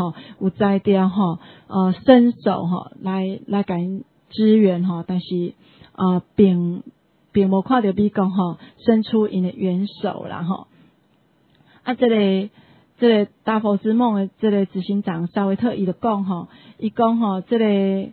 有才调伸手来甲因支援但是并无看到美国伸出因的援手啦这个达佛之梦的这个执行长沙维特伊就讲伊讲这个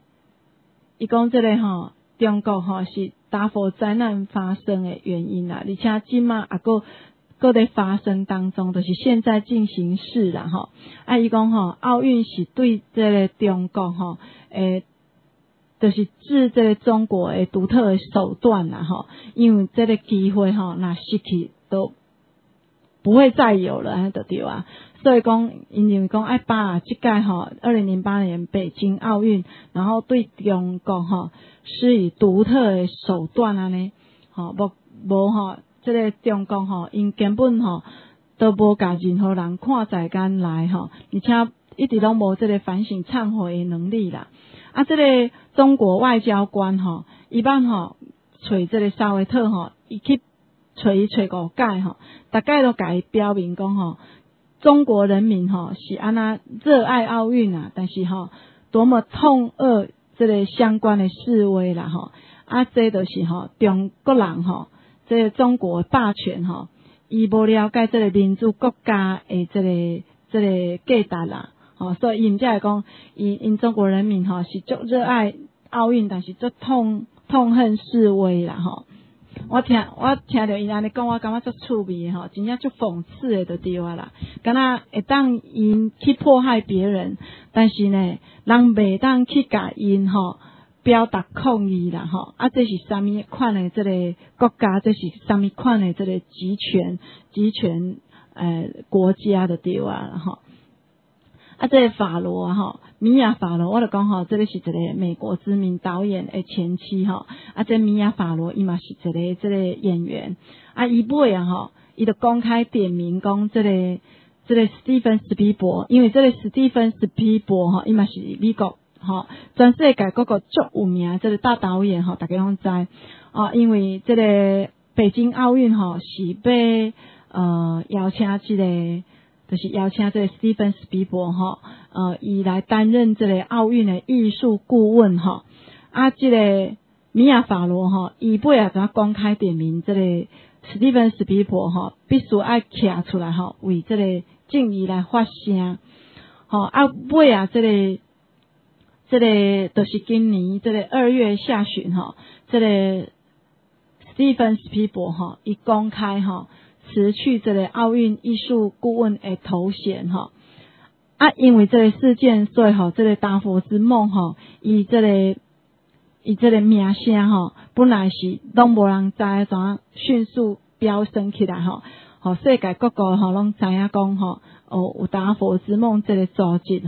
中国是达佛灾难发生的原因啦，而且今嘛也搁在发生当中，就是现在进行式啦伊讲奥运是对这个中国就是治这个中国的独特的手段啦因为这个机会那失去都不会再有了，安就对啊。所以讲，因认为讲爱把这届2008年北京奥运，然后对中国施以独特的手段安尼无这个中国因根本都无甲任何人看在眼内而且一直拢无这个反省忏悔的能力啦。这个中国外交官伊捌找这个沙维特伊去找5届大概都甲伊表明讲中国人民是安那热爱奥运啊，但是多么痛恶这个相关的示威啦这就是中国人这个中国霸权伊无了解这个民主国家的这个价值啦所以伊才会讲因中国人民是足热爱奥运，但是足痛恨示威啦我听到伊安尼讲，我感觉足趣味真正足讽刺的就对啊啦。敢若会当因去迫害别人，但是呢，人袂当去甲因表达抗议啦这是啥物款的这个国家，这是啥物款的这个集权国家就对啊这个法罗米娅法罗，我就讲这个是一个美国知名导演的前妻这米娅法罗伊嘛是一个这个演员伊尾伊就公开点名讲这个史蒂芬史匹柏，因为这个史蒂芬史匹柏伊嘛是美国全世界各个足有名这个大导演大家拢知因为这个北京奥运是要邀请这个。就是邀请这个史蒂芬史匹柏伊来担任这个奥运的艺术顾问这个米娅法罗伊尾也怎公开点名这个史蒂芬史匹柏必须爱站出来为这个正义来发声尾这个就是今年这个2月下旬这个史蒂芬史匹柏伊公开辞去这个奥运艺术顾问的头衔因为这个事件，所以这个达佛之梦伊这个名声本来是拢无人知怎迅速飙升起来世界各国拢知影讲有达佛之梦这个组织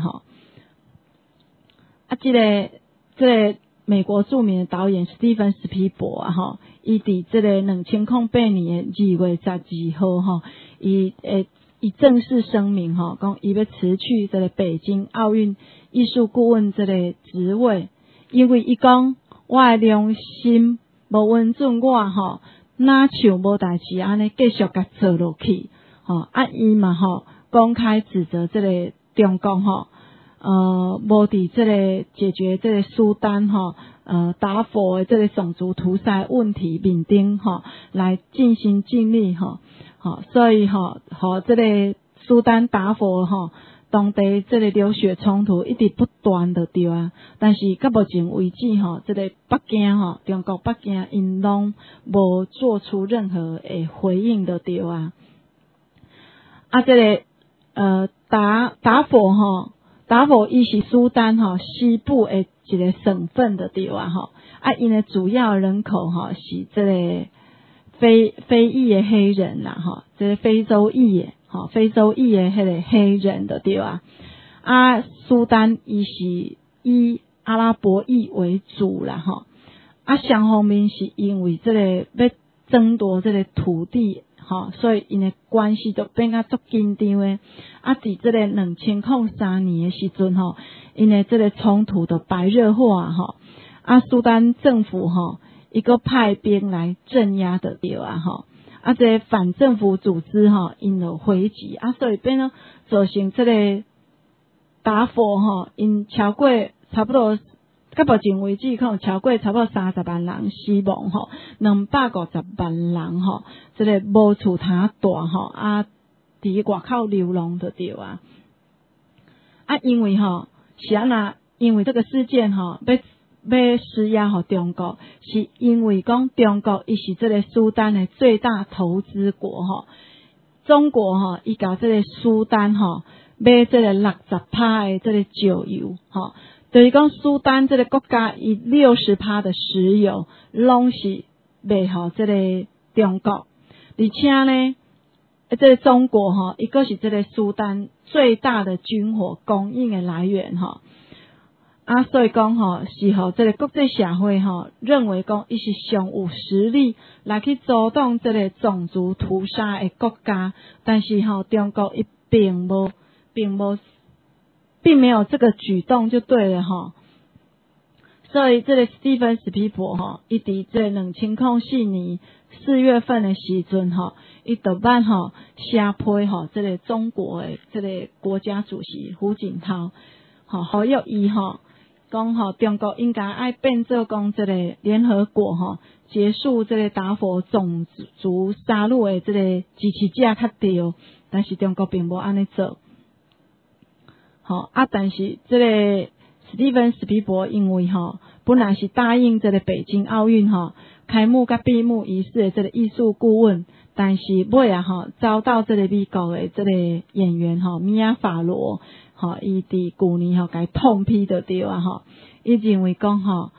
这个美国著名的导演史蒂芬史匹柏伊伫这个2008年的2月12号伊正式声明讲伊要辞去这个北京奥运艺术顾问这个职位，因为伊讲我的良心无温准我哪像无代志安尼继续甲做落去伊嘛公开指责这个中国无伫这个解决这个苏丹达佛的这个种族屠杀问题面顶来尽心尽力所以这个苏丹达佛当地这个流血冲突一直不断的对啊，但是到目前为止这个北京中国北京因拢无做出任何的回应的对啊这个达佛伊是苏丹西部的一个省份的对啊因的主要人口是这个非裔的黑人啦这个非洲裔的迄个黑人的对啊苏丹伊是以阿拉伯裔为主啦双方面是因为这个要争夺这个土地所以因的关系就变甲足紧张的伫这个2003年的时阵因的这个冲突就白热化苏丹政府伊个派兵来镇压的对啊这个反政府组织因有回击所以变了造成这个达佛吼，因超过差不多。到目前为止，可能超过差不多30万人死亡吼，250万人吼，这个无厝通住吼，啊，伫外口流浪就对啊。啊，因为吼是安那，因为这个事件吼，要施压吼中国，是因为讲中国伊是这个苏丹的最大投资国吼，中国吼伊甲这个苏丹吼买这个60%的这个石油吼。就是讲，苏丹这个国家，伊60%的石油拢是卖互这个中国，而且呢，这个中国吼，伊个是这个苏丹最大的军火供应的来源吼。啊，所以讲吼，是互这个国际社会吼认为讲，伊是上有实力来去阻挡这个种族屠杀的国家，但是吼，中国伊并没有这个举动就对了哈，所以这个史蒂芬史皮伯哈，伊伫这2004年4月份的时阵哈，伊就办哈写批哈这个中国的这个国家主席胡锦涛，哈好要伊哈讲哈中国应该爱变做讲这个联合国哈结束这个达佛种族杀戮的这个支持者较对，但是中国并无安尼做。好啊，但是这个史蒂芬史皮伯因为本来是答应这个北京奥运开幕甲闭幕仪式的这个艺术顾问，但是尾啊遭到这个美国的这个演员米娅法罗伊伫旧年甲伊痛批就对啊伊认为讲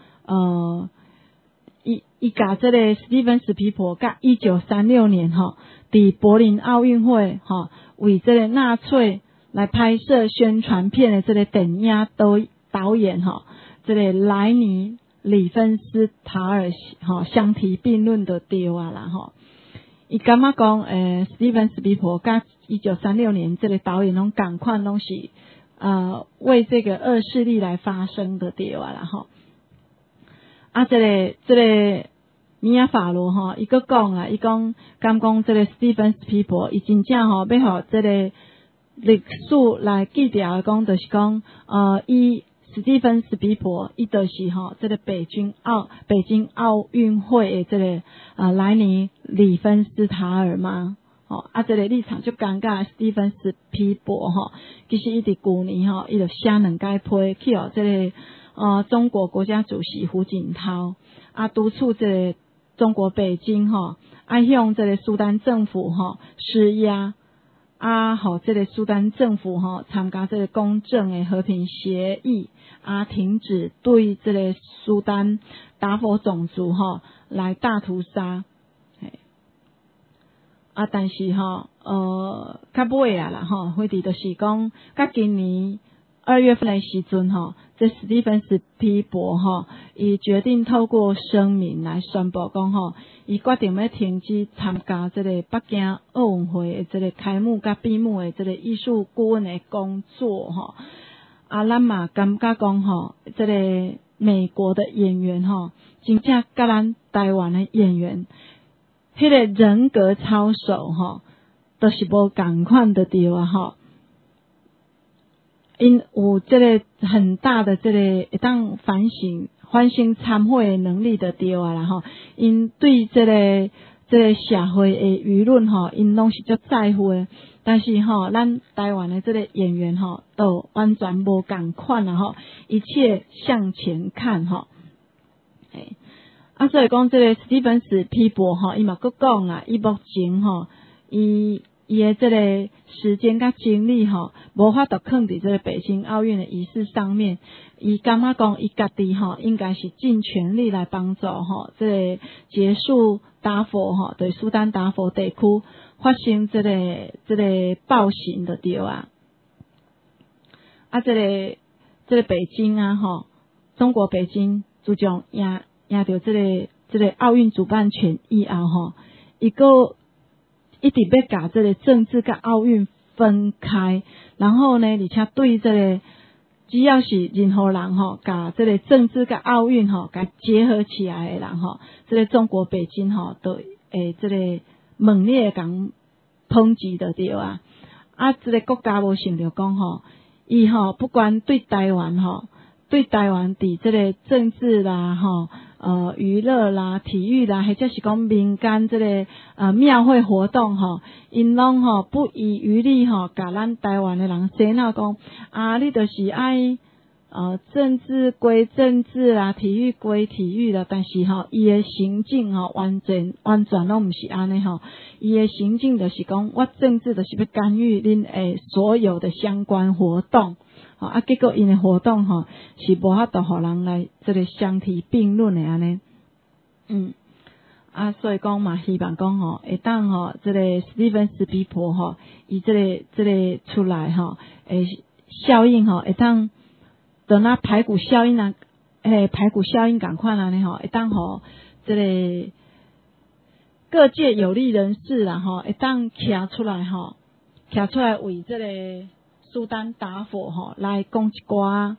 伊甲这个史蒂芬史皮伯甲1936年伫柏林奥运会为这个纳粹来拍摄宣传片的这个电影导演这个莱尼里芬斯塔尔相提并论的对啊啦伊感觉讲史蒂芬史皮伯甲1936年这个导演拢同款拢是为这个恶势力来发声的对啊啦啊这个米娅法罗伊个讲啊伊讲感讲这个史蒂芬史皮伯伊真正要互这个历史来记掉讲，就是讲，伊史蒂芬史皮伯，伊就是这个北京奥运会的这个莱尼里芬斯塔尔嘛，这个立场就尴尬，史蒂芬史皮伯其实伊伫旧年伊就写2届批去这个中国国家主席胡锦涛督促这个中国北京向这个苏丹政府施压。这个苏丹政府参加这个公正的和平协议停止对这个苏丹达佛种族来大屠杀。但是较尾啦会伫就是讲，甲今年2月份的时阵这史蒂芬史皮伯伊决定透过声明来宣布讲伊决定要停止参加这个北京奥运会的这个开幕甲闭幕的这个艺术顾问的工作咱嘛感觉讲这个美国的演员真正甲咱台湾的演员迄个人格操守都是无同款的对啊因有这个很大的这个会当反省忏悔的能力的对啊啦因对这个社会的舆论因拢是足在乎的，但是咱台湾的这个演员都完全无同款啦一切向前看所以讲这个史蒂芬史皮伯伊嘛佫讲啦，伊目前伊的这个时间甲精力无法度放伫这个北京奥运的仪式上面，伊感觉讲伊家己应该是尽全力来帮助这个结束达佛对苏丹达佛地区发生这个暴行的对啊。这个北京中国北京自从赢到这个奥运主办权以后伊个一直要把这个政治甲奥运分开，然后呢，而且对这个只要是任何人把这个政治甲奥运甲结合起来的人这个中国北京都会这个猛烈讲抨击的对啊。这个国家无想着讲伊不管对台湾伫这个政治啦娱乐啦、体育啦，或者是讲民间这个庙会活动因拢不遗余力甲咱台湾的人洗脑讲你就是爱政治归政治啦，体育归体育啦，但是伊的行径完全拢毋是安尼伊的行径就是讲我政治就是要干预恁诶所有的相关活动结果因的活动是无法度互人来这个相提并论的安尼所以讲嘛希望讲会当这个史蒂芬史皮伯伊这个出来诶效应会当等那排骨效应排骨效应赶快安尼会当这个各界有利人士啦会当徛出来为这个苏丹打火来讲一寡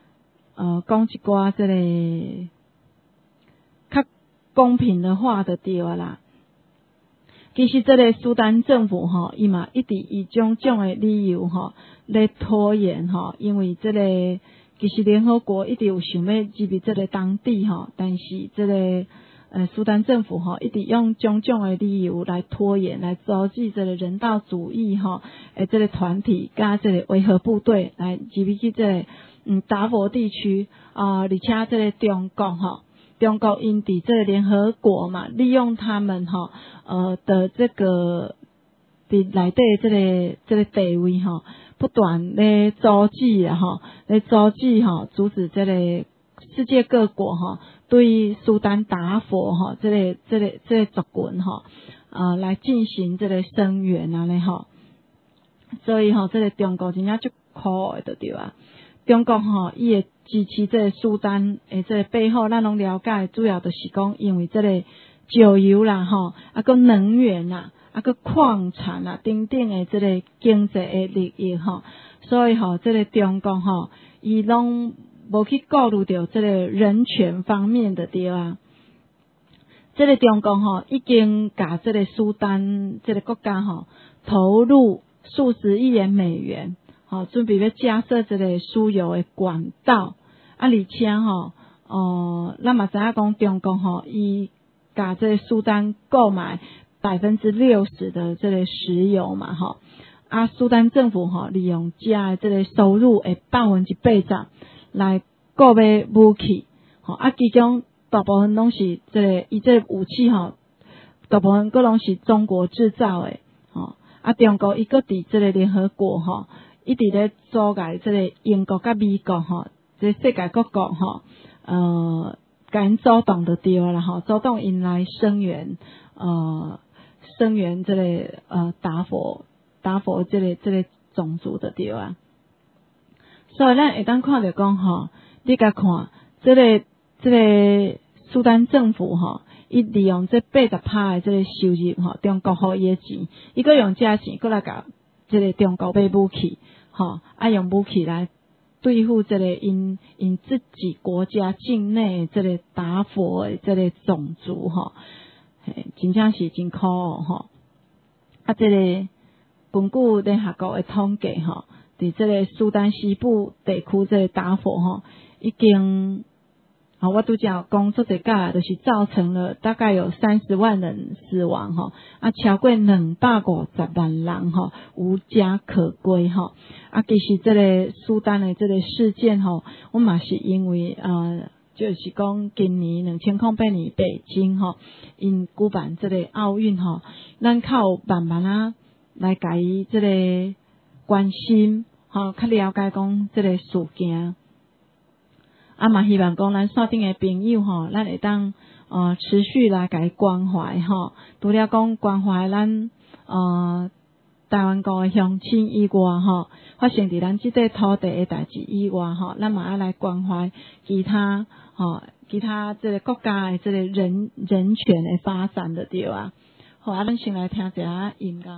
这个较公平的话就对啦。其实这个苏丹政府伊嘛一直以种种的理由来拖延因为这个其实联合国一直有想要入去这个当地但是这个苏丹政府一直用种种的理由来拖延，来阻止这个人道主义这个团体加这个维和部队来入去这个达佛地区而且这个中国因伫这个联合国嘛，利用他们的这个伫内底这个地位不断咧阻止阻止这个世界各国对苏丹打火这个族群来进行这个声援安尼所以这个中国真正足苦的就对啊。中国伊会支持这个苏丹的这个背后，咱拢了解，主要就是讲因为这个石油啦个能源啦个矿产啦等等的这个经济的利益所以这个中国伊拢无去顾虑到这个人权方面的对啊。这个中国已经甲这个苏丹这个国家投入数十亿元美元准备要架设这个输油的管道而且咱嘛知影讲中国伊甲这个苏丹购买60%的这个石油嘛苏丹政府利用这个收入的80%来购买武器其中大部分拢是这个伊这武器大部分拢是中国制造的中国伊搁伫这个联合国一直咧阻碍这个英国甲美国这世界各国甲因阻挡就对啦阻挡因来声援这个打佛这个种族就对啊。所以咱会当看到讲你甲看这个苏丹政府伊利用这80%的这个收入中国互伊的钱，伊搁用这钱搁来甲这个中国买武器用武器来对付这个因自己国家境内这个打佛的这个种族真正是真苦这个根据联合国的统计伫这个苏丹西部地区这个打佛已经我拄则有讲做一届就是造成了大概有30万人死亡超过250万人无家可归其实这个苏丹的这个事件我嘛是因为就是讲今年2008年北京因举办这个奥运咱靠慢慢来甲伊这个关心较了解讲这个事件嘛希望讲咱线顶的朋友咱会当持续来甲伊关怀除了讲关怀咱台湾国的乡亲以外发生伫咱即块土地的代志以外咱嘛要来关怀其他这个国家的这个人权的发展就对啊。好咱先来听一下音乐。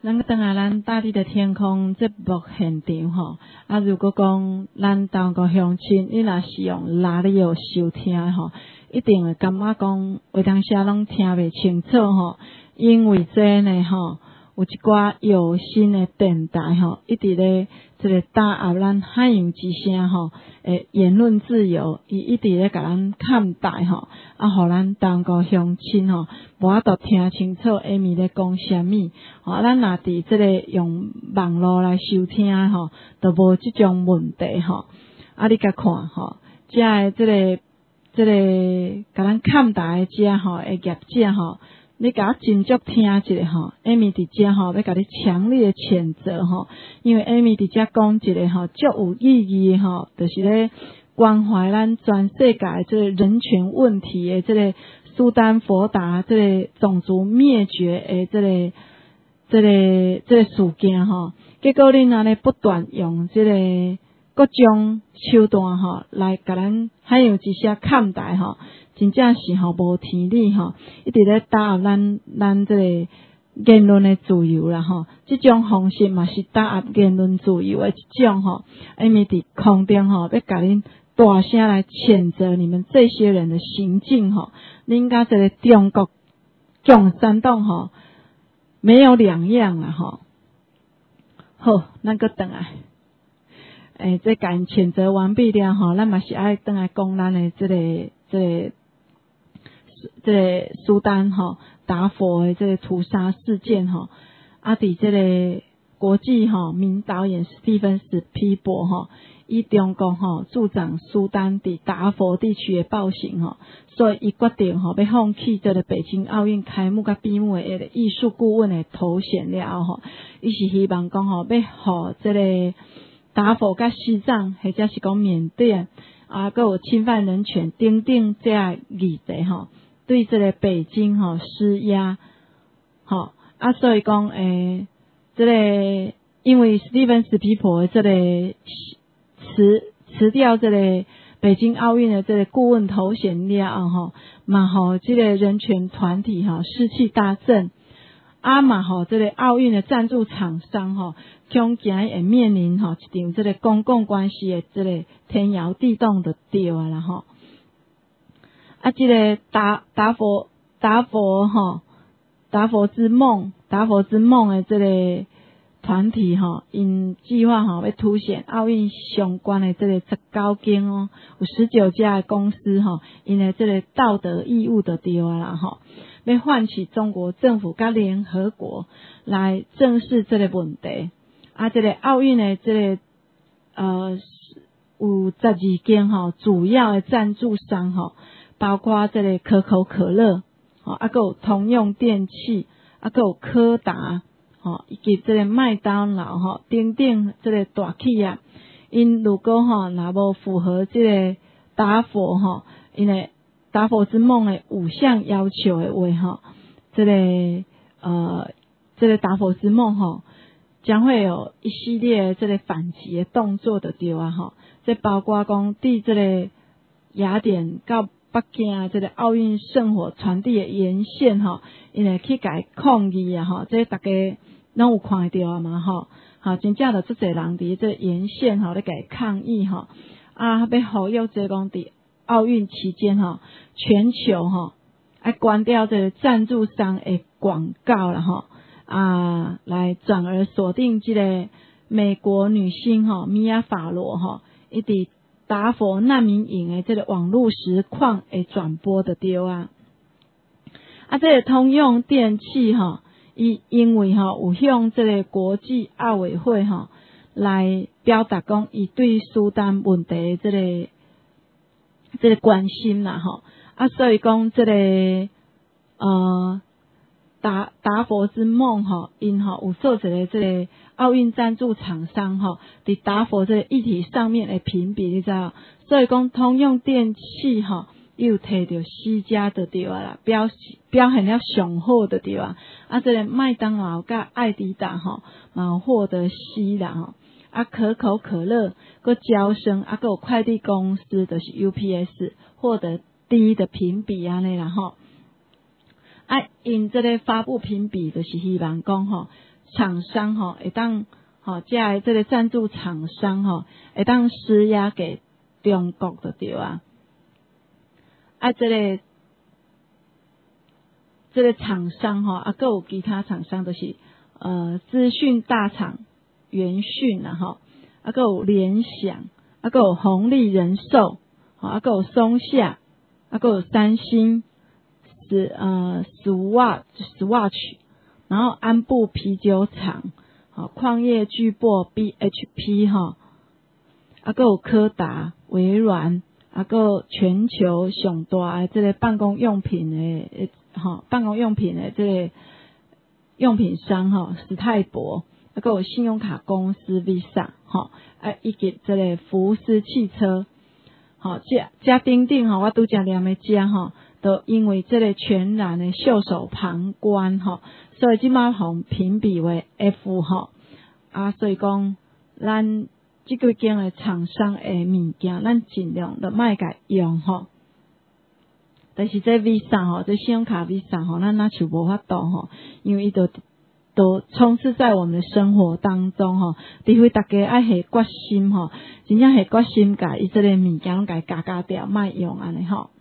咱个等下咱大地的天空节目现场吼，啊，如果讲咱当个乡亲，你若是用radio收听吼，一定会感觉讲有当时拢听袂清楚吼，因为这呢吼，有一寡有心的电台吼，一直咧这个打压咱海洋之声吼，言论自由，伊一直咧甲咱看待吼，啊，互咱当个乡亲吼，无法度听清楚下面咧讲啥物，吼，咱若伫这个用网络来收听吼，都无即种问题吼，啊，你甲看吼，遮个这个甲咱看待遮吼，业者吼。你甲我斟酌听一下吼，艾米伫遮吼要甲你强烈谴责吼，因为艾米伫遮讲一个吼足有意义吼，就是咧关怀咱全世界这个人权问题的这个苏丹佛达这个种族灭绝的这个事件吼，结果恁安尼不断用这个各种手段吼来甲咱海洋之声看待吼。真正是吼无天理吼，一直咧打压咱这个言论的自由啦吼，这种方式嘛是打压言论自由的一种吼。因为伫空中吼要甲恁大声来谴责你们这些人的行径吼，恁甲这个中国共产党吼没有两样啦吼。好，咱个转来，这甲因谴责完毕了吼，咱嘛是爱转来讲咱的这个苏丹吼达佛的这个屠杀事件吼，啊，伫这个国际吼名导演史蒂芬史皮伯吼，以中国吼助长苏丹伫达佛地区的暴行吼，所以伊决定吼要放弃这个北京奥运开幕甲闭幕的一个艺术顾问的头衔了吼，伊是希望讲吼要互这个达佛甲西藏或者是讲缅甸啊，还有侵犯人权等等这议题吼。对这个北京吼施压，吼啊，所以讲这个因为史蒂芬史皮伯的这个辞掉这个北京奥运的这个顾问头衔了吼，嘛吼这个人权团体吼士气大振，啊嘛吼这个奥运的赞助厂商吼，恐惊会面临吼一场这个公共关系的这个天摇地动的对啊啦吼。啊，这个达佛之梦的这个团体吼，因计划吼要凸显奥运相关的这个19间哦，有19家的公司吼，因的这个道德义务的对啊啦吼，要唤起中国政府甲联合国来正视这个问题。啊，这个奥运的这个有12间吼主要的赞助商吼。包括这个可口可乐，啊，还有通用电器，啊，还有柯达，以及这个麦当劳，等等这个大企业，因如果若无符合这个达佛因为达佛之梦的5项要求的话，这个达佛之梦将会有一系列这个反击的动作的对啊这包括讲对这个雅典到北京这个奥运圣火传递的沿线因为去甲伊抗议啊这大家拢有看到啊嘛真正的足侪人伫这沿线咧甲伊抗议要呼吁这讲伫奥运期间全球要关掉这个赞助商的广告啦来转而锁定这个美国女星米娅法罗伊伫达佛难民营的这个网络实况的转播的对啊，这个通用电器伊因为有向这个国际奥委会来表达讲伊对苏丹问题的这个关心啦所以讲这个达佛之梦因有做一个这个奥运赞助厂商伫达佛这个议题上面的评比，你知道？所以讲通用电器又摕到4家的对啦，表现了上好的对啊。这个麦当劳甲艾迪达嘛获得 C 啦可口可乐个交生还有快递公司就是 UPS 获得 D 的评比安尼啦因这个发布评比就是希望讲厂商吼会当吼这个赞助厂商吼会当施压给中国就对啊。啊，这个厂商吼啊，还有其他厂商就是资讯大厂元讯啦吼，啊，还有联想，啊，还有宏利人寿，啊，还有松下，啊，还有三星，Swatch， 然后安布啤酒厂，好，矿业巨擘 BHP 哈，啊，还有柯达、微软，啊，还有全球上大的这个办公用品的办公用品的这个用品商哈，史泰博，啊，还有信用卡公司 Visa 哈，啊，以及这个福斯汽车，好，这等等哈，我拄则念的这哈。都因为这个全然的袖手旁观吼，所以即马互评比为 F 吼啊，所以讲咱即几间的厂商的物件，咱尽量都莫甲用吼。但是这 Visa 吼，这信用卡 Visa 吼，咱那就无法度吼，因为伊都充斥在我们的生活当中吼，除非大家爱下决心吼，真正下决心甲伊这个物件拢甲伊加掉，莫用安尼吼。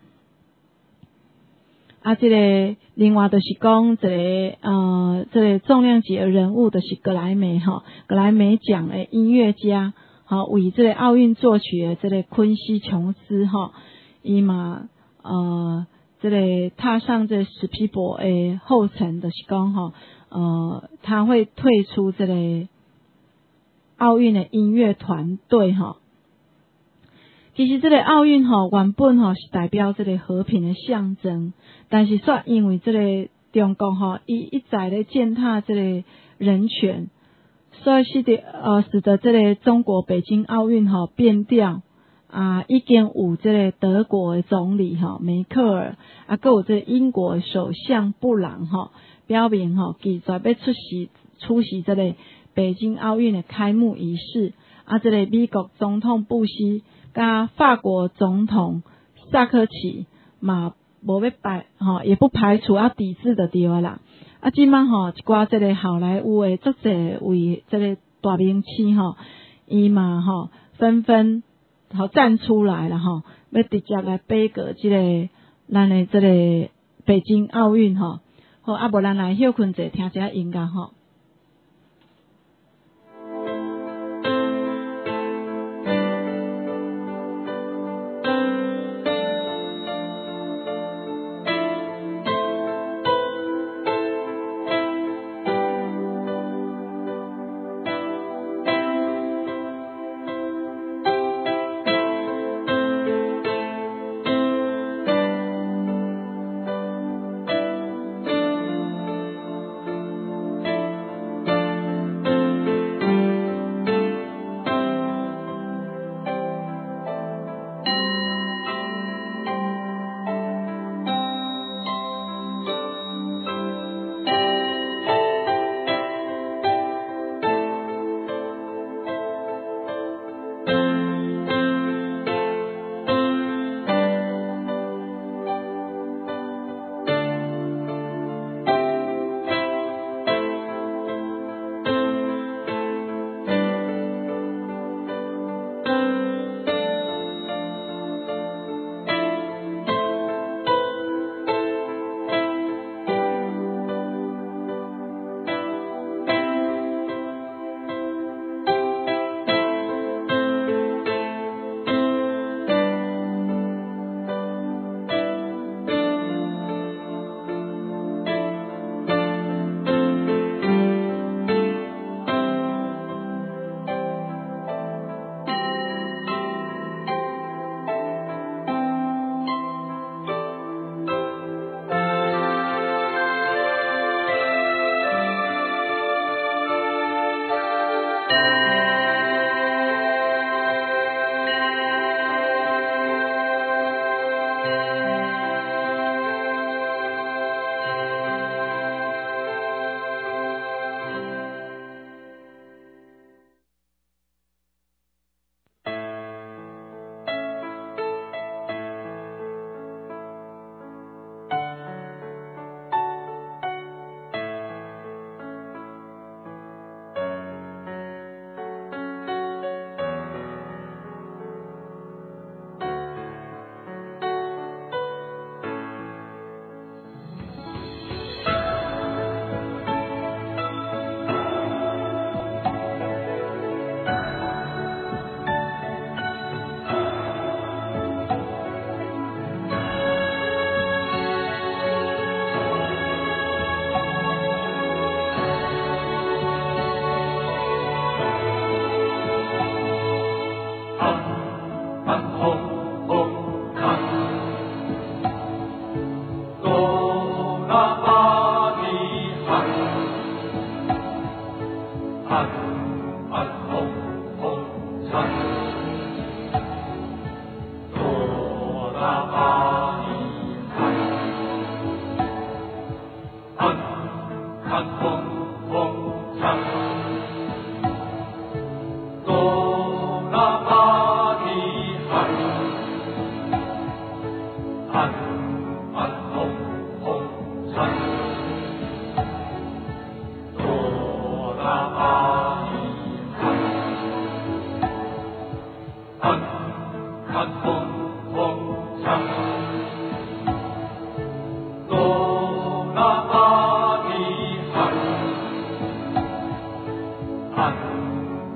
啊，这个另外就是讲这个重量级的人物就是格莱美哈，格莱美奖的音乐家，好为这个奥运作曲的这个昆西琼斯哈，伊嘛这个踏上这史皮博的后尘，就是讲哈他会退出这个奥运的音乐团队哈。其实这个奥运原本是代表这个和平的象征，但是说因为这个中国伊一再咧践踏这个人权，所以使得这个中国北京奥运变调啊，已经有这个德国的总理梅克尔啊，还有这个英国的首相布朗表明拒绝要出席这个北京奥运的开幕仪式啊，这个美国总统布希甲法国总统萨科齐嘛无要也不排除要抵制的对啦。啊，即摆一寡这个好莱坞的足侪为这个大明星伊嘛纷纷站出来了要直接来杯葛这个咱的这个北京奥运好，啊无咱来休困者听一下音乐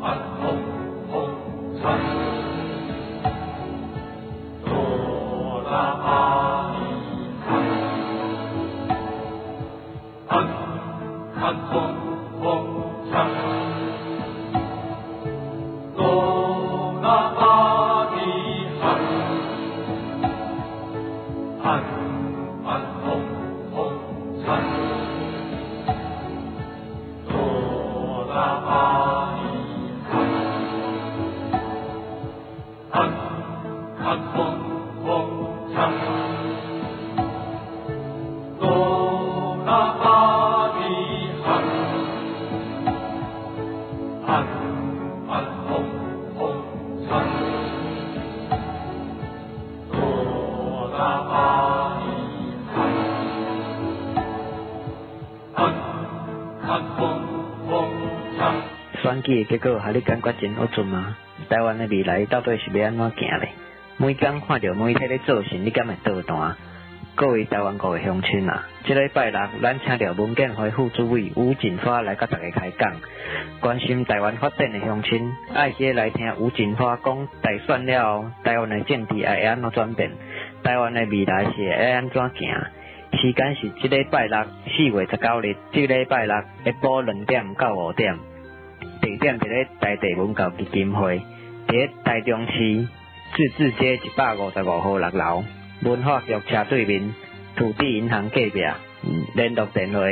选举的结果，哈，你感觉真好准吗？台湾的未来到底是要安怎行咧？每天看到媒体咧做事，你敢会倒弹？各位台湾各位乡亲啊，这礼拜六咱请到文建会副主委吴锦华来甲大家开讲，关心台湾发展的乡亲，爱些来听吴锦华讲大选了后，台湾的政治会安怎转变？台湾的未来是会安怎行？时间是这礼拜六4月19日，这礼拜六下晡2点到5点。地点伫咧台地文教基金会，伫咧台中市自治街155号6楼，文化局车对面，土地银行隔壁。联络电话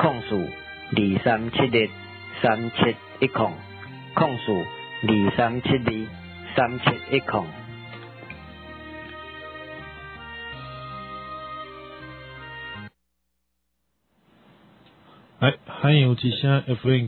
：03713710，0423723710。 海洋之声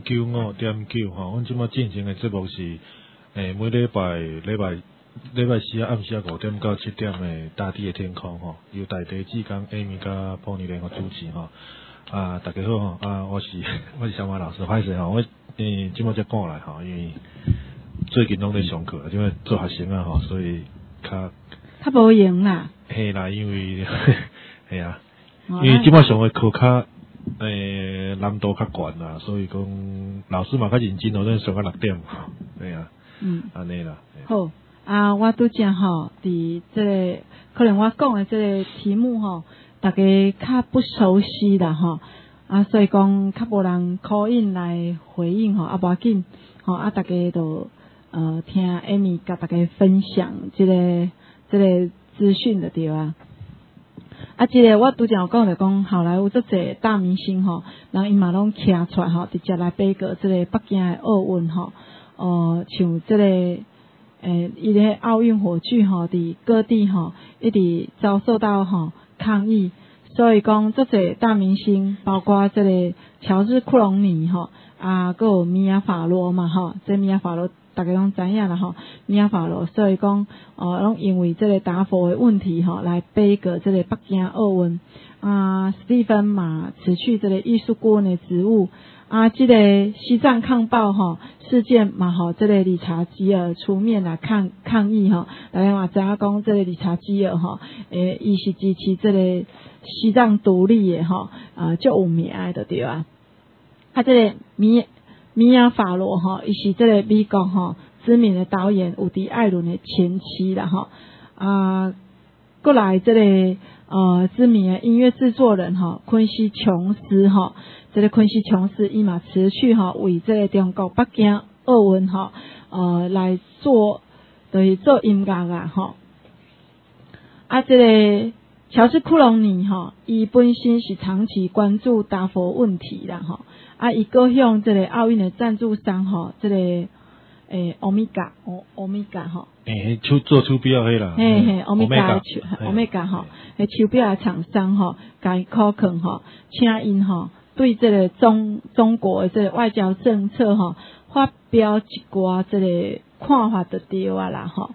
FM95.9吼，阮即马进行的节目是每礼拜四暗时5点到7点的大地的天空吼，由大地志刚 Amy 甲彭丽莲主持吼。大家好吼，我是小马老师，歹势吼，我即马才赶来吼，因为最近拢在上课，即马做学生啊吼，所以较无闲啦。 嘿啦，因为嘿啊，因为即马上的课较难度较悬啦，所以讲老师嘛较认真哦，咱上到6点，对啊，安尼啦。 好我拄则吼，伫这个可能我讲的这个题目吼，大家较不熟悉啦吼，所以讲较无人 call in 来回应吼，无要紧吼，大家都听 Amy 甲大家分享这个资讯就对啊。这个我拄则有讲着讲，好莱坞足侪大明星吼，人伊嘛拢徛出来吼，直接来比过这个北京的奥运吼，像这个伊个奥运火炬吼，伫各地吼一直遭受到吼抗议，所以讲足侪大明星，包括这个乔治库隆尼吼，还有米娅法罗嘛吼，这米娅法罗大家拢知影啦吼，米娅法罗，所以讲拢因为这个打火的问题吼，来背个这个北京奥运史蒂芬嘛辞去这个艺术顾问的职务这个西藏抗暴吼事件嘛吼，这个理查基尔出面来抗议吼，大家嘛知影讲这个理查基尔吼，伊是支持这个西藏独立的吼，就有名的对啊，这个米娅法罗哈，伊是这个美国哈知名的导演伍迪·艾伦的前妻啦哈过来这个知名的音乐制作人哈昆西琼斯哈，这个昆西琼斯伊嘛持续哈为这个中国北京奥运哈来做就是做音乐啦哈这个乔治库隆尼哈，伊本身是长期关注打火问题啦哈伊个向这个奥运的赞助商吼，这个欧米伽吼， 做手表迄啦， 欧米伽吼，手表的厂商吼，甲考肯吼，请因吼对这个中国的这个外交政策吼，发表一寡这个看法就对啦吼，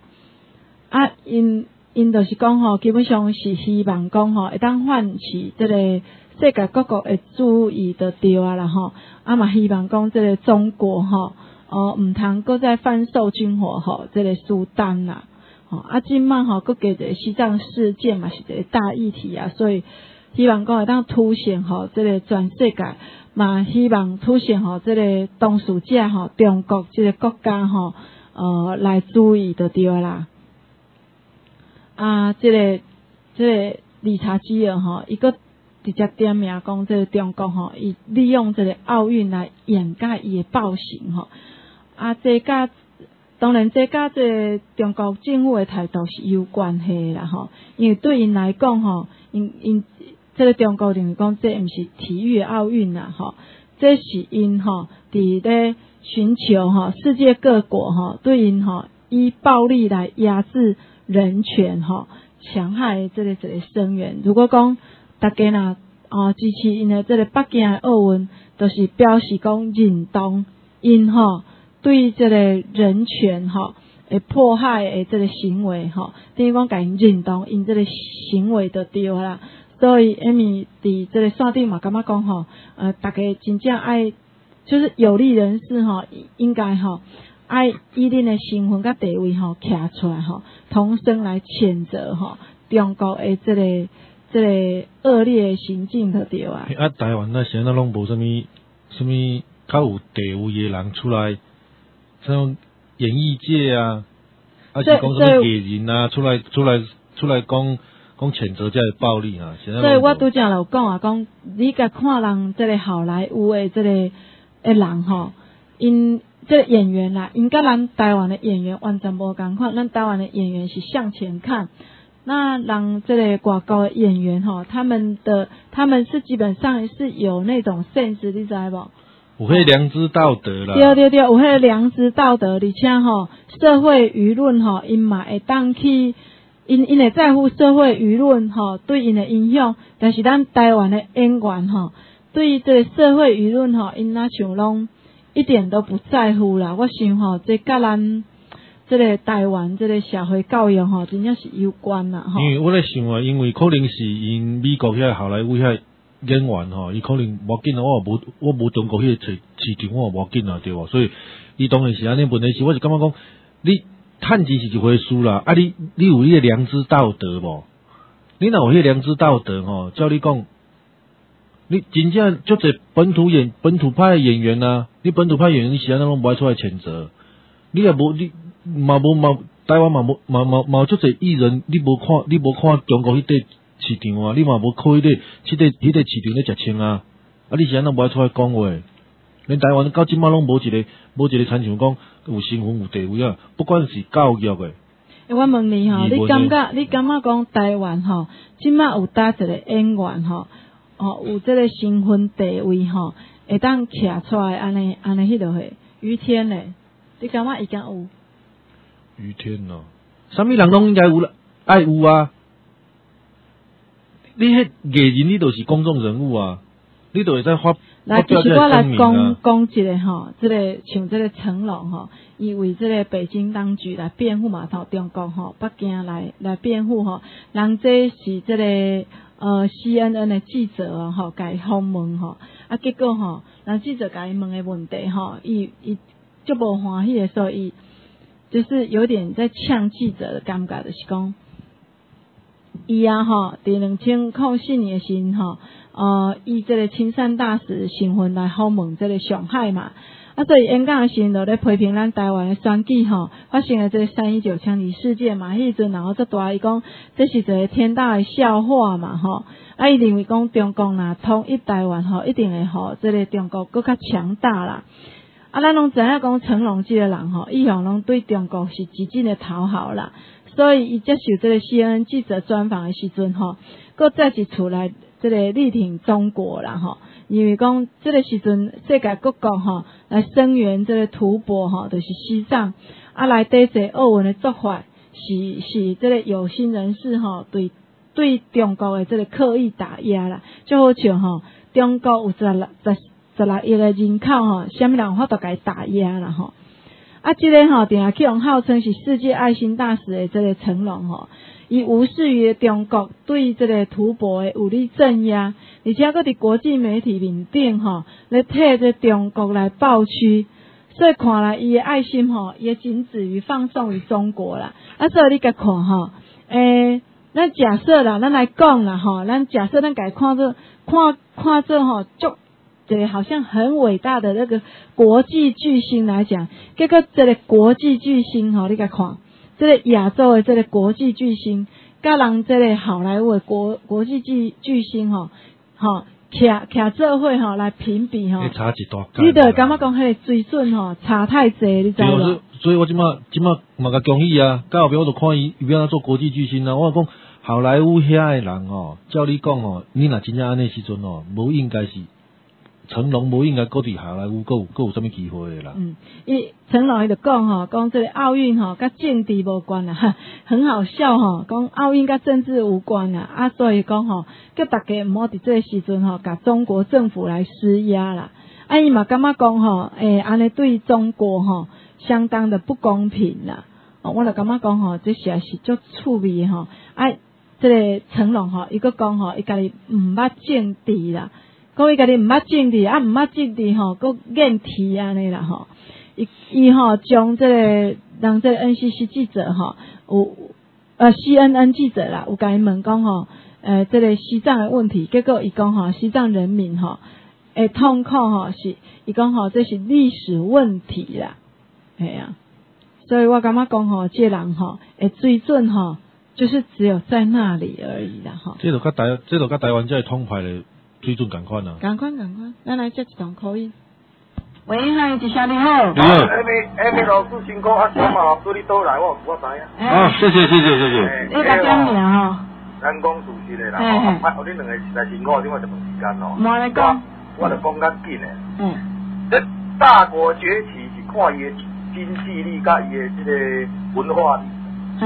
因就是讲吼，基本上是希望讲吼，会当唤起这个世界各国的注意就对啦吼，嘛希望讲这个中国吼，唔通搁再贩售军火吼，这个苏丹啦，今嘛吼搁加一个西藏事件嘛是一个大议题所以希望讲会当凸显吼这个全世界，嘛希望凸显吼这个当事者吼中国这个国家吼来注意就对啦。这个理查基尔吼，伊个直接点名讲，这个中国吼，伊利用这个奥运来掩盖伊的暴行吼。这甲当然这甲这中国政府的态度是有关系啦吼，因为对因来讲吼，因这个中国认为讲，这毋是体育的奥运啦吼，这是因吼伫咧寻求吼世界各国吼对因吼以暴力来压制人权吼，强害这个声援。如果讲大家若支持因的这个北京的奥运，就是表示讲认同因吼对这个人权吼的迫害的这个行为吼，等于讲甲因认同因这个行为就对啦。所以艾米伫这个线顶嘛，感觉讲吼，大家真正爱，就是有利人士吼，应该吼爱以恁的身份甲地位吼徛出来吼，同声来谴责吼中国的这个恶劣行径就对啊。 台湾那现在拢无什么较有地位的人出来，像演艺界啊，是讲什么艺人啊，出来讲谴责这个暴力啊。 所以我拄则有讲啊，讲你甲看人这个好莱坞的这个人吼，因这个演员啦，因甲咱台湾的演员完全无共款。咱台湾的演员是向前看，那人这个外国的演员吼，他们是基本上是有那种 sense， 你知无？ 有迄良知道德啦。 对，有迄良知道德，而且吼社会舆论吼，因嘛会当去。因会在乎社会舆论吼对因的影响，但是咱台湾的演员吼对这个社会舆论吼，因那像拢一点都不在乎啦。我想吼，这甲咱这个台湾这个社会教育吼，真正是有关啦吼。 因为我咧想啊，因为可能是因美国遐好莱坞遐演员吼，伊可能无紧啊，我无中国迄个市场，我无紧啊，对无？所以伊当然是安尼。问题是，我是感觉讲你。趁钱是一回事啦，你有迄个良知道德无？你若有迄个良知道德吼，照你讲，你真正足侪本土派的演员啊，你本土派演员你是安怎拢无爱出来谴责？你也无你嘛台湾嘛足侪艺人，你无看中国迄块市场啊，你嘛无靠迄块市场咧食青啊，你是安怎无爱出来讲话？连台湾到即马拢无一个参像讲有身份有地位啊，不管是教育的。 我问你吼，你感觉讲台湾吼，即马有搭一个演员吼，有这个身份地位吼，会当徛出来安尼迄落去，于天咧，你感觉伊敢有？ 于天哦，啥物人拢应该有啦，爱有啊。你迄艺人，你就是公众人物啊。你都会在发其实我来讲一个吼，这个像这个成龙吼，伊为这个北京当局来辩护嘛，到中国吼，北京来辩护吼，人这是这个CNN 的记者吼，甲伊访问吼，结果吼，人记者甲伊问的问题吼，伊就无欢喜的，所以就是有点在呛记者的感觉，就是讲伊吼，伫2004年的时吼。以这个亲善大使身份来访问这个上海嘛，所以演讲的时阵就咧批评咱台湾的选举吼，发生了这个319枪击事件嘛，迄阵然后则大伊讲这是一个天大的笑话嘛吼，伊认为讲中国若统一台湾吼，一定会吼这个中国更较强大啦。咱拢知影讲成龙这个人吼，一向拢对中国是极尽的讨好啦，所以伊接受这个 CNN 记者专访的时阵吼，搁再一出来。这个力挺中国啦吼，因为讲这个时阵世界各国吼来声援这个吐蕃吼，就是西藏来对这奥运的做法是这个有心人士吼对中国的这个刻意打压啦，就好像吼中国有16亿的人口吼，啥物人有法度甲伊打压啦吼。这个吼定去用号称是世界爱心大使的这个成龙吼。伊无视于中国对这个吐蕃的武力镇压，而且搁伫国际媒体面顶吼，来替这中国来抱屈，所以看来伊的爱心吼，也仅止于放送于中国啦。所以你甲看吼， 咱假设啦，咱来讲啦吼，咱假设咱家看做吼，就这个好像很伟大的那个国际巨星来讲，结果这个国际巨星吼，你甲看，这个亚洲的这个国际巨星，甲人这个好莱坞的国际巨星吼，徛做伙吼来评比吼， 差一大你著感觉讲迄个水准吼差太济，你知无？ 所以我即马嘛甲恭喜啊！到后壁我就看伊要安做国际巨星啊！我讲好莱坞遐的人哦，照你讲哦，你若真正安尼时阵哦，无应该是成龙，无应该搁伫好莱坞搁有啥物机会的啦。 成龙伊就讲吼，讲这个奥运吼，甲政治无关啦，很好笑吼，讲奥运甲政治无关啦，所以讲吼，叫大家毋好伫这个时阵吼，甲中国政府来施压啦。伊嘛感觉讲吼，安尼对中国吼相当的不公平啦。我就感觉讲吼，这实在是足趣味吼。这个成龙吼，伊个讲吼，伊家己毋捌政治啦。讲伊家己毋捌政治，毋捌政治吼，佫厌题安尼啦吼。伊吼将这个让这个 NCC 记者吼有CNN 记者啦，有甲伊问讲吼，这个西藏的问题，结果伊讲吼，西藏人民吼痛苦吼是，伊讲吼这是历史问题啦，系啊。所以我感觉讲吼，这人吼水准吼，就是只有在那里而已啦吼。 这就甲台湾这通派的水准共款啊。共款， 咱来接一段口音。 喂，嗨，一下你好。 你好。 下面老师辛苦啊，什么对你倒来，我知影。 啊，谢谢。 你甲点名吼？ 咱讲主席的啦，你两个实在辛苦，另外就问时间哦。 莫来讲。 我就讲较紧的。这大国崛起是看伊的经济力甲伊的这个文化力。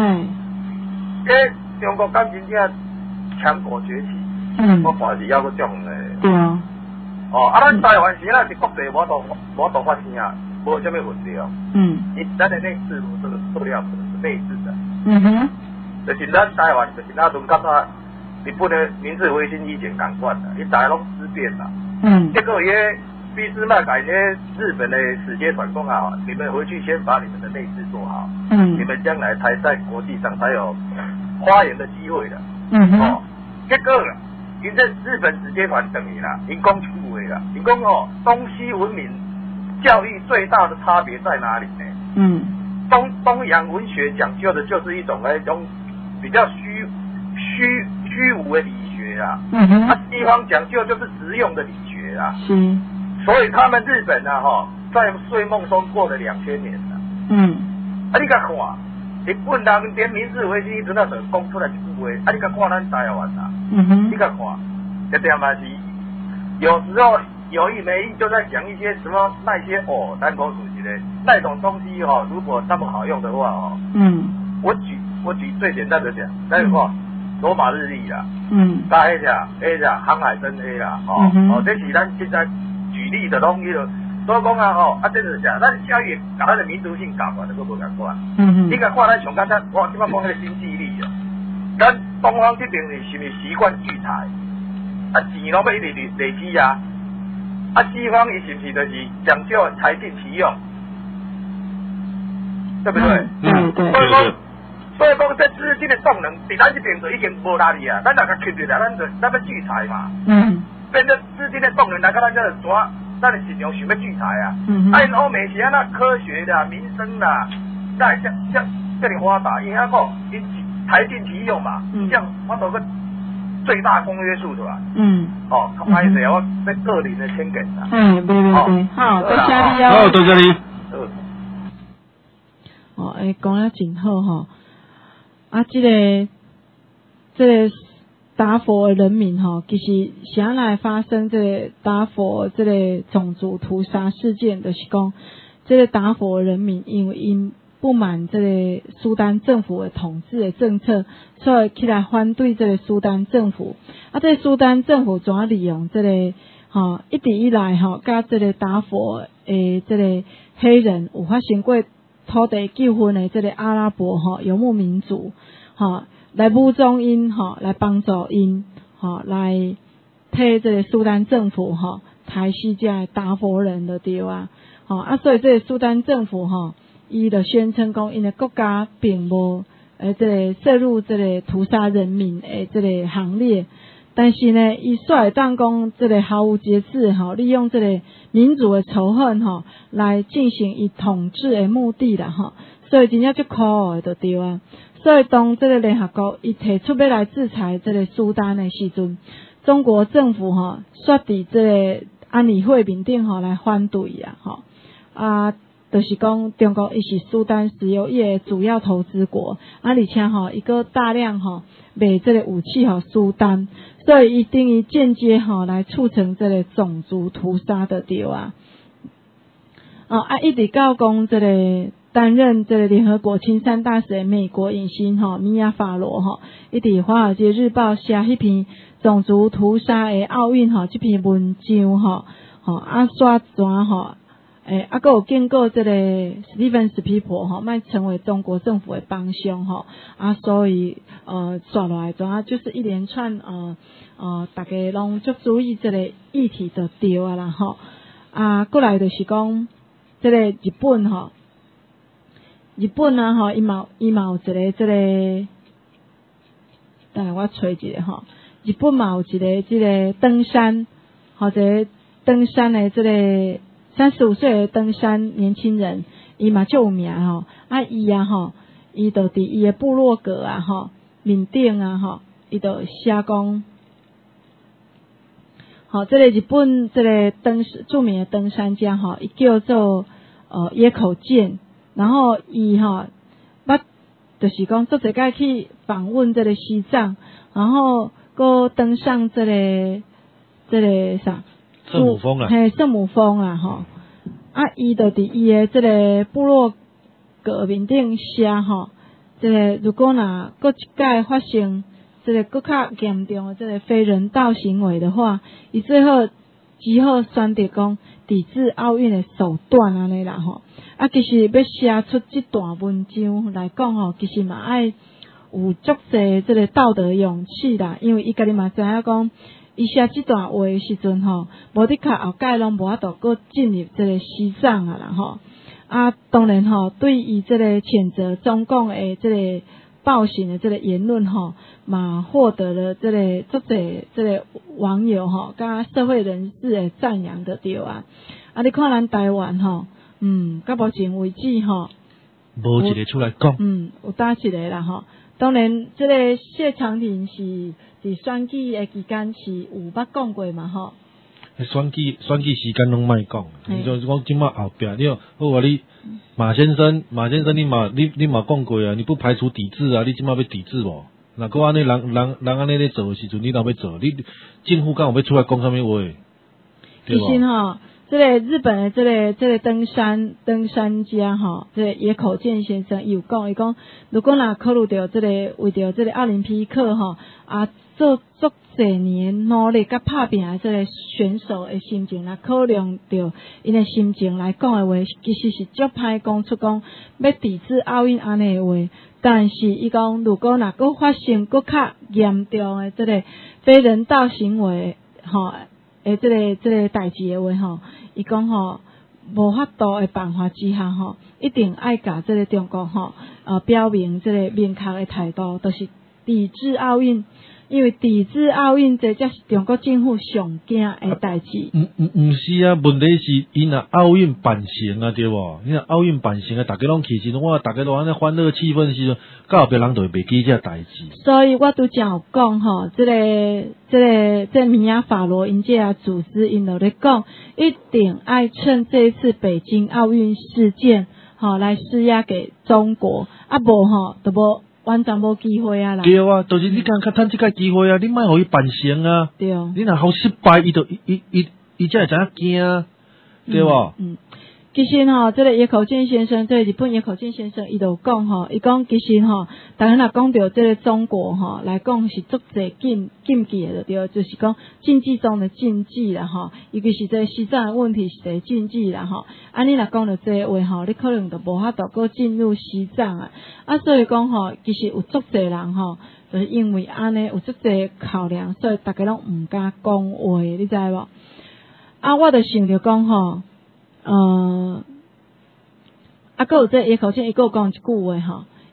中国敢真正强国崛起，我看是还佫种的。 对啊。 咱台湾是是国际无多发生啊，无啥物问题哦。咱的内事这个塑料可能是内置的。就是咱台湾就是那阵甲他日本的明治维新以前共款啦，伊大家拢思变啦。结果俾斯麦改日本的使节团讲啊，你们回去先把你们的内事做好，你们将来才在国际上才有发言的机会的。结果因这日本使节团等于啦，因讲出话啦，因讲东西文明教育最大的差别在哪里呢？东洋文学讲究的就是一种比较虚无的理学啊，西方讲究就是实用的理学啊。所以他们日本啊在睡梦中过了2000年了。你甲看，日本人连明治维新迄阵就讲出来一句话，你甲看咱台湾啊，你甲看，这点嘛是有时候有意没意就在讲一些什么那些单口主席的那种东西如果那么好用的话我举最简单的讲，那个罗马日历啦，大 A 啦，航海灯 A 啦，这是咱现在举例的东西了。所以讲这就是讲，咱教育把咱的民族性教完，都无共款。你甲看咱上简单，我即摆讲迄个经济力啊，咱东方这边是毋是习惯聚财？钱拢要一直累积啊。西方伊是毋是就是讲究财尽其用，对不对？所以讲这资金的动能，伫咱这边就已经无力啊。咱大家吸入来，咱要聚财嘛。变成资金的动能来到咱这抓。咱是尽量想要聚财啊！因欧美是那科学的、民生啦，在这里发达，因为因财尽其用嘛，这样我做个最大公约数对吧？không ai sẽ我在个人的签给他。 对，好，多谢你哦。 好，多谢你。 讲得真好吼。这个达佛的人民其实想来发生这个达佛这个种族屠杀事件，就是讲这个达佛人民因为因不满这个苏丹政府的统治的政策，所以起来反对这个苏丹政府。这个苏丹政府怎样利用这个一直以来甲这个达佛的这个黑人有发生过土地纠纷的这个阿拉伯游牧民族来武装因来帮助因来替这个苏丹政府抬死这达佛人的对啊所以这个苏丹政府伊就宣称讲因的国家并无这个涉入这个屠杀人民的这个行列。但是呢，伊煞会当讲这个毫无节制吼，利用这个民族的仇恨吼，来进行伊统治的目的啦吼，所以真正足苦的就对啊。所以当这个联合国伊提出要来制裁这个苏丹的时阵，中国政府吼煞伫这个安理会面顶吼来反对啊吼就是讲中国伊是苏丹石油业主要投资国而且吼伊个大量吼卖这个武器吼苏丹。所以一定于间接来促成这个种族屠杀的对啊。一直到讲这个担任这个联合国亲善大使的美国影星米亚法罗一直华尔街日报写迄篇种族屠杀的奥运这篇文章刷转还有经过这个史蒂芬史皮伯卖成为中国政府的帮凶所以刷落来转就是一连串大家拢足注意这个议题就对啊啦过来就是讲这个日本日本啊伊嘛有一个这个，等下我找一个日本嘛有一个这个登山这个登山的这个35岁的登山年轻人，伊嘛就有名伊就伫伊的部落格面顶伊就写讲这个日本这个著名的登山家伊叫做野口健，然后伊就是讲做一届去访问这个西藏，然后搁登上这个啥圣母峰啊， 圣母峰啊伊就伫伊的这个部落格面顶写这个如果若搁一届发生这个更较严重的这个非人道行为的话，伊最后只好选择讲抵制奥运的手段安尼啦其实要写出这段文章来讲其实嘛爱有足侪这个道德勇气啦，因为伊家己嘛知影讲伊写这段话的时阵无得靠后届拢无法度搁进入这个西藏啦当然对于这个谴责中共的这个暴行的这个言论嘛获得了这个足侪这个网友甲社会人士的赞扬的对啊你看咱台湾到目前为止无一个出来讲有搭一个啦当然这个谢长廷是伫选举的期间是有捌讲过嘛选举时间拢莫讲，你就讲即马后壁，我话你马先生，你嘛讲过啊，你不排除抵制啊，你即马要抵制无？那个安尼人安尼咧做的时阵，你哪要做？你政府敢有要出来讲啥物话？ 其实这个日本的这个登山家这个野口健先生有讲，伊讲如果若考虑到这个为着这个奥林匹克做足侪年努力甲拍拼的这个选手的心情来考量到因的心情来讲的话，其实是足歹讲出讲要抵制奥运安尼的话。但是伊讲如果若搁发生搁较严重的这个非人道行为这个代志的话伊讲无法度的办法之下一定爱甲这个中国表明这个明确的态度，就是抵制奥运。因为抵制奥运这才是中国政府上惊的代志。 毋是啊，问题是因若奥运办成啊，对无？因若奥运办成啊，大家拢去时阵，大家都安尼欢乐气氛时阵，到后壁人就会袂记这代志。 所以我拄则有讲这米亚法罗因这组织因就咧讲，一定爱趁这一次北京奥运事件来施压给中国，无就无。完全无机会啊啦！ 对啊，就是你敢较趁即个机会啊，你莫互伊办成啊！ 对， 你若好失败，伊才会知影惊，对无？ 其实这个野口健先生，这个日本野口健先生，伊就讲伊讲其实大家若讲到这个中国来讲是足侪禁忌的对，就是讲禁忌中的禁忌啦尤其是这西藏的问题是一个禁忌啦你若讲到这个话你可能就无法度搁进入西藏所以讲其实有足侪人就是因为安尼有足侪考量，所以大家拢毋敢讲话，你知无？我就想着讲还有这野口健，伊还有讲一句话伊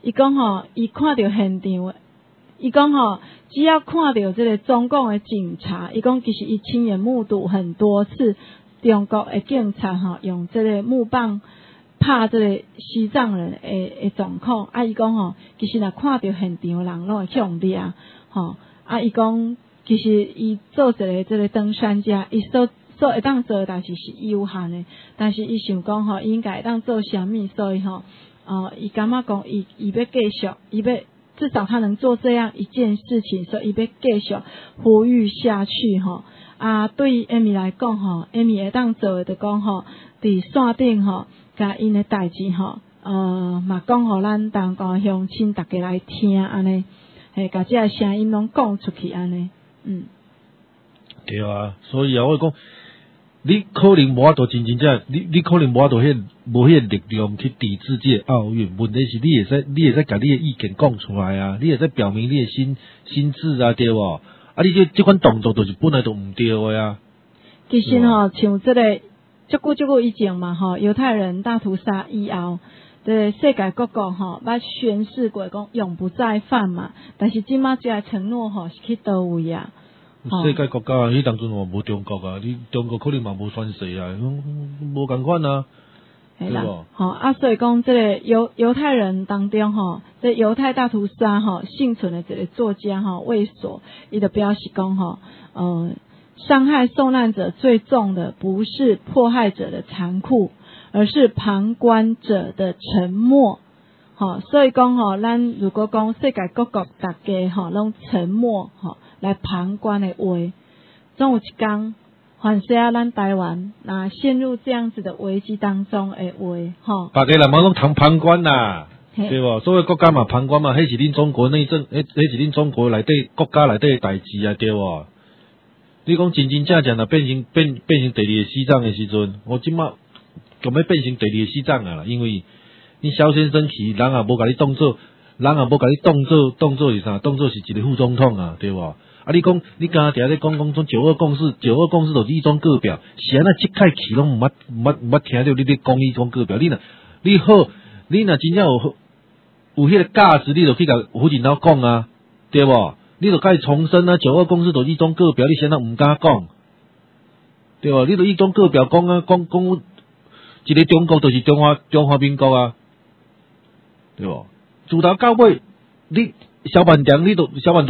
伊讲吼，伊看到现场，伊讲吼，只要看到这个中共的警察，伊讲其实伊亲眼目睹很多次中国的警察吼用这个木棒拍这个西藏人的状况。伊讲吼，其实若看到现场人拢会向掠吼。伊讲其实伊做一个这个登山家，伊所会当做的代志是有限的，但是伊想讲吼，伊应该会当做啥物，所以吼，伊感觉讲伊要继续，伊要至少他能做这样一件事情，所以伊要继续呼吁下去吼。对艾米来讲吼，艾米会当做的就讲吼，伫线顶吼，甲因的代志吼，嘛讲互咱东港乡亲大家来听安尼，甲这个声音拢讲出去安尼， 对啊，所以我讲。你可能无法度真正，你可能无法度无迄个力量去抵制这个奥运。问题是你会使甲你的意见讲出来啊，你会使表明你的心志啊，对无？你这款动作就是本来就毋对的啊。 其实吼，像这个足久以前嘛吼，犹太人大屠杀以后，这世界各国吼，捌宣誓过讲永不再犯嘛。但是即马这个承诺吼是去倒位啊？ 世界国家，你当阵嘛无中国啊，你中国可能嘛无宣誓啊，无共款啊，对无？ 所以讲这个犹太人当中吼，这犹太大屠杀吼幸存的这个作家吼卫所，伊就表示讲吼，伤害受难者最重的不是迫害者的残酷，而是旁观者的沉默。所以讲吼，咱如果讲世界各国大家吼拢沉默吼来旁观的话，总有一天，反正咱台湾那陷入这样子的危机当中的话，吼， 大家人嘛拢旁观啦，对无？所谓国家嘛旁观嘛，迄是恁中国内政，迄是恁中国内底国家内底的代志啊，对无？你讲真正若变成第二个西藏的时阵，我即马就要变成第二个西藏啊啦，因为你萧先生去，人也无甲你当做是啥？当做是一个副总统啊，对无？你讲你刚才咧讲种九二共识就是一种个表，是安那即开去拢毋捌听到你咧讲一种个表。你若真正有迄个价值，你就去甲胡锦涛讲啊，对无？你就甲伊重申啊，九二共识就是一种个表，你现在毋敢讲，对无？你就一种个表讲啊，讲一个中国就是中华民国啊。对无？自头到尾，你萧万长，你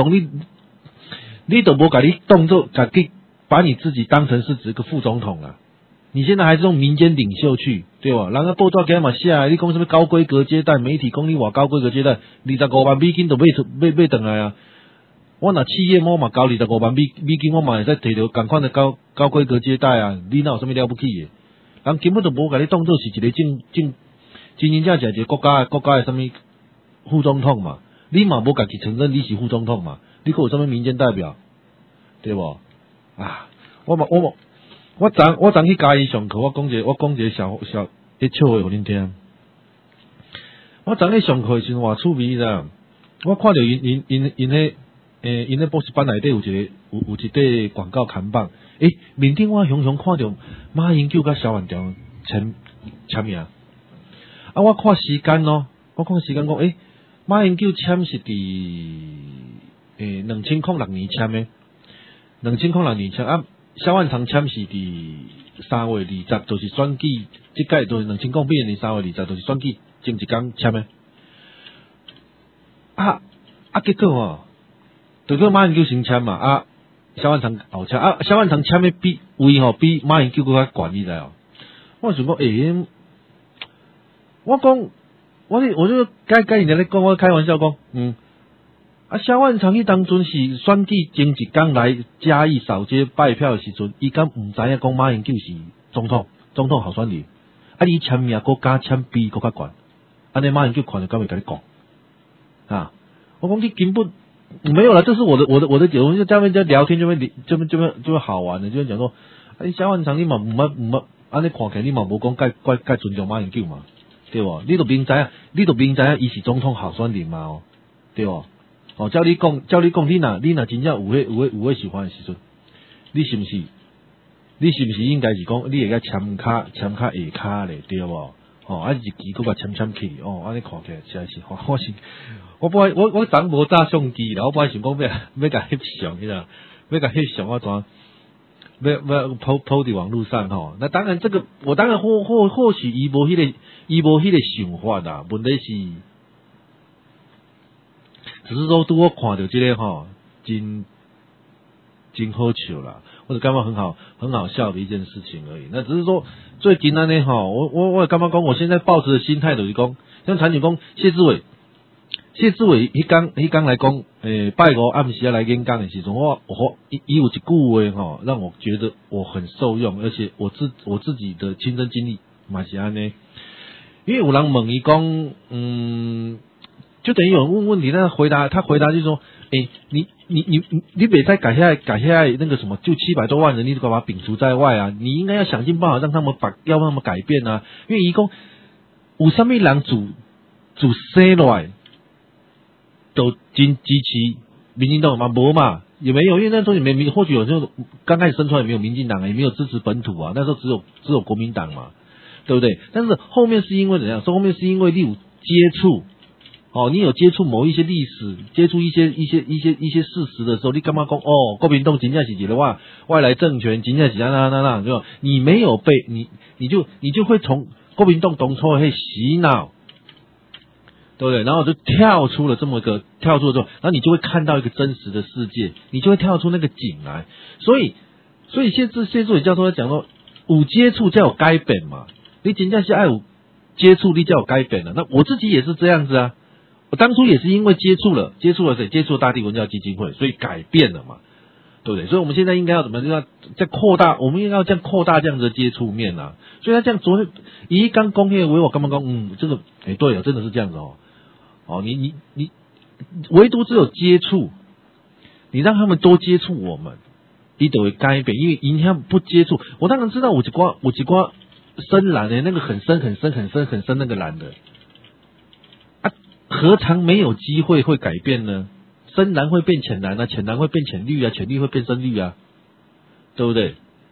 都无甲你当作把你自己当成是一个副总统啊！你现在还是用民间领袖去，对吧？人家报纸给嘛写，你讲什么高规格接待，媒体讲你话高规格接待，25万美金都买回来啊！我若企业我嘛交25万美金，我嘛会使摕到同款的高规格接待啊！你哪有什么了不起的？人根本就无甲你当作是一个真正是一个国家的什么副总统嘛？你嘛无家己承认你是副总统嘛？你还有什么民间代表？对无？我昨去嘉义上课，我讲一个小笑话互恁听。我昨去上课时阵偌趣味啦，我看到因迄补习班内底有一块广告看板，面顶我熊看到马英九甲萧万长签名。我看时间讲，马英九签是伫2006年签的，2006年签啊。萧万长签是伫3月20，就是选举，即届就是2008年3月20，就是选举前一天签的。结果就叫马英九先签嘛，萧万长后签，萧万长签的比马英九更较悬起来哦。我想讲，我就该人家咧讲，我开玩笑讲，萧万长迄当阵是选举前一天来嘉义扫街拜票的时阵，伊敢毋知影讲马英九是总统候选人，你签名搁加签比搁较悬，安尼马英九看着敢会甲你讲啊？我讲你根本没有啦，这是我的就在那边聊天就会好玩的，就会讲说，萧万长你嘛毋安尼看起来你嘛无讲该尊重马英九嘛，对无？你都明知影伊是总统候选人嘛，对无？照你讲，你若真正有迄喜欢的时阵，你是毋是应该是讲，你会甲签卡下骹咧，对无？ 日期搁甲签起，安尼看起来实在是，我昨无炸相机啦，我本来想讲要甲翕相，你知道，要甲翕相我怎？要抛伫网络上吼，那当然这个我当然或许伊无迄个想法啦，问题是，只是说拄我看到这个吼，真好笑啦，或者感觉很好笑的一件事情而已。那只是说最近安尼吼，我也感觉讲，我现在抱持的心态就是讲，像产品讲谢志伟迄天来讲，拜五暗时来演讲的时阵，伊有一句话吼，让我觉得我很受用，而且我自己的亲身经历嘛是安尼。因为有人问伊讲，就等于有人问问题，他回答就是说，你别再改下来那个什么，就700多万人，你就把它摒除在外啊！你应该要想尽办法让他们改变啊！因为伊讲有啥物人自生落来。都真支持民进党嘛？无嘛，也没有，因为那时候也没，或许有时候刚开始生出来也没有民进党，也没有支持本土啊，那时候只有国民党嘛，对不对？但是后面是因为怎样？说后面是因为你有接触，你有接触某一些历史，接触一些事实的时候，你干嘛讲国民党真正是一个外来政权，真正是那，对吧？你没有被你就会从国民党当初会洗脑。对不对？然后就跳出了之后，然后你就会看到一个真实的世界，你就会跳出那个景来。所以谢助理教授在讲说，有接触才有改变嘛。你真正是爱有接触，你才有改变了。那我自己也是这样子啊。我当初也是因为接触了谁？接触大地文教基金会，所以改变了嘛，对不对？所以我们现在应该要怎么样？再扩大，我们应该要这样扩大这样子的接触面啊。所以他这样昨天一刚公开为我刚刚讲，这个对啊，真的是这样子你唯独只有接触，你让他们多接触我们，你就会改变。因为影响不接触，我当然知道有一寡深蓝的那个很深那个蓝的啊，何尝没有机会会改变呢？深蓝会变浅蓝啊，浅蓝会变浅绿啊，浅绿会变深绿啊，对不对？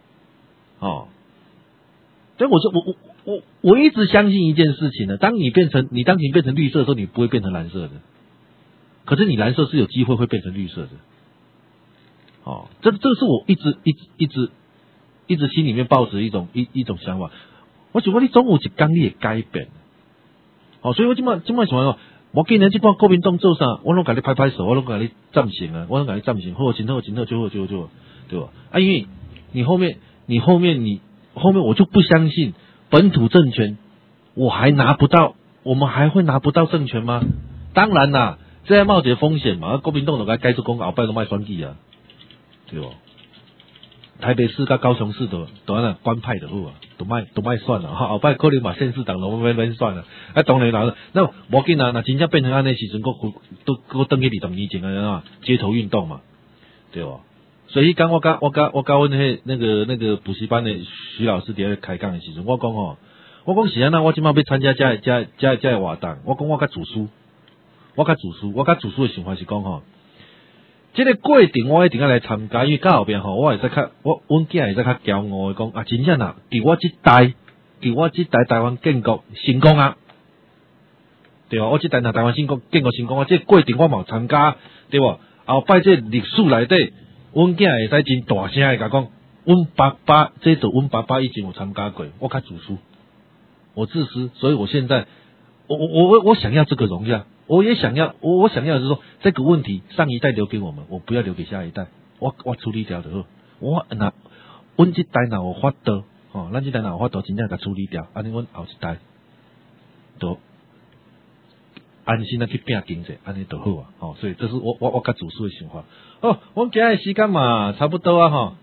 所以我一直相信一件事情呢，当你变成绿色的时候，你不会变成蓝色的，可是你蓝色是有机会会变成绿色的。这是我一直心里面抱着一种想法。我想说你总有一天你会改变。所以我今晚想说，我今年这帮国民党做啥，我拢给你拍拍手，我拢给你赞成啊，我拢给你赞成，好，真好，就好，对吧？因为你后面我就不相信。本土政权，我们还会拿不到政权吗？当然啦，这要冒着风险嘛。国民党就该做公后摆都卖选举啊，对不？台北市跟高雄市都安官派的好啊，都卖算了后摆可能把县市党都免算了。当然啦，那无紧啊，那真正变成安尼时阵，都登去2年前啊，街头运动嘛，对吧？所以刚我甲阮那个补习班的徐老师伫咧开讲的时阵，我讲是安那，我即马要参加这活动，我讲我较自私的想法是讲这个过程我一定要来参加，因为到后边我会使阮囝会使较骄傲的讲真正啊，伫我这代台湾建国成功啊，对吧？我这代台湾建国成功啊，这个过程我嘛有参加，对吧？后摆这历史内底。阮囝会使真大声的甲讲，阮爸爸以前有参加过，我较自私，我自私，所以我现在我想要这个荣耀，我想要的是说这个问题上一代留给我们，我不要留给下一代，我处理掉就好，阮这代若有法度，咱这代若有法度真正甲处理掉，安尼阮后一代都安心的去拼经济，安尼就好啊！所以这是我较自私的想法。我今日时间嘛差不多啊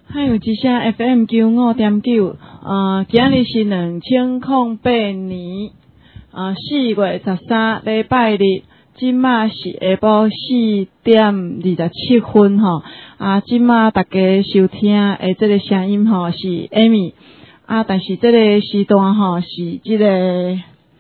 还有一声 FM95.9，今日是2008年4月13礼拜日，今嘛是下晡4点27分吼。今嘛大家收听的这个声音吼是 Amy， 但是这个时段吼是这个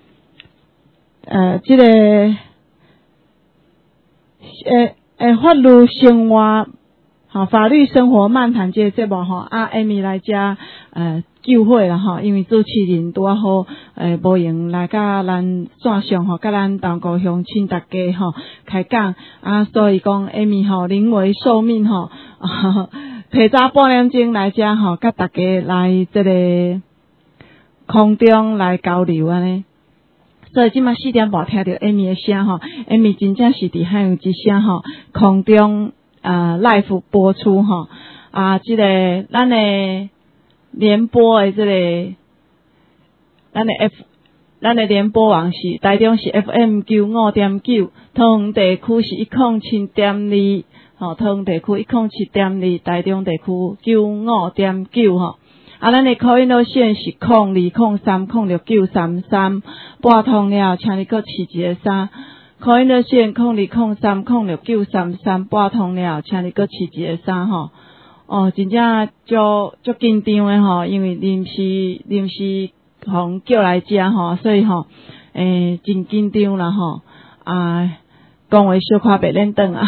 法律生活。法律生活漫谈这个节目吼，Amy 来遮救火啦吼，因为主持人拄好无闲来甲咱线上吼，甲咱东高乡亲大家吼开讲所以讲 Amy 吼临危受命吼，提早半点钟来遮吼，甲大家来这个空中来交流安尼。所以即马4点半听到 Amy 的声吼 ，Amy 真正是伫海有一声吼空中。live 播出吼这个咱的联播的这个咱的联播网是台中是 FM95.9， 桃园地区是 107.2， 桃园地区 107.2， 台中地区 95.9 吼。咱的call in热线是0203069333，拨通了，请你搁试一个3。call in热线0203069333，拨通了，请你搁试一个3吼。真正足紧张的吼，因为临时互叫来遮吼，所以吼真紧张啦吼。讲话小可袂认真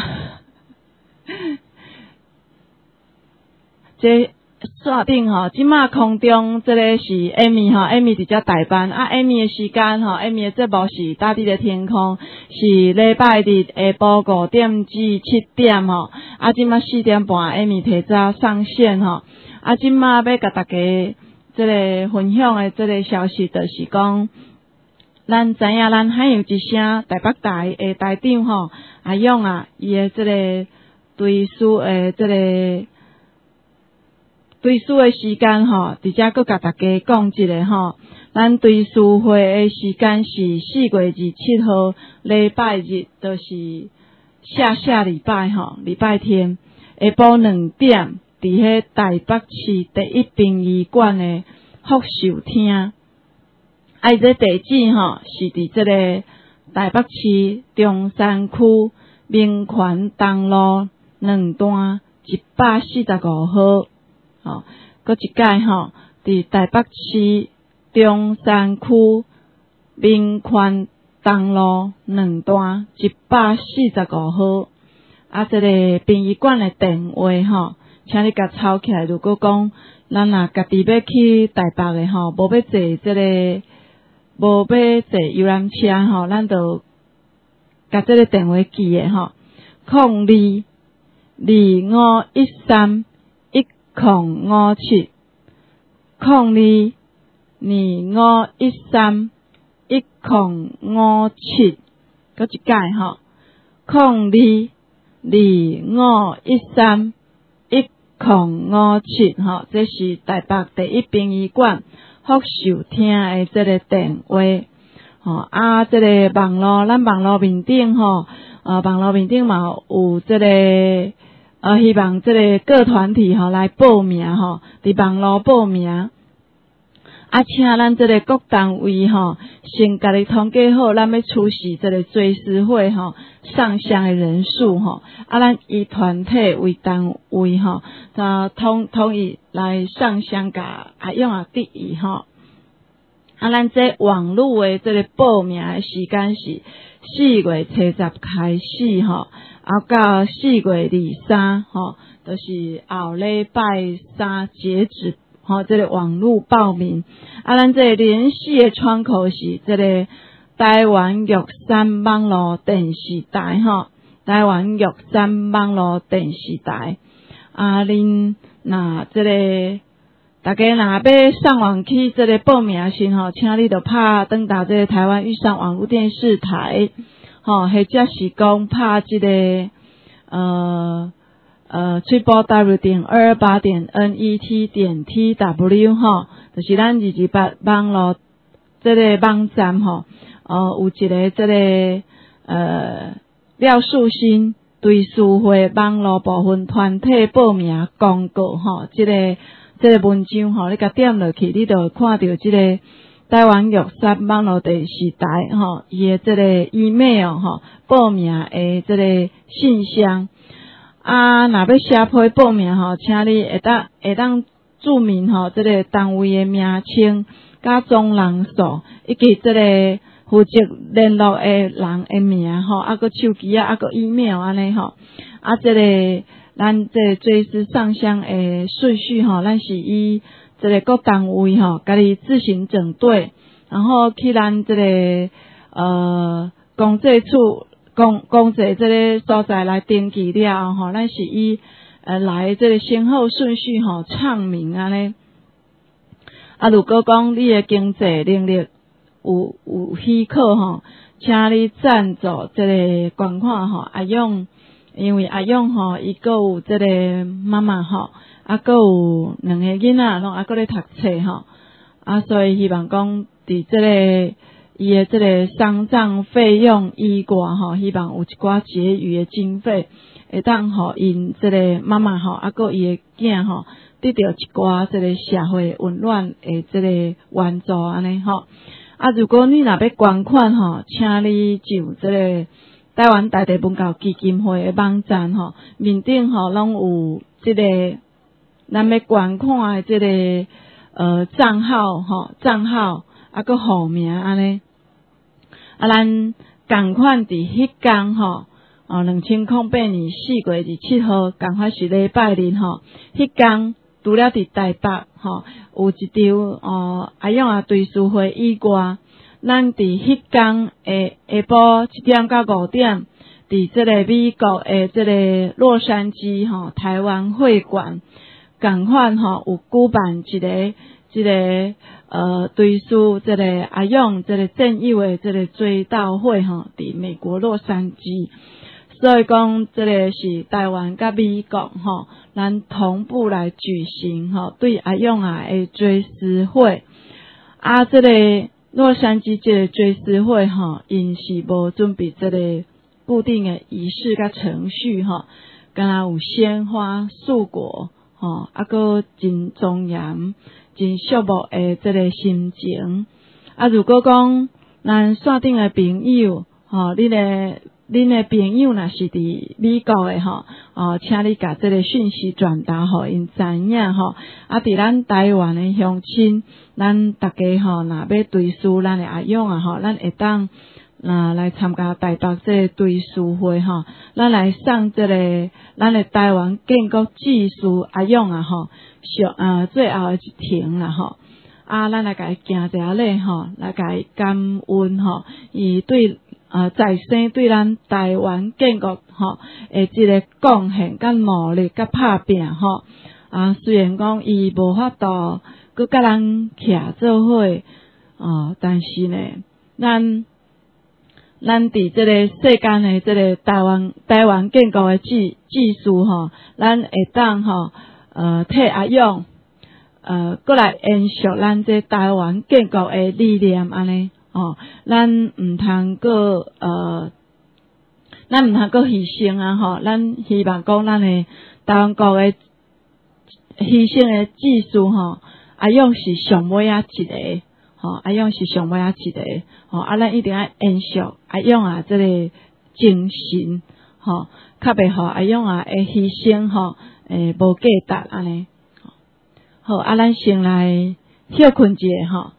这线顶吼，即马空中这个是 Amy 吼 ，Amy 伫遮代班Amy 的时间吼 ，Amy 的节目是大地的天空，是礼拜日下晡5点至7点吼，即马4点半 Amy 提早上线吼，即马要甲大家这个分享的这个消息，就是讲，咱知影咱还有一声台北台的台长吼，阿勇伊的这个对书的这个。对书的时间吼，伫遮搁甲大家讲一下吼，咱对书会的时间是4月27号礼拜日，就是下礼拜吼，礼拜天下晡2点，伫迄台北市第一殡仪馆的福寿厅。这地址吼是伫这个台北市中山区民权东路2段145号。搁一届吼，伫台北市中山区民权东路2段145号。这个殡仪馆的电话吼，请你甲抄起来。如果讲咱家己要去台北的吼，无要坐游览车吼，咱就甲这个电话记的吼，0225131057 0225131057，搁一届吼，0225131057吼，这是台北第一殡仪馆福寿厅的这个电话吼。这个网络面顶吼，网络面顶嘛有这个。希望这个各团体吼来报名吼，伫网络报名。请咱这个各单位吼，先家己统计好，咱要出席这个追思会吼，上香的人数吼。咱以团体为单位吼，统一来上香甲用第一吼。咱这网络的这个报名的时间是4月70开始吼。到4月23吼，就是后礼拜3截止吼，这个网络报名。咱这个联系的窗口是这个台湾玉山网络电视台吼，台湾玉山网络电视台。恁若这个大家若要上网去这个报名时吼，请你就拍登打这个台湾玉山网络电视台。或者是讲拍这个www.228.net.tw 吼，就是咱228网络这个网站吼，有一个这个廖树新对书会网络部分团体报名公告吼，这个文章吼，你甲点落去，你就会看到这个台湾玉山网络电视台吼，伊的这个 email 吼，报名的这个信箱啊，若要写批报名吼，请你会当注明吼，这个单位的名称、甲总人数，以及这个负责联络的人的名吼，啊个手机啊，啊个 email 安尼吼，啊这个咱这个追思上香的顺序吼，咱是以这个各单位吼，家己自行整队，然后去咱这个公祭处公祭这个所在来登记了吼，咱是以来这个先后顺序吼唱名安尼。啊，如果讲你的经济能力有许可吼，请你赞助这个捐款吼，阿勇，因为阿勇吼，伊个有这个妈妈吼，啊个有两个囡仔拢还搁咧读册吼，啊所以希望讲伫这个伊的这个丧葬费用以外吼，希望有一寡结余的经费，会当吼因这个妈妈吼，啊个伊的囝吼，得到一寡这个社会温暖的这个援助安尼吼。啊，如果你若要捐款吼，请你就这个台湾在地文教基金会的网站吼，面顶吼拢有这个咱要捐款的这个账号吼，啊个户名安尼。啊，咱共款伫迄天吼，2008年4月27号，共款是礼拜日吼，迄天除了伫台北吼，有一场阿勇啊追思会以外，咱伫迄天下晡1點到5點，伫这个美国的这个洛杉矶吼台湾会馆，共款吼有举办一个这个追思这个阿勇这个战友的这个追悼会吼，伫美国洛杉矶。所以讲，这个是台湾甲美国吼，咱同步来举行吼，对阿勇啊的追思会。啊，这个洛杉矶这个追思会吼，因是无准备这个固定的仪式甲程序吼，敢若有鲜花、素果吼，啊个真庄严、真肃穆的这个心情。啊，如果讲咱线顶的朋友吼，恁的朋友若是伫美国的吼，请你甲这个讯息转达互因知影吼。啊，伫咱台湾的乡亲，咱大家吼，若要追思咱的阿勇啊吼，咱会当来参加台北这个追思会吼，咱来送这个咱的台湾建国志士阿勇啊吼，最后的一程啦吼。啊，咱来甲伊行一下礼吼，来甲伊感恩吼，伊对在生对咱台湾建国吼诶，即个贡献甲努力甲拍拼吼。啊，虽然讲伊无法度佮甲咱徛做伙但是呢，咱伫即个世间诶，即个台湾建国诶技术吼，咱会当吼替阿勇过来延续咱这台湾建国诶理念安尼。咱毋通个牺牲啊吼！咱希望讲咱的台湾国的牺牲的技术吼，阿勇是上尾一个阿勇是上尾一个咱一定要延续阿勇啊这个精神较袂互阿勇啊的牺牲无价值安尼。好，咱先来休困一下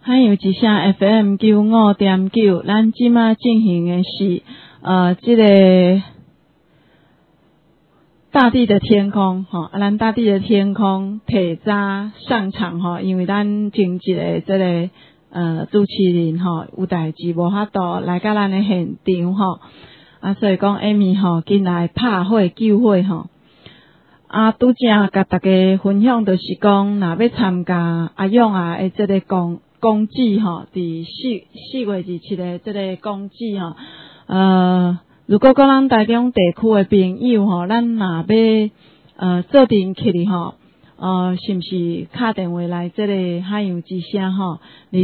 还有一声 FM 95.9，咱即马进行的是这个大地的天空吼，咱大地的天空提早上场吼，因为咱前一个这个主持人吼有代志无法度来到咱的现场吼，所以讲 Amy 吼进来拍火救火吼。拄则甲大家分享就是讲，若要参加阿勇的这个公祭吼，伫4月27日这个公祭吼，如果讲咱台中地区的朋友吼，咱若要做阵起哩吼，是毋是敲电话来这个海洋之声吼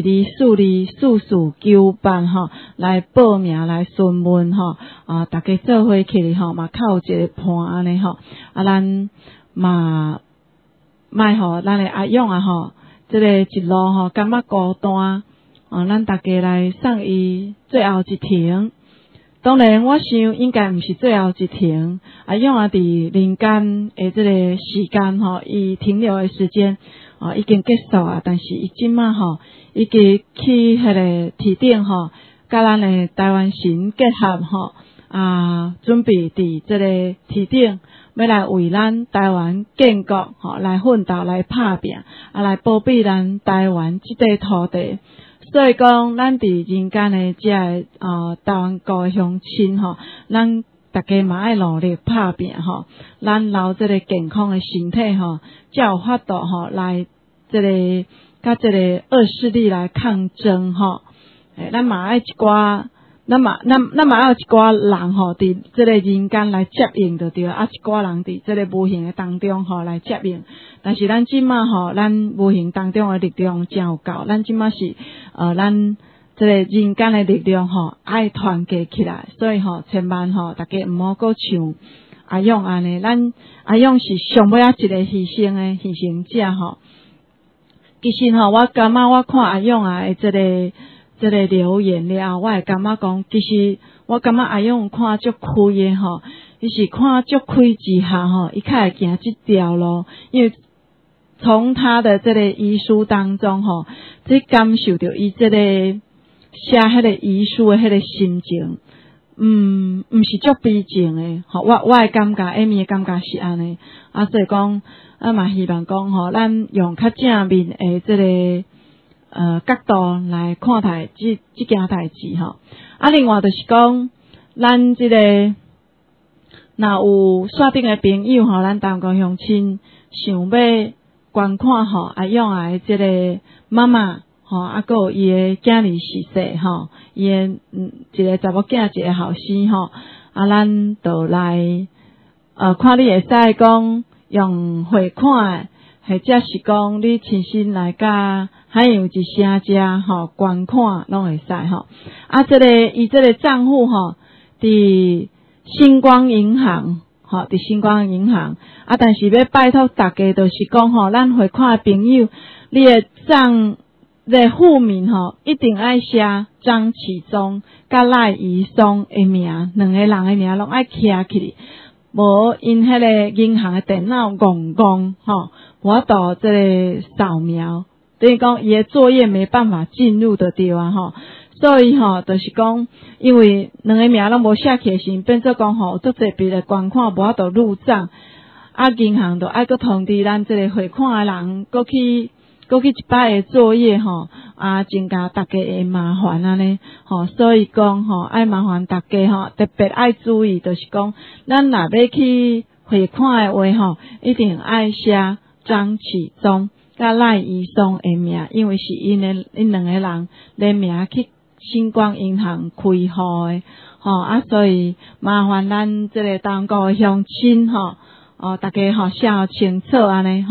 ，22424498吼，来报名来询问吼，大家做伙起哩吼，嘛较有一个伴安尼吼，咱嘛卖吼咱的阿勇吼。这个一路吼，感觉孤单，咱大家来送伊最后一程。当然，我想应该毋是最后一程，用伫人间的这个时间吼，伊停留的时间已经结束啊。但是伊即马吼，已经去迄个市顶吼，甲咱的台湾神结合吼，准备伫这个市顶。要来为咱台湾建国吼来奋斗来拍拼，来保庇咱台湾这块土地。所以讲，咱伫人间的这个台湾国的乡亲吼，咱大家嘛爱努力拍拼吼，咱留这个健康的身体吼，才有法度吼来这个甲这个恶势力来抗争吼。咱嘛爱一寡。咱嘛有一寡人吼，伫这个人间来接应就对，一寡人伫这个无形的当中吼来接应。但是咱即马吼，咱无形当中的力量真有够，咱即马是咱这个人间的力量吼，爱团结起来。所以吼，千万吼，大家毋好阁像阿勇安尼，咱阿勇是上尾一个牺牲者吼。其实吼，我感觉我看阿勇的这个留言了，我会感觉讲，其实我感觉阿勇看足开的吼，伊是看足开之下吼，伊较会行这条路，因为从他的这个遗书当中吼，只感受到伊这个写迄个遗书的迄个心情，毋是足悲情的吼，我会感觉，Amy的感觉是安尼，所以讲，嘛希望讲吼，咱用较正面的这个。角度来看待这件代志吼，另外就是讲，咱这个若有线顶的朋友吼，咱台湾国乡亲想要观看吼，阿勇的这个妈妈吼，还有伊的囝儿逝世吼，伊的一个查某囝一个后生吼，咱就来看你会使讲用汇款，或者是讲你亲身来甲。还有一声遮吼观看拢会使吼，这个伊这个账户吼，伫星光银行吼，伫星光银行但是要拜托大家，就是讲吼，咱汇款的朋友，你的账的户名吼，一定爱写张启忠甲赖宜松的名，两个人的名拢爱徛起哩，无因迄个银行的电脑戆吼，我到这个扫描。等于讲，伊的作业没办法进入的对啊吼，所以吼，就是讲，因为两个名拢无写起时，变做讲吼，做这别的捐款无法度入账，银行就爱阁通知咱这个汇款的人，阁去一摆的作业吼，增加大家的麻烦安尼吼，所以讲吼，爱麻烦大家吼，特别爱注意，就是讲，咱若要去汇款的话吼，一定爱写张启忠。甲赖宜松的名，因为是因两个人联名去星光银行开户的，所以麻烦咱这个当国的乡亲大家写清楚安尼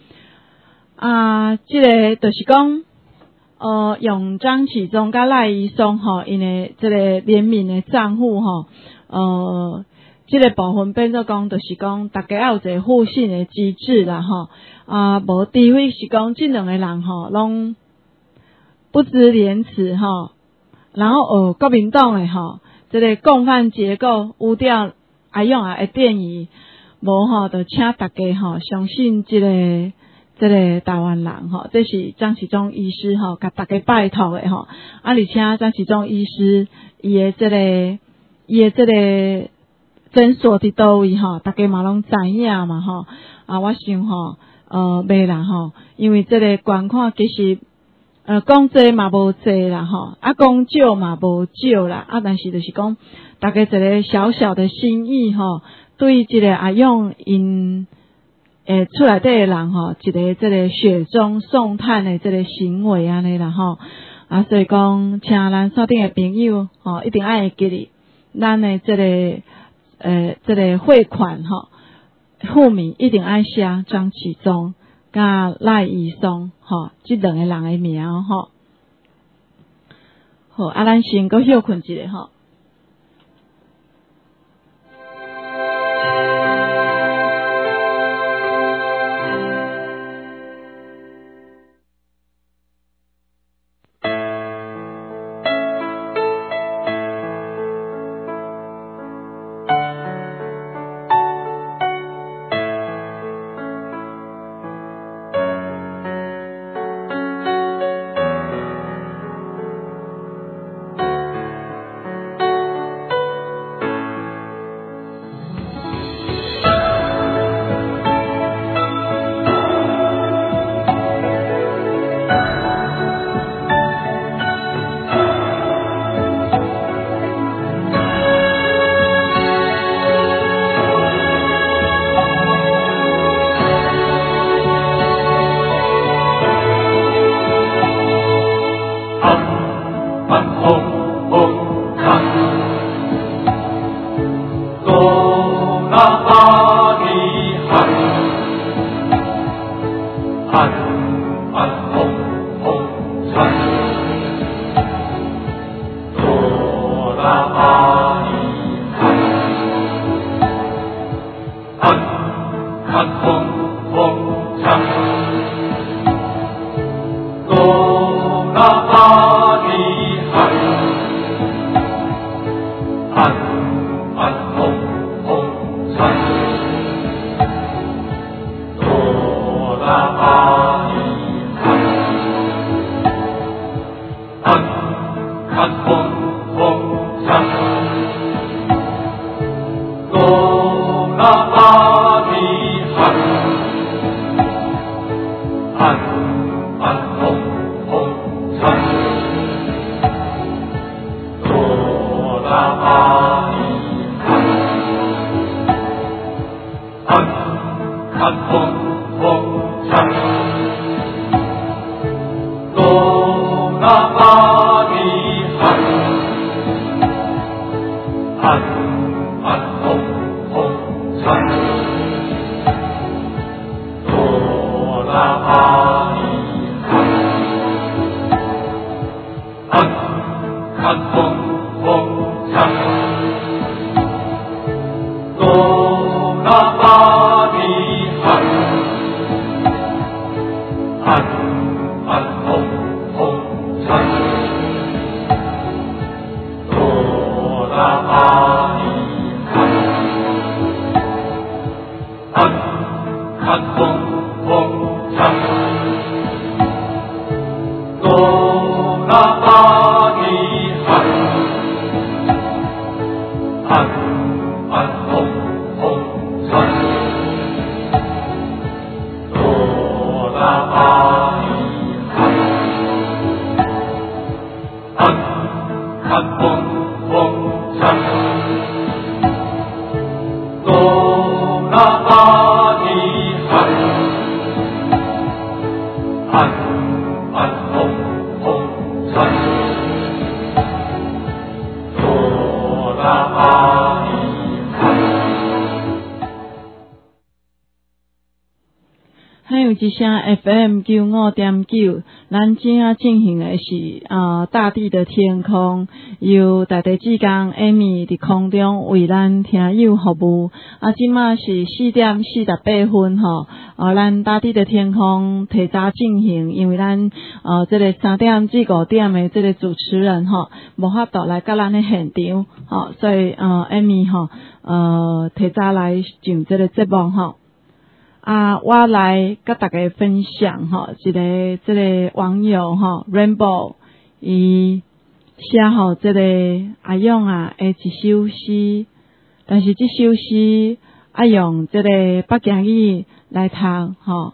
这个就是讲用张启忠甲赖宜松因的这个联名的账户这个部分变做讲，就是讲大家要有一个互信的机制啦无除非是讲这两个人拢不知廉耻然后国民党的这个共犯结构污掉阿勇的电影，无就请大家相信这这个台湾人吼，这是张启忠医师吼，甲大家拜托的吼。而且张启忠医师伊的这个诊所伫倒位吼，大家嘛拢知影嘛吼。我想吼，袂啦吼，因为这个捐款其实讲济嘛无济啦吼，讲少嘛无少啦，但是就是讲大家一个小小的心意吼，对这个阿勇因厝内底的人吼，一个这个雪中送炭的这个行为安尼啦吼，所以讲请咱锁定的朋友吼，一定爱会记哩，咱的这个汇款吼，户名一定爱写张启忠甲赖宜松吼，这两个人的名吼。好，咱先搁休困一下吼。一声 FM 95.9，咱今仔进行的是大地的天空，由大地志工 Amy 伫空中为咱听友服务。今仔是4:48分吼，咱大地的天空提早进行，因为咱这个3点至5点的这个主持人吼，无法度来到咱的现场吼，所以Amy 吼提早来上这个节目吼。 我来甲大家分享吼，这个网友吼 Rainbow 伊写好这个阿勇的一首诗，但是这首诗用这个北京语来读吼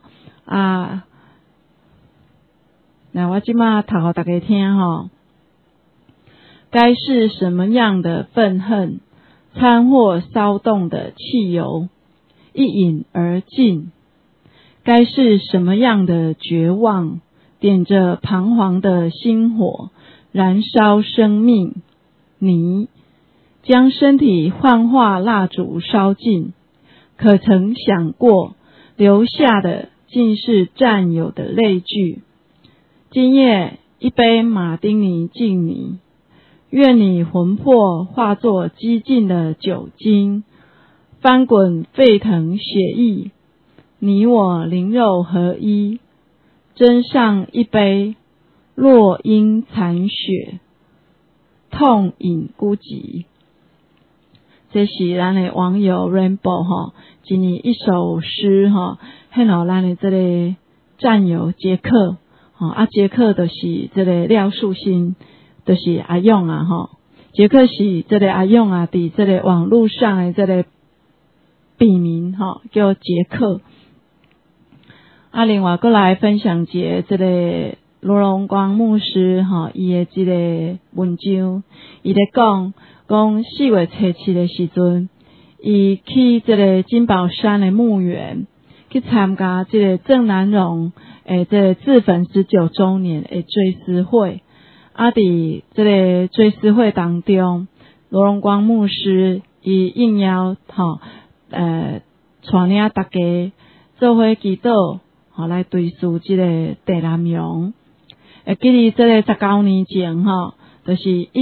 那我现在读给大家听吼。该是什么样的愤恨，掺和骚动的汽油，一饮而尽？该是什么样的绝望，点着彷徨的心火，燃烧生命？你将身体幻化蜡烛烧尽，可曾想过，留下的竟是战友的泪句？今夜一杯马丁尼敬你，愿你魂魄化作激进的酒精，翻滚沸腾血液，你我灵肉合一，斟上一杯落英残雪，痛饮孤寂。这是咱的网友 Rainbow 吼，今年一首诗吼，献予咱的这个战友杰克吼，杰克就是这个廖树新，就是阿勇吼，杰克是这个阿勇伫这个网络上的这个笔名吼，叫杰克。另外过来分享一个这个罗荣光牧师吼，伊的这个文章，伊咧讲4月初7的时阵，伊去这个金宝山的墓园去参加这个郑南榕这个自焚19周年的追思会。伫这个追思会当中，罗荣光牧师伊应邀带领大家做伙祈祷，来追思这个郑南榕。记哩这个19年前就是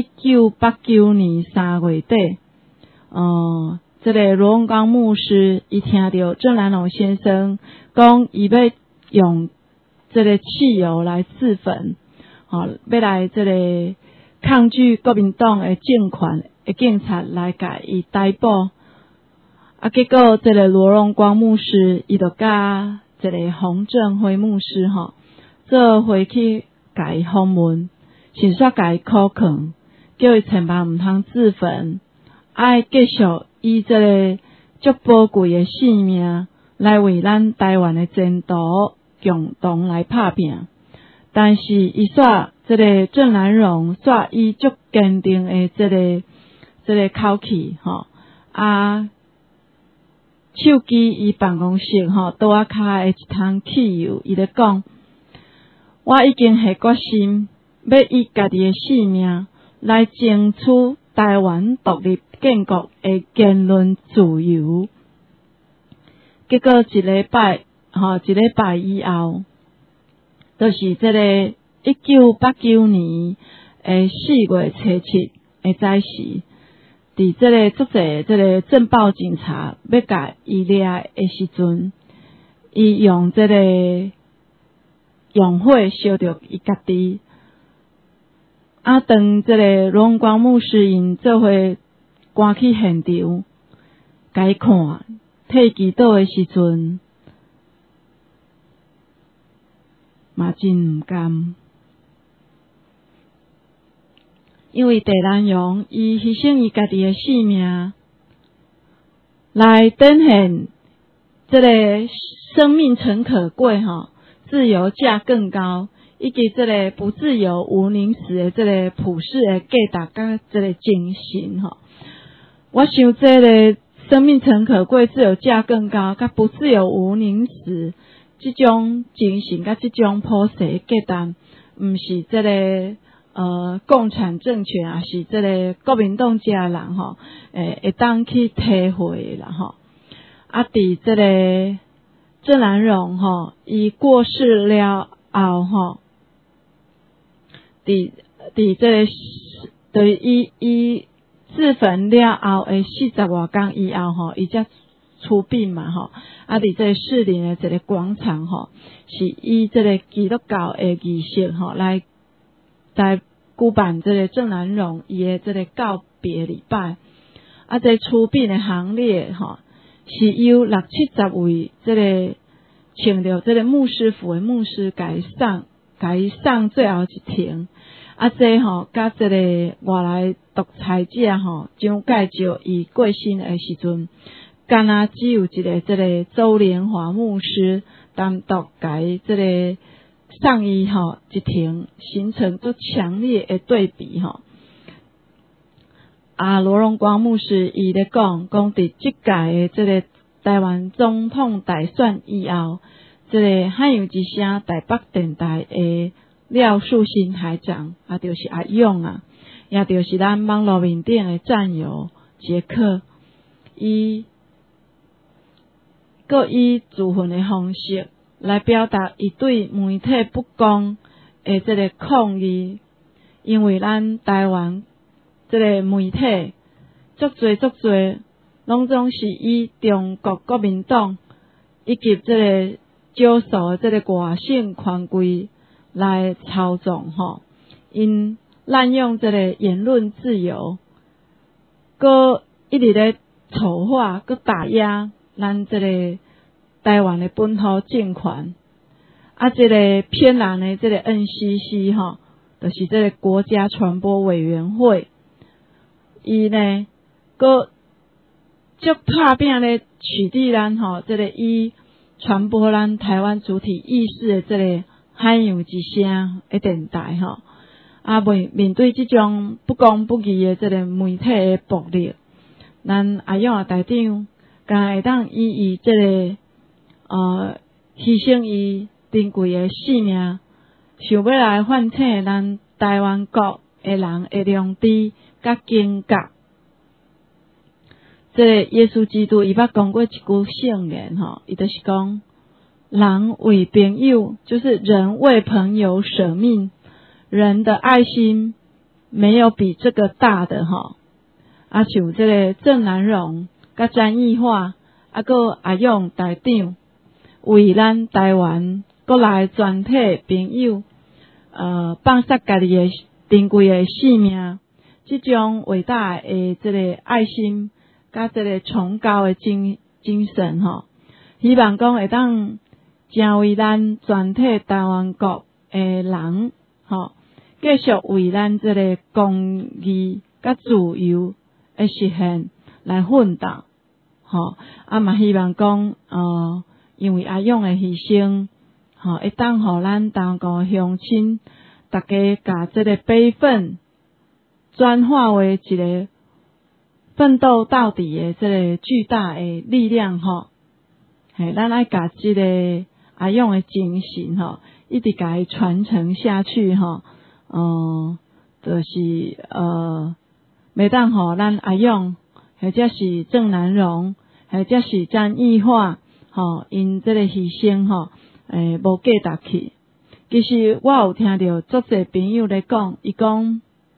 1989年3月底，这个罗荣光牧师伊听到郑南榕先生讲伊要用这个汽油来自焚，要来这个抗拒国民党的政权的警察来甲伊逮捕。结果这个罗荣光牧师伊就甲这个洪正辉牧师做回去甲伊访问，先煞甲伊考劝，叫伊千万毋通自焚，爱继续以这个足宝贵的性命来为咱台湾的前途共同来打拼。但是伊煞这个郑南榕煞伊足坚定的这个口气手机伊办公室桌仔骹的一桶汽油，伊咧讲，我已经下决心要以家己的性命来争取台湾独立建国的言论自由。结果一礼拜以后，就是这个1989年4月初7的早时，伫这个足侪这个政报警察要甲伊抓的时阵，伊用这个用火烧着伊家己。当这个罗荣光牧师因做伙赶去现场，甲伊看替祈祷的时阵，嘛真毋甘，因为郑南榕伊牺牲伊家己的性命，来展现这个生命诚可贵自由价更高，以及这个不自由无宁死的这个普世的价值甲这个精神我想这个生命诚可贵，自由价更高，甲不自由无宁死这种精神甲这种普世的价值，毋是这个共产政权也是这个国民党这人会当去体会啦伫这个郑南榕伊过世了后伫这个对伊自焚了后的40多天以后伊才出殡嘛伫这个士林的这个广场是以这个基督教的仪式来举办这个郑南榕伊的这个告别礼拜。这出殡的行列是由60-70位这个穿着这个牧师服的牧师改上最后一庭。这吼，甲这个外来独裁者吼，蒋介石伊过身的时阵，敢若只有一个这个周连华牧师单独改这个上伊吼一庭，形成足强烈的对比吼。罗荣光牧师伊咧讲伫即届的这个台湾总统大选以后，这个汉阳之声台北电台的廖树新台长就是阿勇也就是咱网络面顶的战友杰克，伊自份的方式来表达伊对媒体不公的这个抗议，因为咱台湾这个媒体足多拢总是以中国国民党以及这个少数的这个外省权贵来操纵因滥用这个言论自由，搁一直咧丑化，搁打压咱这个台湾的本土政权。这个偏蓝的这个 NCC 就是这个国家传播委员会，伊呢搁足拍拼咧取缔咱这个以传播咱台湾主体意识的这个汉阳之声的电台面对这种不公不义的这个媒体的暴力，咱阿勇台长敢会当以这个牺牲伊珍贵的性命，想要来唤醒咱台湾国的人的良知甲警觉。这个耶稣基督伊捌讲过一句圣言伊就是讲，人为朋友，就是人为朋友舍命，人的爱心没有比这个大的像这个郑南榕甲詹义化搁阿勇台长为咱台湾国内全体朋友放下家己的珍贵的性命，这种伟大的这个爱心甲这个崇高的精神希望讲会当成为咱全体台湾国的人继续为咱这个公义甲自由的实现来奋斗嘛希望讲因为阿勇的牺牲会当互咱台湾国乡亲大家把这个悲愤转化为一个奋斗到底的这个巨大的力量咱爱把这个阿勇的精神一直甲伊传承下去就是每当咱阿勇或者是郑南榕或者是詹义化因这个牺牲无价值去。其实我有听到足侪朋友咧讲，伊讲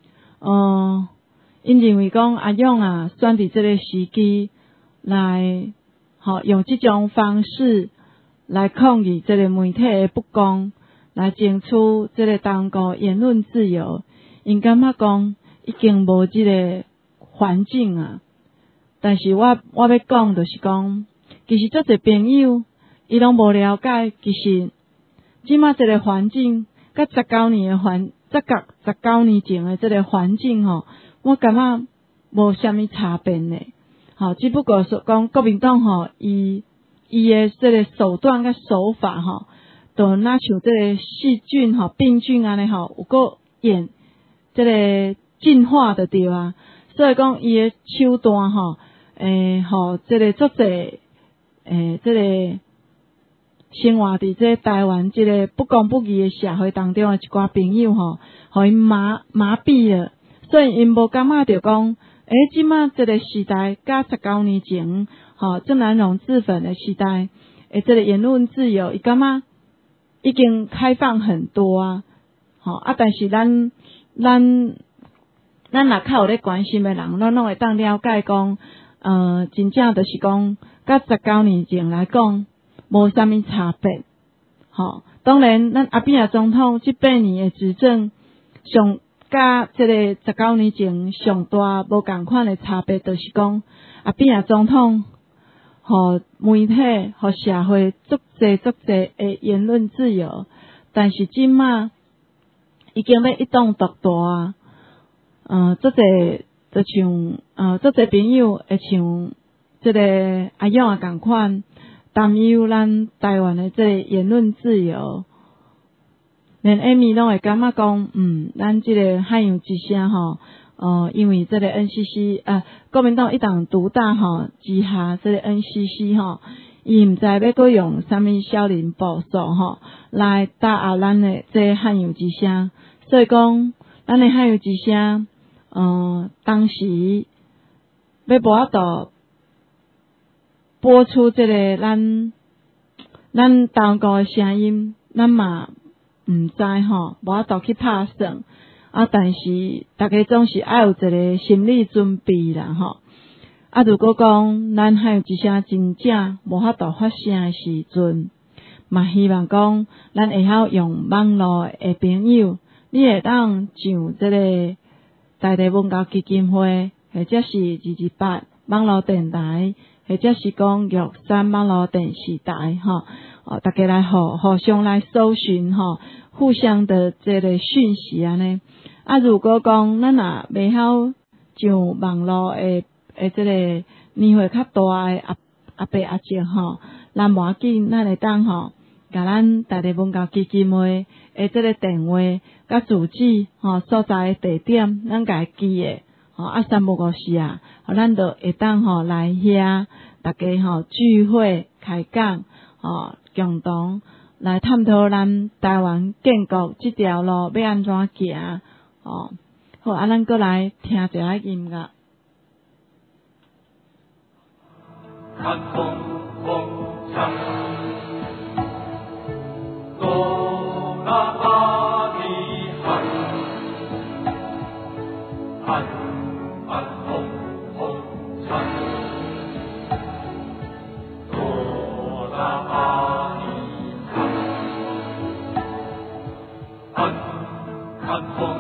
因认为讲阿勇选伫这个时机来用这种方式来抗议这个媒体的不公，来争取这个台湾国言论自由。因感觉讲已经无这个环境但是我要讲就是讲，其实足侪朋友伊拢无了解，其实即马这个环境甲19年前的这个环境我感觉无啥物差别呢。只不过说讲国民党伊的这个手段甲手法就若像这个细菌病菌安尼有个演这个进化的对所以讲伊的手段这个足侪这个生活伫这台湾这个不公不义的社会当中的一寡朋友互因麻痹了，所以因无感觉到讲即马这个时代甲19年前郑南榕自焚的时代这个言论自由伊感觉已经开放很多但是咱若较有咧关心的人，咱拢会当了解讲真正就是讲甲19年前来讲无啥物差别当然咱阿扁总统这8年的执政上甲这个19年前上大无共款的差别，就是讲阿扁总统互媒体、互社会足侪的言论自由，但是即马已经要一党独大啊！足侪就像足侪朋友会像即个阿勇啊共款，担忧咱台湾的即个言论自由，连艾米拢会感觉讲，咱即个汉阳之声吼。因为这个 NCC 国民党一党独大吼之下，这个 NCC 吼，伊毋知要搁用啥物小人步数吼来打压咱的这汉阳之声，所以讲咱的汉阳之声，当时要无法度播出这个咱当国的声音，咱嘛毋知吼，无法度去拍算。但是大家总是爱有一个心理准备啦吼。如果讲咱还有一声真正无法度发声的时阵，嘛希望讲咱会晓用网络的朋友，你会当上这个在地文教基金会，或者是228网络电台，或者是讲玉山网络电视台吼，大家来互相来搜寻吼，互相的这个讯息安尼。如果讲咱若袂晓上网络的这个年岁较大的阿伯阿姐吼，咱无要紧，咱会当吼，甲咱在地文教基金会的这个电话甲住址吼所在的地点，咱甲伊记诶，354咱就会当吼来遐，大家吼聚会开讲，共同来探讨咱台湾建国这条路要安怎行。好，咱搁来听一下音乐。看风风枪，哆啦吧哩喊，喊喊风风枪，哆啦吧哩喊，喊喊风。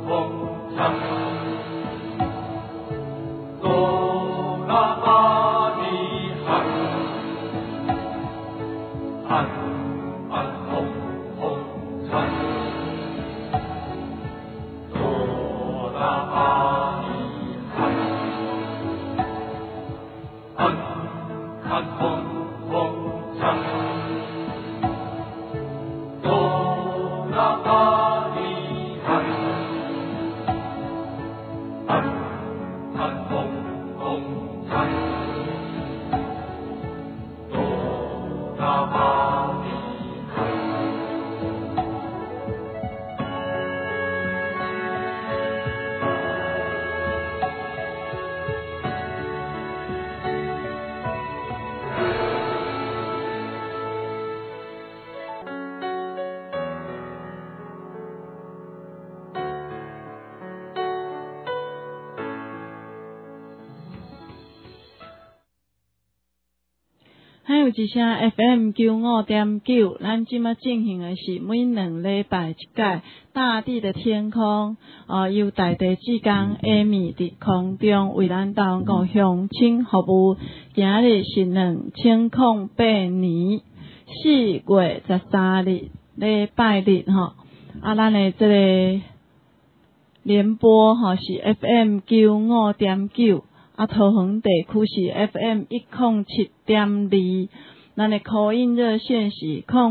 还有一声 FM 95.9，咱即马进行的是每2礼拜一届大地的天空，由大地志工艾米伫空中为咱台湾国乡亲服务。今日是2008年4月13日礼拜日吼，咱的这个联播吼是 FM 95.9。桃园地区是 FM 107.2，咱的call in热线是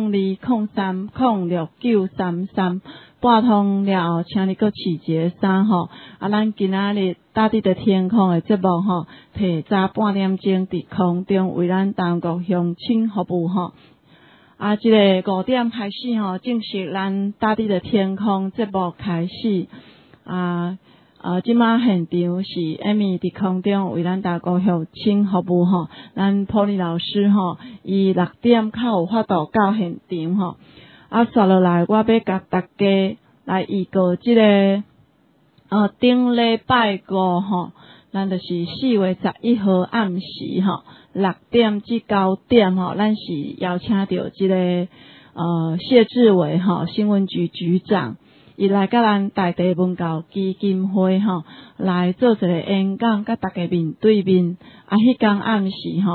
0203069933，拨通了后，请你搁试一个3吼。咱今仔日大地的天空的节目吼，提早半点钟伫空中为咱台湾国乡亲服务吼。这个5点开始吼，正式咱大地的天空节目开始即马现场是艾米伫空中为咱大国乡亲服务吼，咱普利老师吼，伊6点较有法度到现场吼。刷落来，我要甲大家来预告即个顶礼拜5吼，咱就是4月11号暗时吼，6点至9点吼，咱是邀请到即个谢志伟吼，新闻局局长。伊来甲咱大地文教基金会吼来做一个演讲，甲大家面对面。迄天暗时吼，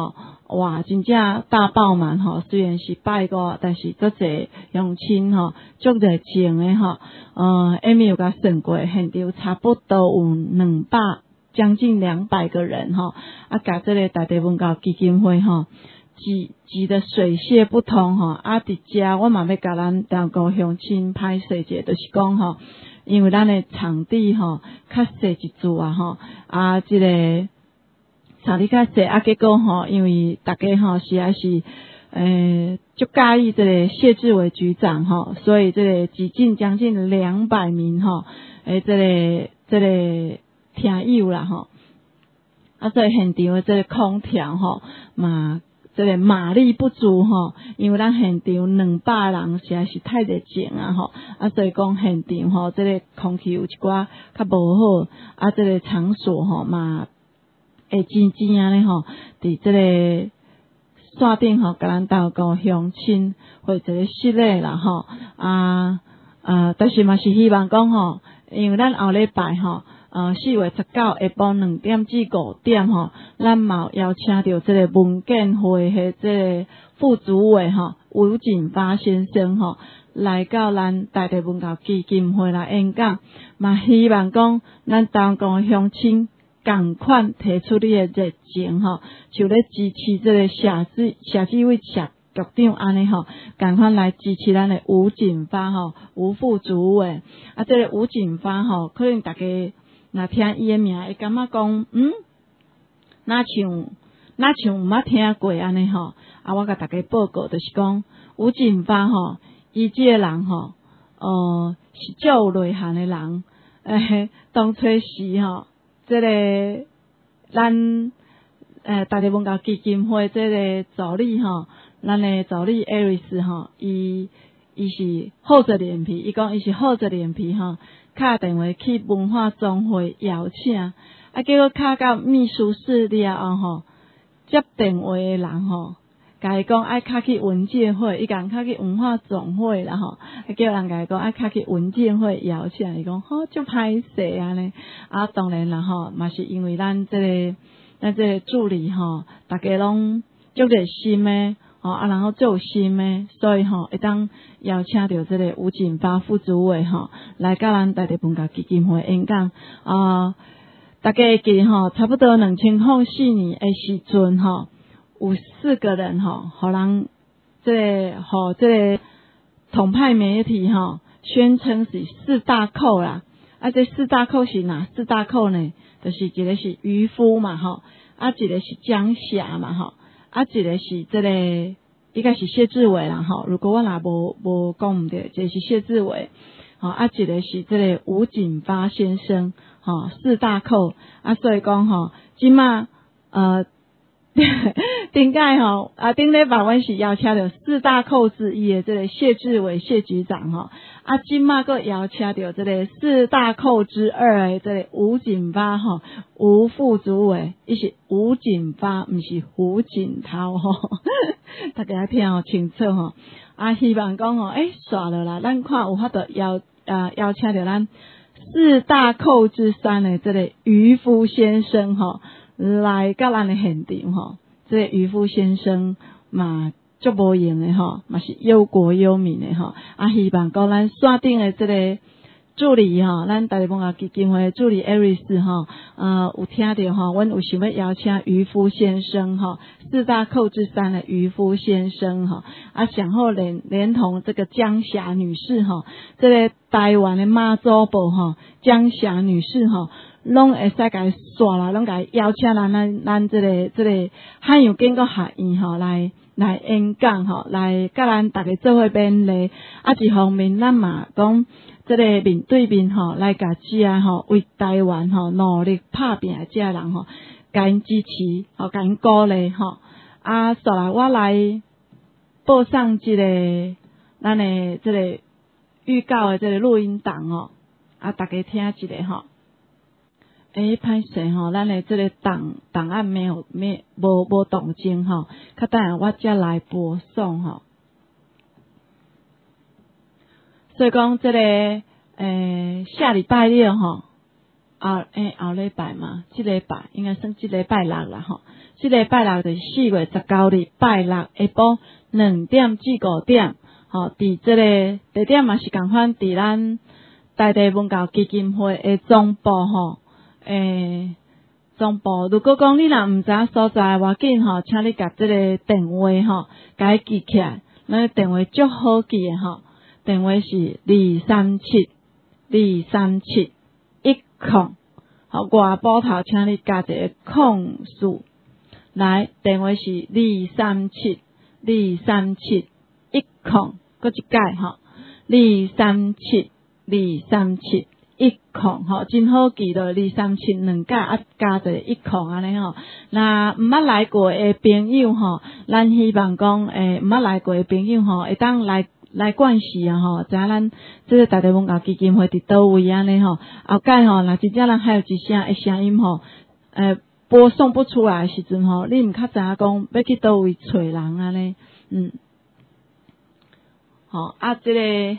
哇，真正大爆满吼，虽然是拜过，但是足侪乡亲吼，足热情诶吼，下面有甲算过，现场差不多有将近200个人吼，甲这个大地文教基金会吼，挤得水泄不通吼，伫遮我嘛要甲咱中国乡亲歹势者，就是讲吼，因为咱诶场地吼较细一注吼，即个场地较细结果吼，因为大家吼实在是就介意这个谢志伟局长吼，所以这个挤进将近200名吼，这个听友啦吼，所以现场的这个空调吼嘛，这个马力不足吼，因为咱现场200人实在是太热情吼，所以讲现场吼，这个空气有一寡较无好，这个场所吼嘛，会真安尼吼，伫这个线顶吼，甲咱斗高乡亲或者失礼啦吼，但是嘛是希望讲吼，因为咱后礼拜吼。4月19下晡2點至5點吼，咱嘛邀請到這個文建會的這個副主委吼吳景發先生吼來到咱大地文教基金會來演講，嘛希望講咱當個鄉親共款提出你的熱情吼，就咧支持這個社志委社局長安尼吼，共款來支持咱的吳景發吼吳副主委，這個吳景發吼，可能大家。那聽伊的名，會感覺講，哪像毋捌聽過安尼吼。我甲大家報告就是講，吳景發吼，伊這個人吼，是足有內涵的人。當初時吼，這個咱大地文教基金會這個助理吼，咱的助理艾瑞斯吼，伊是厚着臉皮，伊講伊是厚着臉皮吼。打電話去文化總會邀請，結果打到秘書室了後，接電話的人吼，甲伊講愛打去文建會，伊講打去文化總會啦吼，叫人甲伊講愛打去文建會邀請，伊講好就歹勢安尼，當然啦吼，嘛是因為咱這個助理吼，大家攏足熱心誒。然後做心誒，所以會當邀請到這個吳景發副主委來到咱大地文教基金會演講。大家會記差不多2004年誒時陣有4個人互人這個統派媒體宣稱是4大寇啦。這4大寇是哪4大寇呢？就是一個是漁夫嘛一個是江俠嘛一個是這個應該是謝志偉啦如果我若無講唔對，就是謝志偉一個是這個吳景發先生4大寇所以講即馬頂擺頂禮拜阮是邀請到4大寇之一的這個謝志偉謝局長即馬閣邀請到這個4大寇之2的這個吳景發吳副主委，伊是吳景發，毋是胡錦濤大家聽清楚希望講煞了啦，咱看有法度邀請到咱4大寇之3的這個漁夫先生來到咱的現場這個漁夫先生嘛足無用的嘛是憂國憂民的希望講咱線頂的這個助理咱大地文教基金會助理艾瑞斯有聽到阮有想要邀請漁夫先生4大寇之3的漁夫先生想後連同這個江霞女士這個台灣的媽祖婆江霞女士攏會使甲伊刷啦，攏甲伊邀請咱這個漢陽建國學院來演講來甲咱大家做伙勉勵一方面咱嘛講這個面對面來甲遮為台灣努力打拼的遮人甲因支持甲因鼓勵所來我來播上這個咱的這個預告的這個錄音檔大家聽一下歹勢咱的這個檔案無動靜較等下我才來播送所以講這個下禮拜六後禮拜嘛，這禮拜應該算這禮拜六啦即个拜六就是4月19日拜六下晡2點至5點，吼，伫即个地點嘛是共款，伫咱在地文教基金會的總部吼，總部。如果講你若毋知影所在，要緊吼，請你甲即個電話吼，甲伊記起來。咱電話足好記的吼，電話是237，23710。好，外埔頭請你加一個控數，來，電話是237，23710，擱一解吼，237，23710，吼，真好記咯，237兩解啊，加一個10安尼吼。那毋捌來過的朋友吼，咱希望講毋捌來過的朋友吼，會當來關係啊吼，知影咱即個大地文教基金會佇倒位安尼吼，後擺吼，若真正咱還有一聲的聲音吼，播送不出來的時陣吼，你毋較知影講要去倒位找人安尼，好啊，即個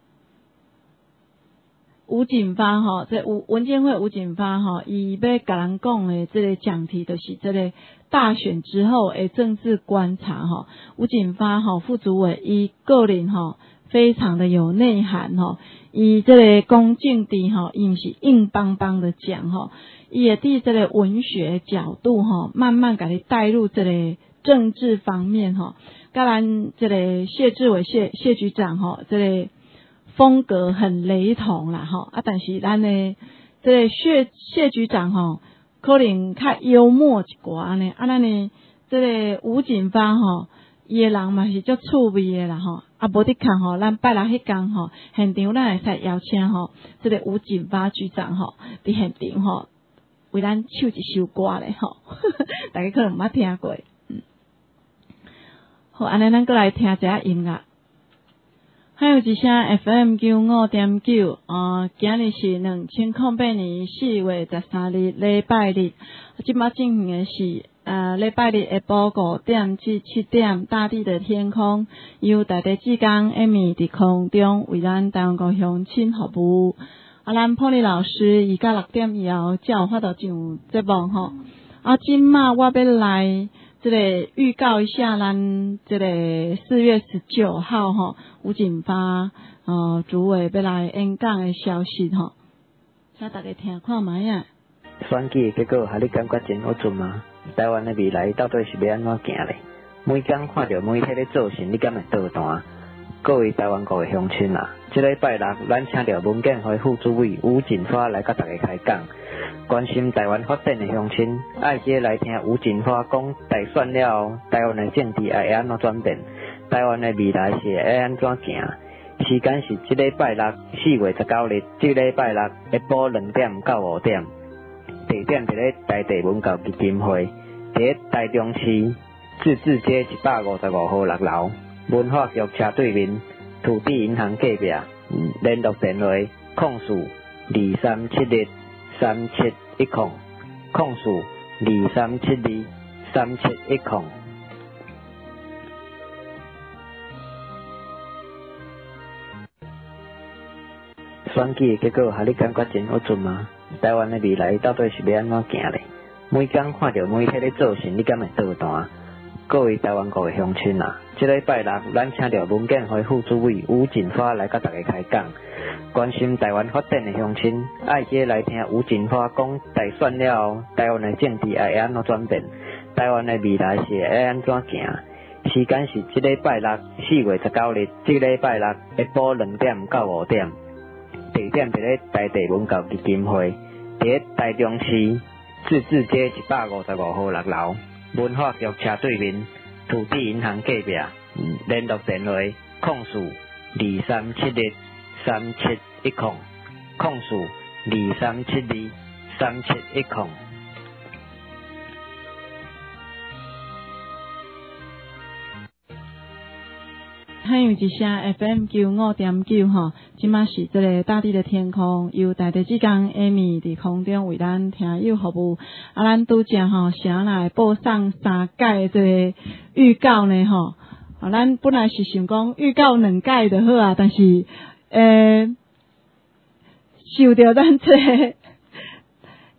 吳景發吼，即文建會吳景發吼，伊要甲人講的即個講題，就是即個大選之後的政治觀察吼。吳景發吼副主委，伊個人吼非常的有內涵吼，伊即個講政治吼，伊毋是硬邦邦的講吼，伊會佇即個文學角度吼，慢慢甲你帶入即個政治方面吼，甲咱即個謝志偉謝局長吼，即個風格很雷同啦吼，啊，但是咱的這個謝局長吼，可能較幽默一寡呢，啊，咱的這個吳景發吼，伊的人嘛是足趣味的啦吼，啊，無得看吼，咱拜六迄天吼，現場咱會使邀請吼，這個吳景發局長吼，佇現場吼，為咱唱一首歌咧吼，大家可能毋捌聽過，好，安尼咱過來聽一下音樂。還有一聲 FM95.9，今日是2008年4月13日禮拜日，即馬進行的是禮拜日下晡5點至7點，大地的天空由大地志工 Amy 佇空中為咱台灣高鄉親服務。咱普利老師伊甲6點以後才有法度上節目吼。即馬我要來這個預告一下咱這個4月19號吼，吳景發主委要來演講的消息吼，請大家聽看覓啊。 選舉的結果，害你感覺真惡準嗎？台灣的未來到底是要安怎行咧？每天看到媒體咧造勢，你敢會倒彈？各位台灣各位鄉親啊，這禮拜六咱請到文建會副主委吳景發來甲大家開講。關心台灣發展的鄉親，愛接來聽吳景發講大選了後，台灣的政治會安怎轉變？台灣的未來是會安怎行？時間是這禮拜六4月19日，這禮拜六下晡2點到5點，地點佇咧台地文教基金會，佇台中市自治街155號6樓，文化局斜對面，土地銀行隔壁，聯絡電話控訴23713710，控訴23723710。選舉的結果，害你感覺真惡準嗎？台灣的未來到底是要安怎行咧？每天看到媒體咧造勢，你敢會倒彈？各位台灣各位鄉親啊，這禮拜六咱請到文建會副主委吳景發來甲大家開講。關心台灣發展的鄉親，愛接來聽吳景發講大選了後，台灣的政治會安怎轉變？台灣的未來是會安怎行？時間是這禮拜六4月19日，這禮拜六下晡2點到5點，地點佇咧台地文教基金會，佇咧台中市自治街155號6樓，文化局斜對面，土地銀行隔壁，聯絡電話控訴23713710，控訴23723710。 還有一聲 FM95.9吼，即馬是這個大地的天空，由台地志工 Amy 佇空中為咱聽友服務。咱拄則吼，想來播送3屆這個預告呢吼。咱本來是想講預告2屆就好啊，但是受到咱這個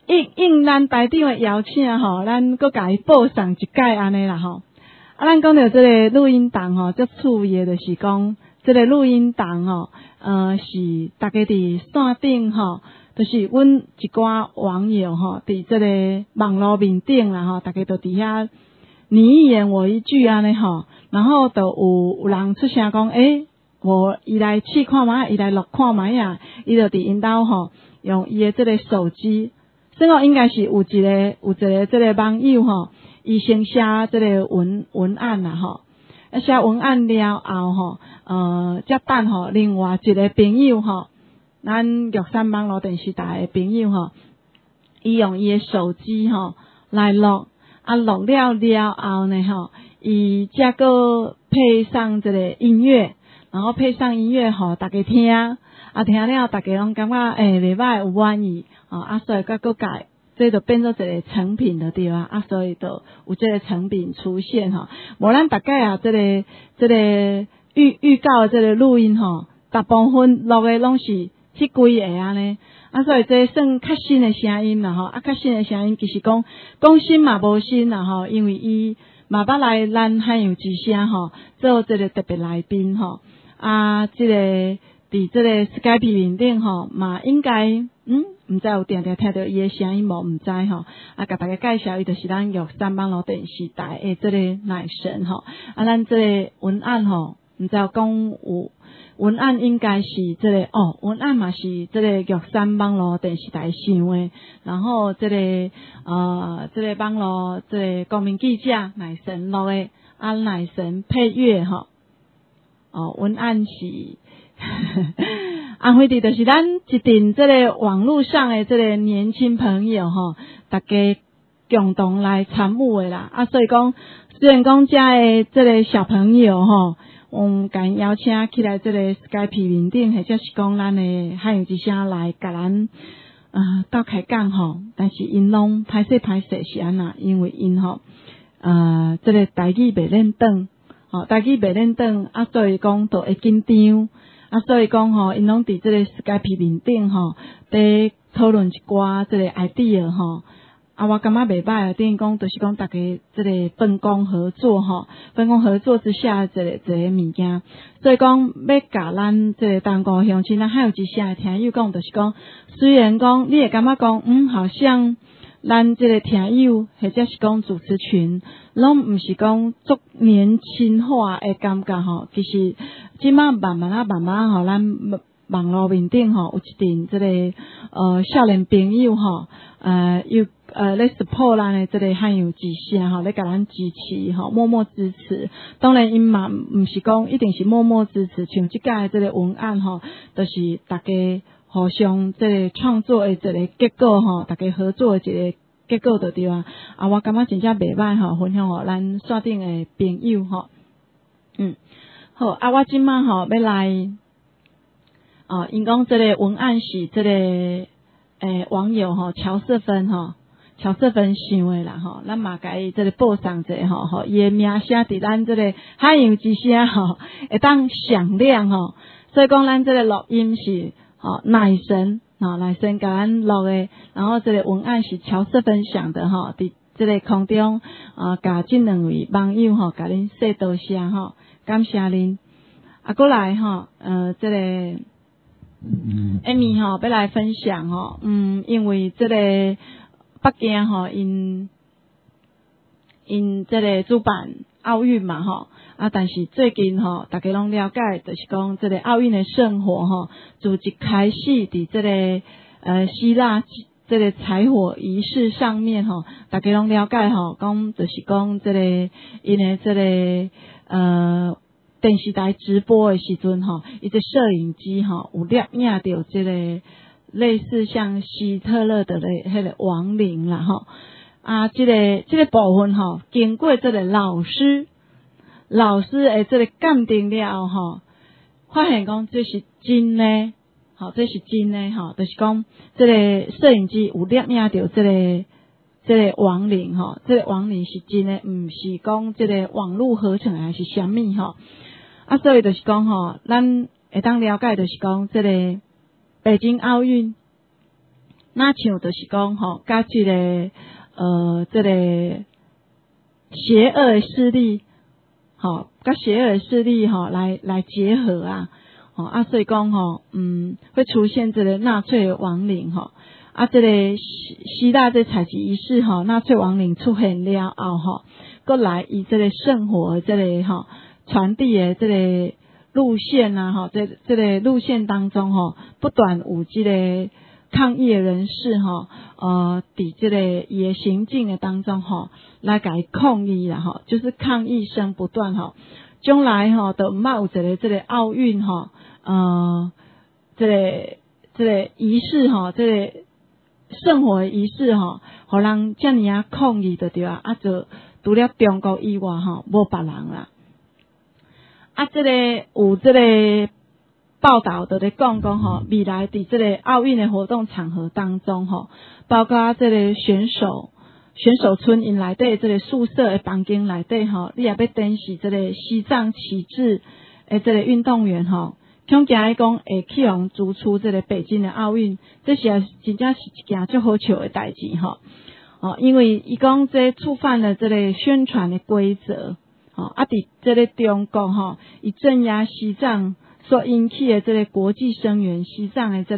应咱台长的邀请吼，咱搁甲伊报上一届安尼啦吼。啊，咱讲到这个录音档吼，足趣味的就是讲，这个录音档吼，是大家伫线顶吼，就是阮一寡网友吼，伫这个网络面顶啦吼，大家都伫遐你一言我一句安尼吼，然后都有人出声讲，伊来试看卖，伊来录看卖啊，伊就伫因兜吼，用伊的这个手机，所以应该是有一个这个网友吼。伊先写这个文案啦吼，写文案了后吼，才等吼另外一个朋友吼，咱玉山网络电视台的朋友吼，伊用伊的手机吼来录，录了后呢吼，伊才个配上这个音乐，然后配上音乐吼，大家听，听了大家拢感觉袂歹有满意，所以个改。所以就变做一个成品的对啊，所以就有这个成品出现哈。无咱大概这个预告的这个录音哈，大部分录的拢是迄几个安尼，所以这算较新的声音啦吼，较新的声音其实讲新嘛无新啦吼，因为伊嘛捌来咱汉有之声吼做这个特别来宾吼，这个伫这个 Skype 面顶吼嘛应该毋知有定定听到伊的声音无？毋知吼，甲大家介绍，伊就是咱玉山网络电视台的这个乃神吼，咱这个文案吼，毋知讲有文案应该是这个文案嘛是这个玉山网络电视台想的，然后这个这个网络这个公民记者乃神录的，乃神配乐吼，文案是。回的就是咱一定这个网络上的这个年轻朋友吼，大家共同来参与的啦。所以讲，虽然讲遮的这个小朋友吼，甲因邀请起来这个 Skype 面顶，或者是讲咱的汉语之声来甲咱斗开讲吼，但是因拢歹势是安那，因为因吼这个台语袂认得，台语袂认得，所以讲都会紧张。所以讲吼，因拢伫这个 Skype 面顶吼，伫讨论一寡这个 idea 吼，我感觉袂歹，等于讲就是讲大家这个分工合作吼，分工合作之下这个物件，所以讲要甲咱这个东高乡亲，咱还有一声听友讲，就是讲，虽然讲你会感觉讲，好像咱这个听友或者是讲主持群，拢毋是讲足年轻化的感觉吼，其实。即马慢慢吼，咱网络面顶吼有一定这个少年朋友吼，又咧 support 咱的这个汉语之声吼，咧甲咱支持吼，默默支持。当然因嘛毋是讲一定是默默支持，像即届这个文案吼，就是大家互相这个创作的一个结果吼，大家合作的一个结果就对啊。我感觉真正袂歹吼，分享互咱线顶的朋友吼，好，我今晚吼要来，因讲这个文案是这个网友吼乔瑟芬想的啦吼，咱嘛甲伊这个报上者吼，伊的名写伫咱这个汉语之声吼，会当响亮吼，所以讲咱这个录音是乃神甲咱录的，然后这个文案是乔瑟芬想的吼，伫这个空中甲这两位网友吼，甲恁说多谢吼。感谢您，过来吼，这个Amy 吼要来分享吼，因为这个北京吼，因这个主办奥运嘛吼，但是最近吼，大家拢了解，就是讲这个奥运的圣火吼，自一开始伫这个希腊这个采火仪式上面吼，大家拢了解吼，讲就是讲这个因的这个电视台直播的时阵吼，伊个摄影机吼有摄影到这个类似像希特勒的迄个亡灵啦吼，这个部分吼，经过这个老师的这个鉴定了吼，发现讲这是真的，这是真的吼，就是讲这个摄影机有摄影到这个亡灵吼，这个亡灵是真的，毋是讲这个网络合成还是啥物吼。所以就是讲吼，咱会当了解就是讲这个北京奥运， 那像就是讲吼，甲这个这个邪恶的势力，吼，甲邪恶的势力吼来结合啊，吼所以讲吼，会出现这个纳粹亡灵吼。这个希腊这采集仪式吼，纳粹亡灵出现了后吼，过来以这个圣火这个吼传递的这个路线啊吼，这个路线当中吼，不断有这个抗议的人士吼，伫这个伊的行进的当中吼，来甲伊抗议啦吼，就是抗议声不断吼，将来吼都毋捌有一个这个奥运吼，这个仪式吼，这个圣火的仪式吼，互人遮尔啊抗议就对啊，就除了中国以外吼，无别人啦。这个有这个报道就咧讲吼，未来伫这个奥运的活动场合当中吼，包括这个选手村因内底这个宿舍的房间内底吼，你也要展示这个西藏旗帜的这个运动员吼。恐惊伊讲会去互逐出这个北京的奥运，这是真正是一件足好笑的代志吼。因为伊讲这触犯了这个宣传的规则，伫这个中国吼，以镇压西藏所引起的这个国际声援西藏的这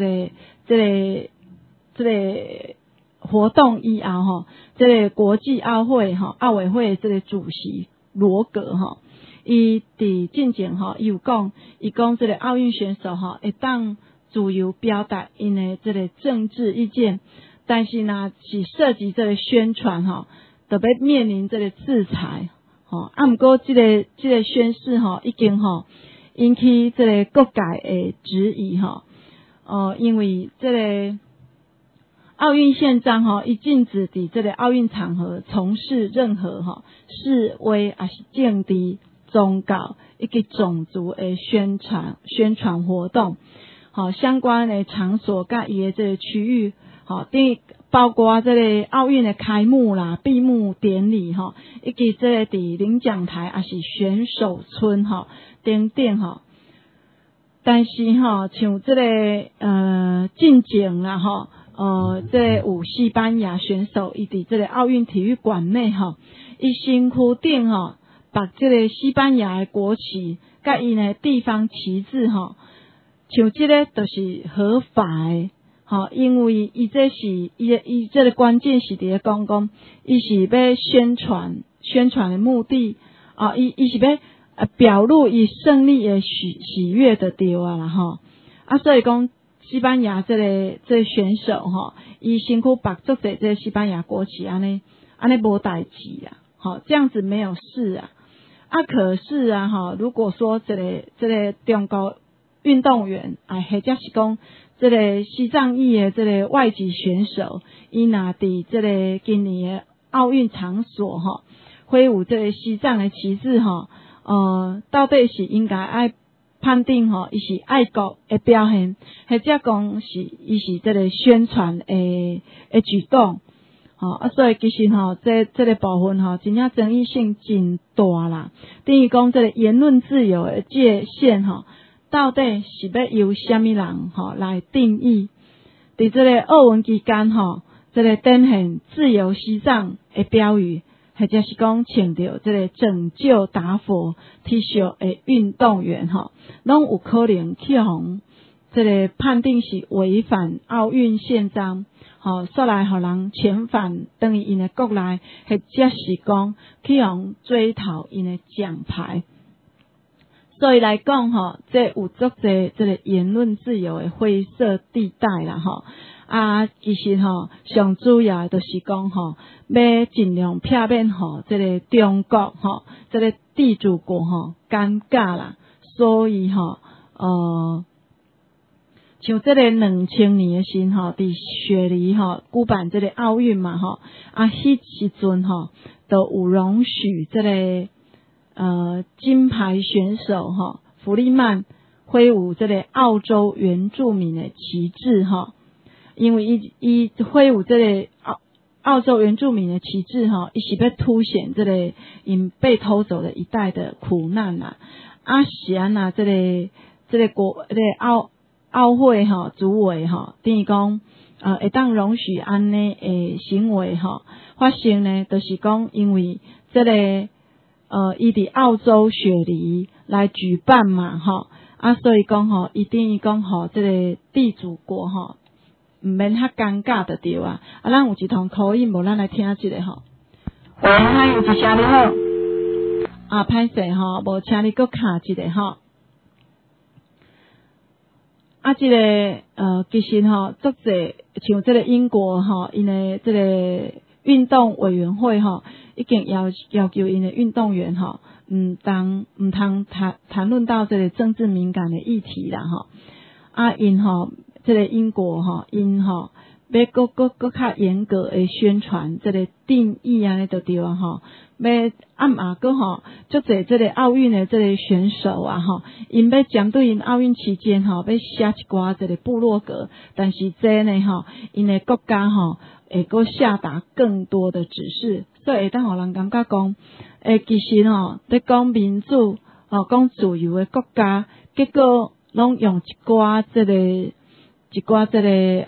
个活动以后吼，这个国际奥会吼奥委会的这个主席罗格吼。伊伫进前吼，伊有讲，伊讲这个奥运选手吼会当自由表达因的这个政治意见，但是呢是涉及这个宣传吼，就要面临这个制裁吼。毋过这个宣示吼，已经吼引起这个各界的质疑吼。因为这个奥运宪章吼，伊禁止伫这个奥运场合从事任何吼示威还是政治。宗教以及种族的宣传活动，相关的场所甲伊的这个区域，包括这个奥运的开幕啦、闭幕典礼以及这个伫领奖台还是选手村等等但是像这个进前啦这个有西班牙选手伊伫这个奥运体育馆内伊身躯顶把这个西班牙的国旗甲伊的地方旗帜像这个都是合法的因为伊这是伊这个关键是伫咧讲伊是要宣传的目的伊是要表露伊胜利的喜悦的对啊啦所以讲西班牙这个选手伊身躯绑足者这个西班牙国旗安尼无代志啊这样子没有事啊可是如果说这个中国运动员或者是讲这个西藏裔的这个外籍选手，伊若伫这个今年的奥运场所挥舞这个西藏的旗帜到底是应该爱判定伊是爱国的表现，或者讲是伊是这个宣传的举动。所以其实这个部分真正争议性真大啦。等于讲这个言论自由的界限到底是要由什么人来定义？伫这个奥运期间这个展现自由西藏的标语，或者是讲穿着这个拯救达佛 T 恤的运动员拢有可能去互这个判定是违反奥运宪章。煞来互人遣返等于因的国内，或者是讲去互追讨因的奖牌。所以来讲这有足侪这个言论自由的灰色地带啦其实上主要就是讲要尽量避免这个中国这个地主国尴尬啦。所以像这个2000年的时伫雪梨举办这个奥运嘛迄时阵都有容许这个金牌选手弗利曼挥舞这个澳洲原住民的旗帜因为伊挥舞这个澳洲原住民的旗帜伊是要凸显这个因被偷走的一代的苦难啦是安那这个奥会主委等于讲会当容许安尼诶行为吼发生呢，就是讲因为这个伊伫澳洲雪梨来举办嘛吼所以讲吼一定讲吼这个地主国吼毋免较尴尬的对啊咱有一通口音无咱来听一下吼。 喂，还有一声你好。 歹势吼，无请你搁卡一下吼。这个其实吼，足侪像这个英国吼，因的这个运动委员会吼，已经要求因的运动员吼，唔通谈论到这个政治敏感的议题啦吼。因吼，这个英国吼，因吼要搁较严格的宣传这个定义安尼就对啊吼。要嘛个吼，足侪这个奥运的这个选手吼，因要针对因奥运期间吼，要写一寡这个部落格，但是这呢吼，因的国家吼会搁下达更多的指示，所以会当互人感觉讲，其实吼，在讲民主讲自由的国家，结果拢用一寡这个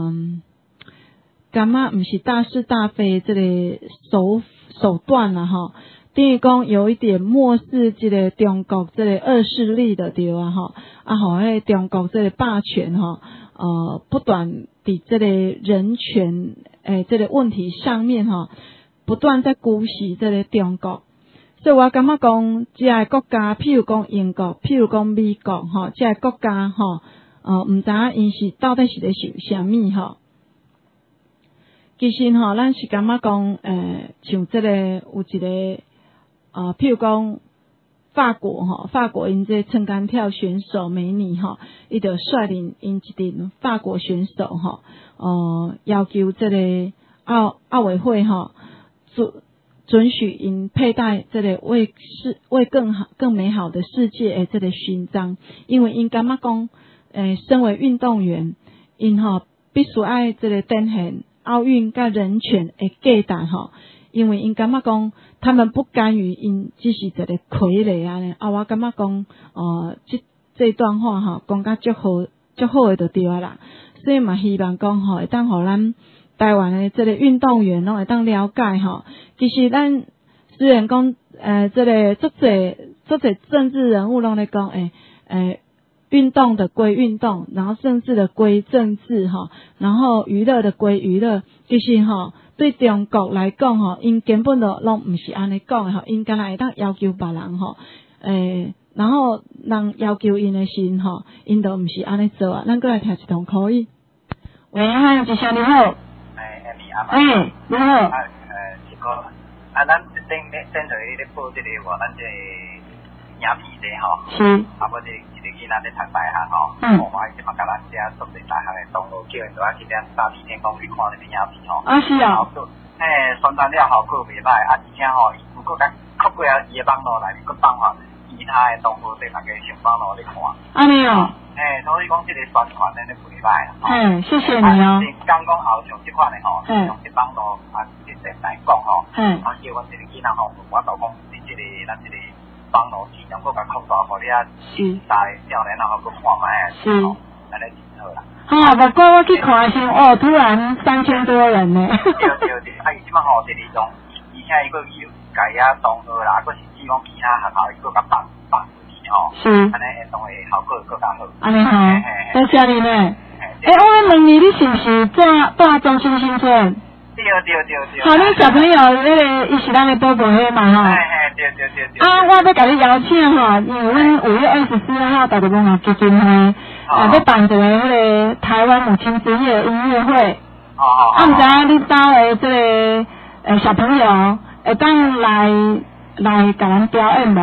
感觉毋是大是大非这个手段啦吼，等于讲有一点漠视这个中国这个恶势力的对啊吼，互迄中国这个霸权吼，不断伫这个人权这个问题上面吼，不断在姑息这个中国，所以我感觉讲，这个国家，譬如讲英国，譬如讲美国吼，这个国家吼，毋知影因是到底是咧想啥物吼。其实吼，咱是感觉讲，像这个有一个譬如讲法国因这撑杆跳选手美女吼，伊就率领因一群法国选手吼，要求这个奥委会吼，准许因佩戴这个为更美好的世界的这个勋章，因为因感觉讲，身为运动员，因吼必须爱这个展现奥运甲人权的价值吼，因为因感觉讲，他们不甘于因只是一个傀儡安尼。我感觉讲，这段话吼讲甲足好的就对啊啦。所以嘛，希望讲吼，会当互咱台湾的这个运动员拢会当了解吼。其实咱虽然讲，这个足侪政治人物拢咧讲，运动的归运动，然后政治的归政治哈，然后娱乐的归娱乐。其实哈，对中国来讲哈，因根本就拢唔是安尼讲的哈，因敢若会当要求别人哈，然后人要求因的时哈，因都唔是安尼做啊。咱过来听一通可以。 喂，嗨，吉祥你好。你好。 这个咱顶在咧报这个话，咱这影片的吼， 是， 我这一个囡仔咧读大学吼，我即嘛甲咱遮做些大学的同学叫因倒去咱大地天宫去看那个影片吼。 是啊。 宣传了效果袂歹，而且吼，如果甲透过伊的网络内面去放吼，其他的同学对大家上网络咧看。 安尼哦。 所以讲这个宣传咧袂歹。 谢谢你哦。 刚讲后像这款的吼，用这网络直接来讲吼，叫阮这个囡仔吼，我就讲是这个咱这个网络尽量搁甲扩大，互你大少年然后搁看卖是，安尼真好啦。 不过我去看时候，突然3000多人呢。 对，伊即马吼就是种，而且伊搁家遐同学啦，搁甚至讲其他学校伊搁甲放出去吼， 是， 安尼运动的效果搁较好。 安尼吼，多谢你呢。我问你，你是不是住中心新村？ 对。 好，你小朋友那个伊是咱的宝贝迄嘛吼。对。我要甲你邀请吼，因为阮5月24号大家讲基金会，要办一个迄个台湾母亲节的音乐会。毋知影你招的这个小朋友会当来甲咱表演无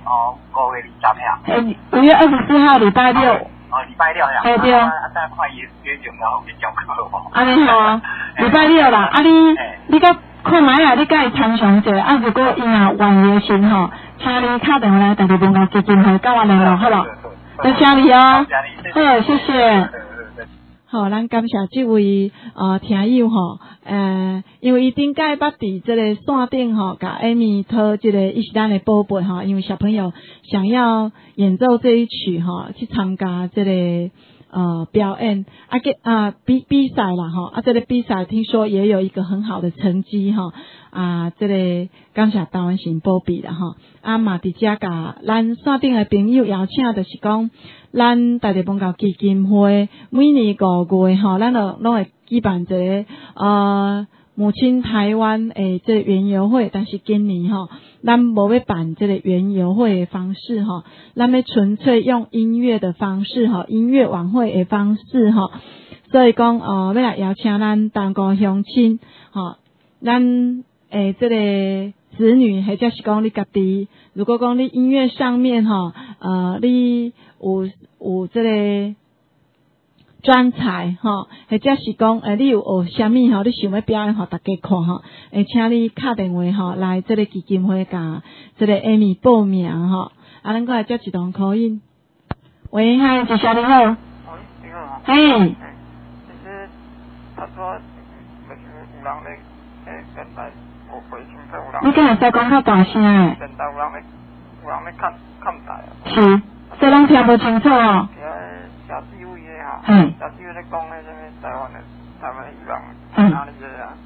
？5月20号。 5月24号礼拜六。 礼拜六呀。 对。 再看伊约定然后去上课无？ 安尼吼，礼拜六啦。你甲看卖啊，你甲伊参详者，如果伊若愿意时吼，请你敲电话来台北文化基金会甲我联络好无？多谢你哦。好，谢谢。 好，咱感谢这位听友吼，因为伊顶届捌伫这个线顶吼，甲艾米讨这个伊是咱的宝贝吼，因为小朋友想要演奏这一曲吼，去参加这个表演比赛啦哈，这个比赛听说也有一个很好的成绩哈，这个感谢台湾省保庇啦哈，嘛伫遮甲咱线顶的朋友邀请，就是讲咱台地文教基金会每年5月哈，咱拢会举办一个母亲台湾诶这个园游会，但是今年咱无要办这个园游会的方式咱要纯粹用音乐的方式音乐晚会的方式所以讲要来邀请咱当个乡亲咱这个子女或者是讲你家己，如果讲你音乐上面你有这个专才或者是讲你有学啥物你想要表演互大家看会请你打电话来这个基金会甲这个 Amy 报名咱过来接一通口音。喂，嗨，一下你好。 你好。 嘿。 就是他说有人咧现在我回清楚有人。 你敢会使讲较大声诶？ 现在有人咧看台。 是，所以咱听无清楚小纪委的小纪委咧讲咧，什么台湾的艺人哪里这啊？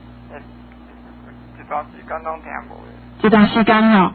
一段时间拢听无的。 一段时间好，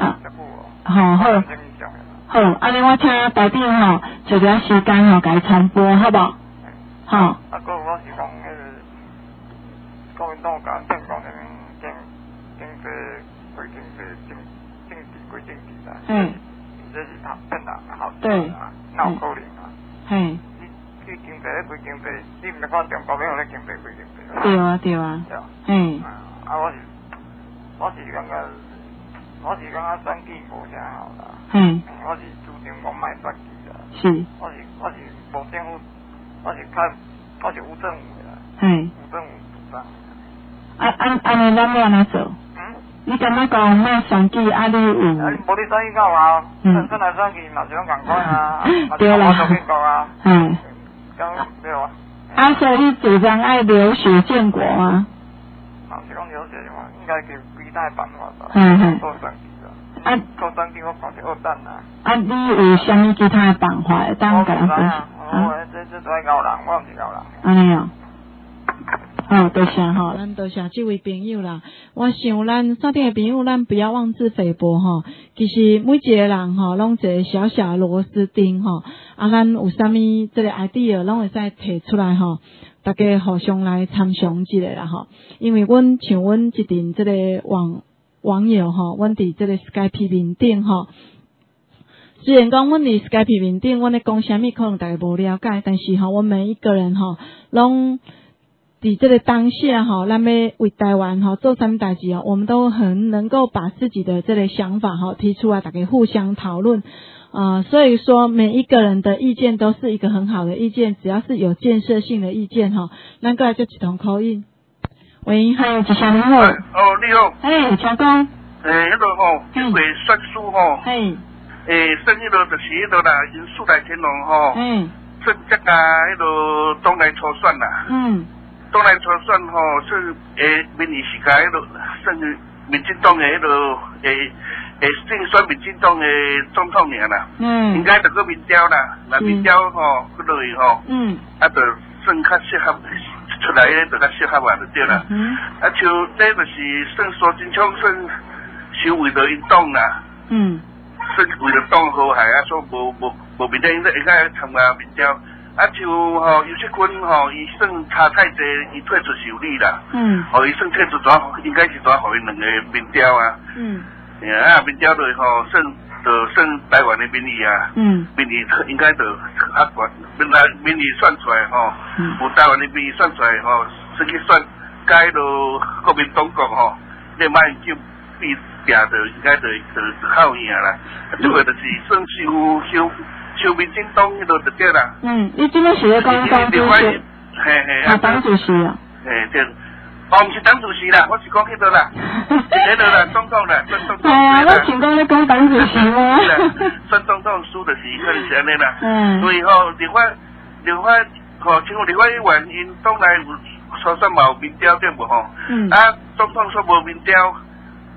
好，安尼我请代表就条时间甲伊传播，好无？好。 个我是讲国民党甲政党经济归经济，政治归政治啦。这是他骗人好对闹可能嘿。 你经济咧归经济，你毋是看中国要咧经济归经济。 对啊，对啊。嘿。 我是感觉选举无啥好啦。我是主张讲卖选举啦。 是。 我是无政府，我是无政府的啦。无政府主张。 安尼咱要安怎做？你感觉讲卖选举你有？ 你无你选举到啊？选来选去嘛是拢共款啊。 对啦。 我都去讲啊。对啊。 所以你主张爱流血建国吗？ 是讲流血嘛，应该叫几代办法吧。做选举做选举我看是恶蛋啦。 你有啥物其他的办法？当甲咱分析。 这都系咬人，我毋是咬人。 安尼哦。好，多谢咱多谢这位朋友啦。我想咱线顶的朋友，咱不要妄自菲薄其实每一个人拢一个小小的螺丝钉咱有啥物这个 idea 拢会使提出来大家互相来参详一下啦因为阮像阮一阵这个网友阮伫这个 Skype 面顶虽然讲阮伫 Skype 面顶，阮咧讲啥物可能大家无了解，但是阮每一个人拢伫这个当下咱要为台湾做啥物代志我们都很能够把自己的这个想法提出来，大家互相讨论所以说每一个人的意见都是一个很好的意见，只要是有建设性的意见咱过来就一通call in。喂，嗨，一下你好。 你好。 请讲。 迄个这位选书算迄个就是迄个啦，因四大天王算这个迄个党内初选啦。党内初选算民意是甲迄个算民进党的迄个竞选民进党的总统尔啦。应该着个民调啦，那民调去落去就算较适合出来的就较适合就对啦。像这就是算苏贞昌算是为了因党啦。算为了党好害所无民调应该参加民调。像尤锡坤伊算差太济，伊退出受理啦。伊算退出应该是互因两个民调啊。民调落算台湾的民意啊。民意应该民意选出来有台湾的民意选出来算去选改到国民党国你莫叫比就应该就靠赢啦。这个就是算是收民进党迄落就对啦。 你今仔是咧讲党主席？党主席啊。 对。毋是党主席啦，我是讲迄落啦，迄落啦，总统啦，选总统。 我想讲咧讲党主席吗？ 选总统输就是可能是安尼啦。所以另外像立法委员因党内有初选嘛有民调对无总统说无民调，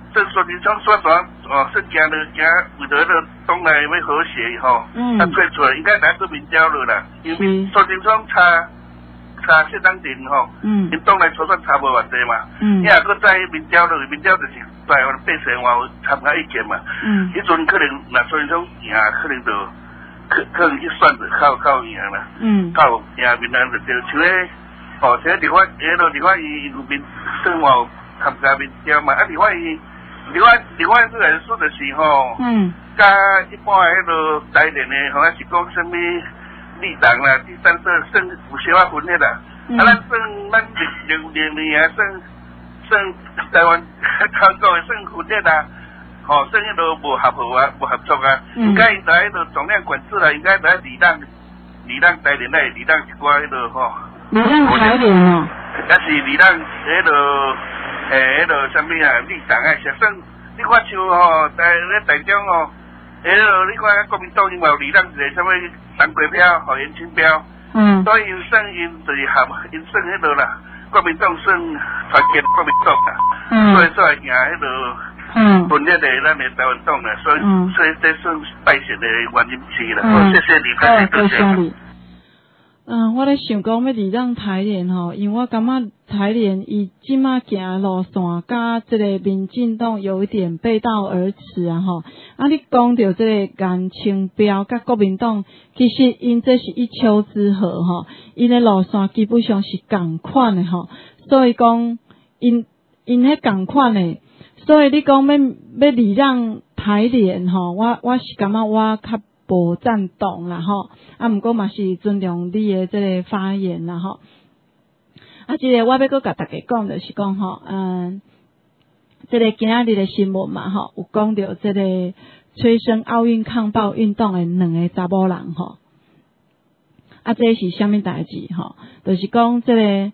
这孙中山说啥是行为了那东来要和谐吼，他退出来应该来国民交了啦，因为孙中山差适当点吼，因东来初选差无偌济嘛，伊也搁在民交了，民交就是台湾百姓话有参加意见嘛，迄阵可能若孙中山赢，可能就可能去选就靠赢啦，靠赢民党就对，像咧像立法院有民生活参加民交嘛，立法院这个人数就是吼，甲一般迄落台联的，好像是讲什么立党啦，第三者算有小可分的啦。咱算年啊，算台湾韩国的算分的啦，算迄落无合作啊。应该在迄落总量管制啦，应该在离党台联内离党一寡迄落吼。 离党台联哦。 也是离党迄落。迄落啥物啊？立党啊，实算你看像台中迄落你看国民党因为有离党一个啥物当归票、和延青票，所以因算就是因算迄落啦，国民党算团结国民党啦，所以才赢迄落分裂的咱的台湾党啦，所以这算败选的原因之一啦。谢谢你， 多谢你。 我咧想讲要离党台联吼，因为我感觉台联伊即马行路线，甲这个民进党有一点背道而驰啊吼。你讲到这个颜清标甲国民党，其实因这是一丘之貉吼，因的路线基本上是共款的吼，所以讲因迄共款的，所以你讲要离党台联吼，我是感觉我较无赞同啦吼，毋过嘛是尊重你的这个发言啦吼。这个我要搁甲大家讲就是讲吼，这个今仔日的新闻嘛吼，有讲到这个催生奥运抗暴运动的两个查某人吼，这是啥物代志吼？就是讲这个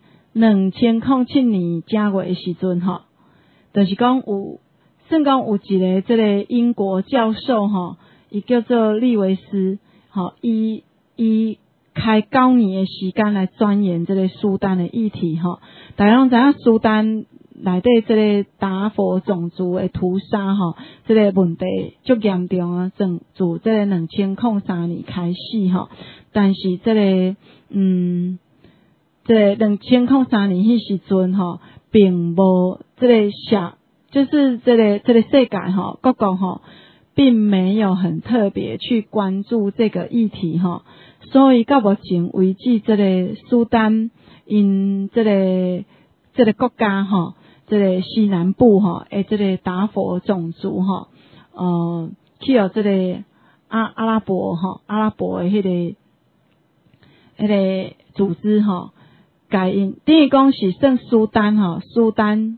2007年正月的时阵吼，就是讲算讲有一个这个英国教授吼。伊叫做利维斯，伊开9年的时间来钻研这个苏丹的议题，大家拢知影苏丹内底这个达佛种族的屠杀，这个问题足严重啊，自这个2003年开始，但是这个这个2003年迄时阵，并无这个就是这个世界，各国，并没有很特别去关注这个议题所以到目前为止，这个苏丹因这个国家这个西南部这个达佛种族去有这个阿拉伯的迄个组织改因等于讲是算苏丹苏丹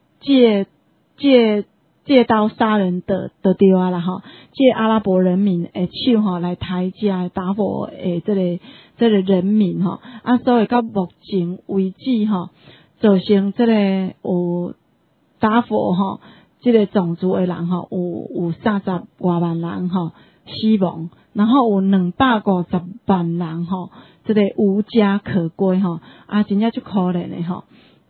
借刀杀人的对啊啦借阿拉伯人民的手来抬价达佛的这个人民所以到目前为止造成这个有达佛这个种族的人有30多万人死亡，然后有250万人这个无家可归真正足可怜的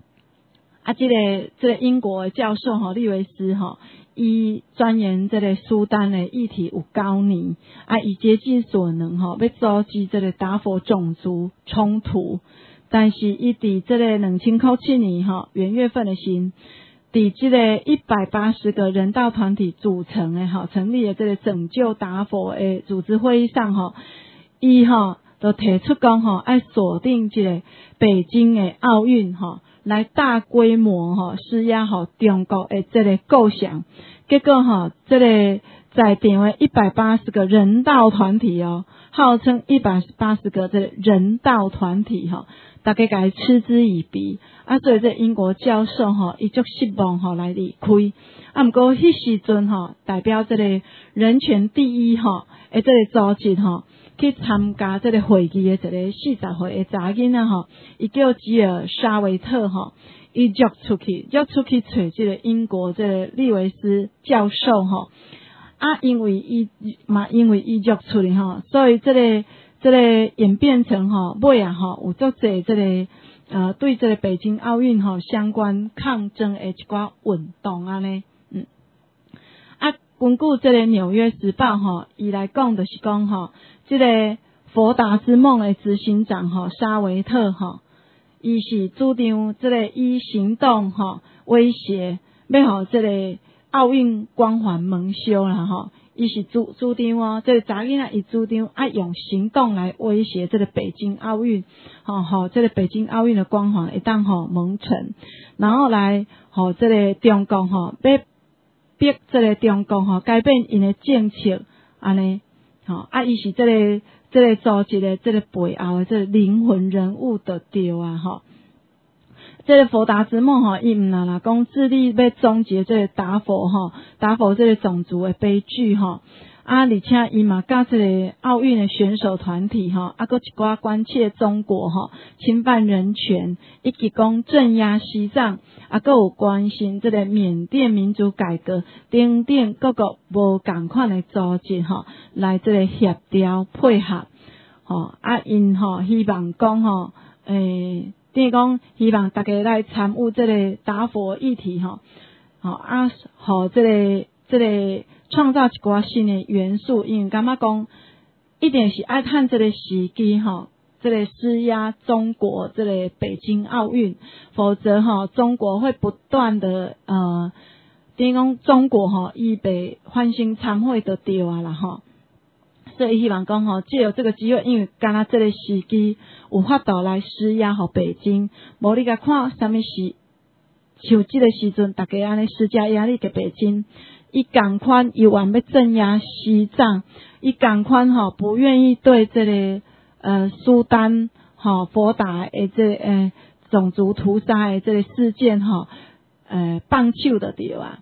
这个英国的教授利维斯伊钻研这个苏丹的议题有9年伊竭尽所能要阻止这个达佛种族冲突，但是伊伫这个2007年元月份的时候，伫这个180个人道团体组成的成立的这个拯救达佛的组织会议上伊都提出讲要锁定这个北京的奥运来大规模施压中国的这个构想，结果这个在场的180个人道团体号称180个这个人道团体大家甲伊嗤之以鼻所以这英国教授伊足失望来离开毋过迄时阵代表这个人权第一的这个组织去参加这个会议的一个40岁的查囡仔伊叫吉尔沙维特伊约出去找这个英国这个利维斯教授因为伊约出去所以这个演变成尾有足侪这个对这个北京奥运相关抗争的一寡运动安尼根据这个《纽约时报》伊来讲就是讲这个佛达之梦的执行长沙维特伊是主张这个以行动威胁要这个奥运光环蒙羞啦伊是主张这个查囡仔伊主张用行动来威胁这个北京奥运这个北京奥运的光环会当蒙尘，然后来这个中国要逼这个中国改变因的政策安尼伊是这个组织的这个背后的这个灵魂人物就对啊这个佛达之梦伊毋啦讲致力要终结这个达佛这个种族的悲剧而且伊嘛甲这个奥运的选手团体搁一寡关切中国侵犯人权，以及讲镇压西藏搁有关心这个缅甸民主改革等等各个无共款的组织来这个协调配合因希望讲等于讲希望大家来参与这个达佛议题这个创造一寡新的元素，因为感觉讲一定是爱趁这个时机这个施压中国这个北京奥运，否则中国会不断的等于讲中国伊被欢欣参会就对啊啦所以希望讲藉由这个机会，因为敢若这个时机有法度来施压北京，无你甲看什么事像这个时阵大家安尼施加压力给北京，伊同款伊愿要镇压西藏，伊同款不愿意对这个苏丹佛达的这种族屠杀的这个事件放手就对啊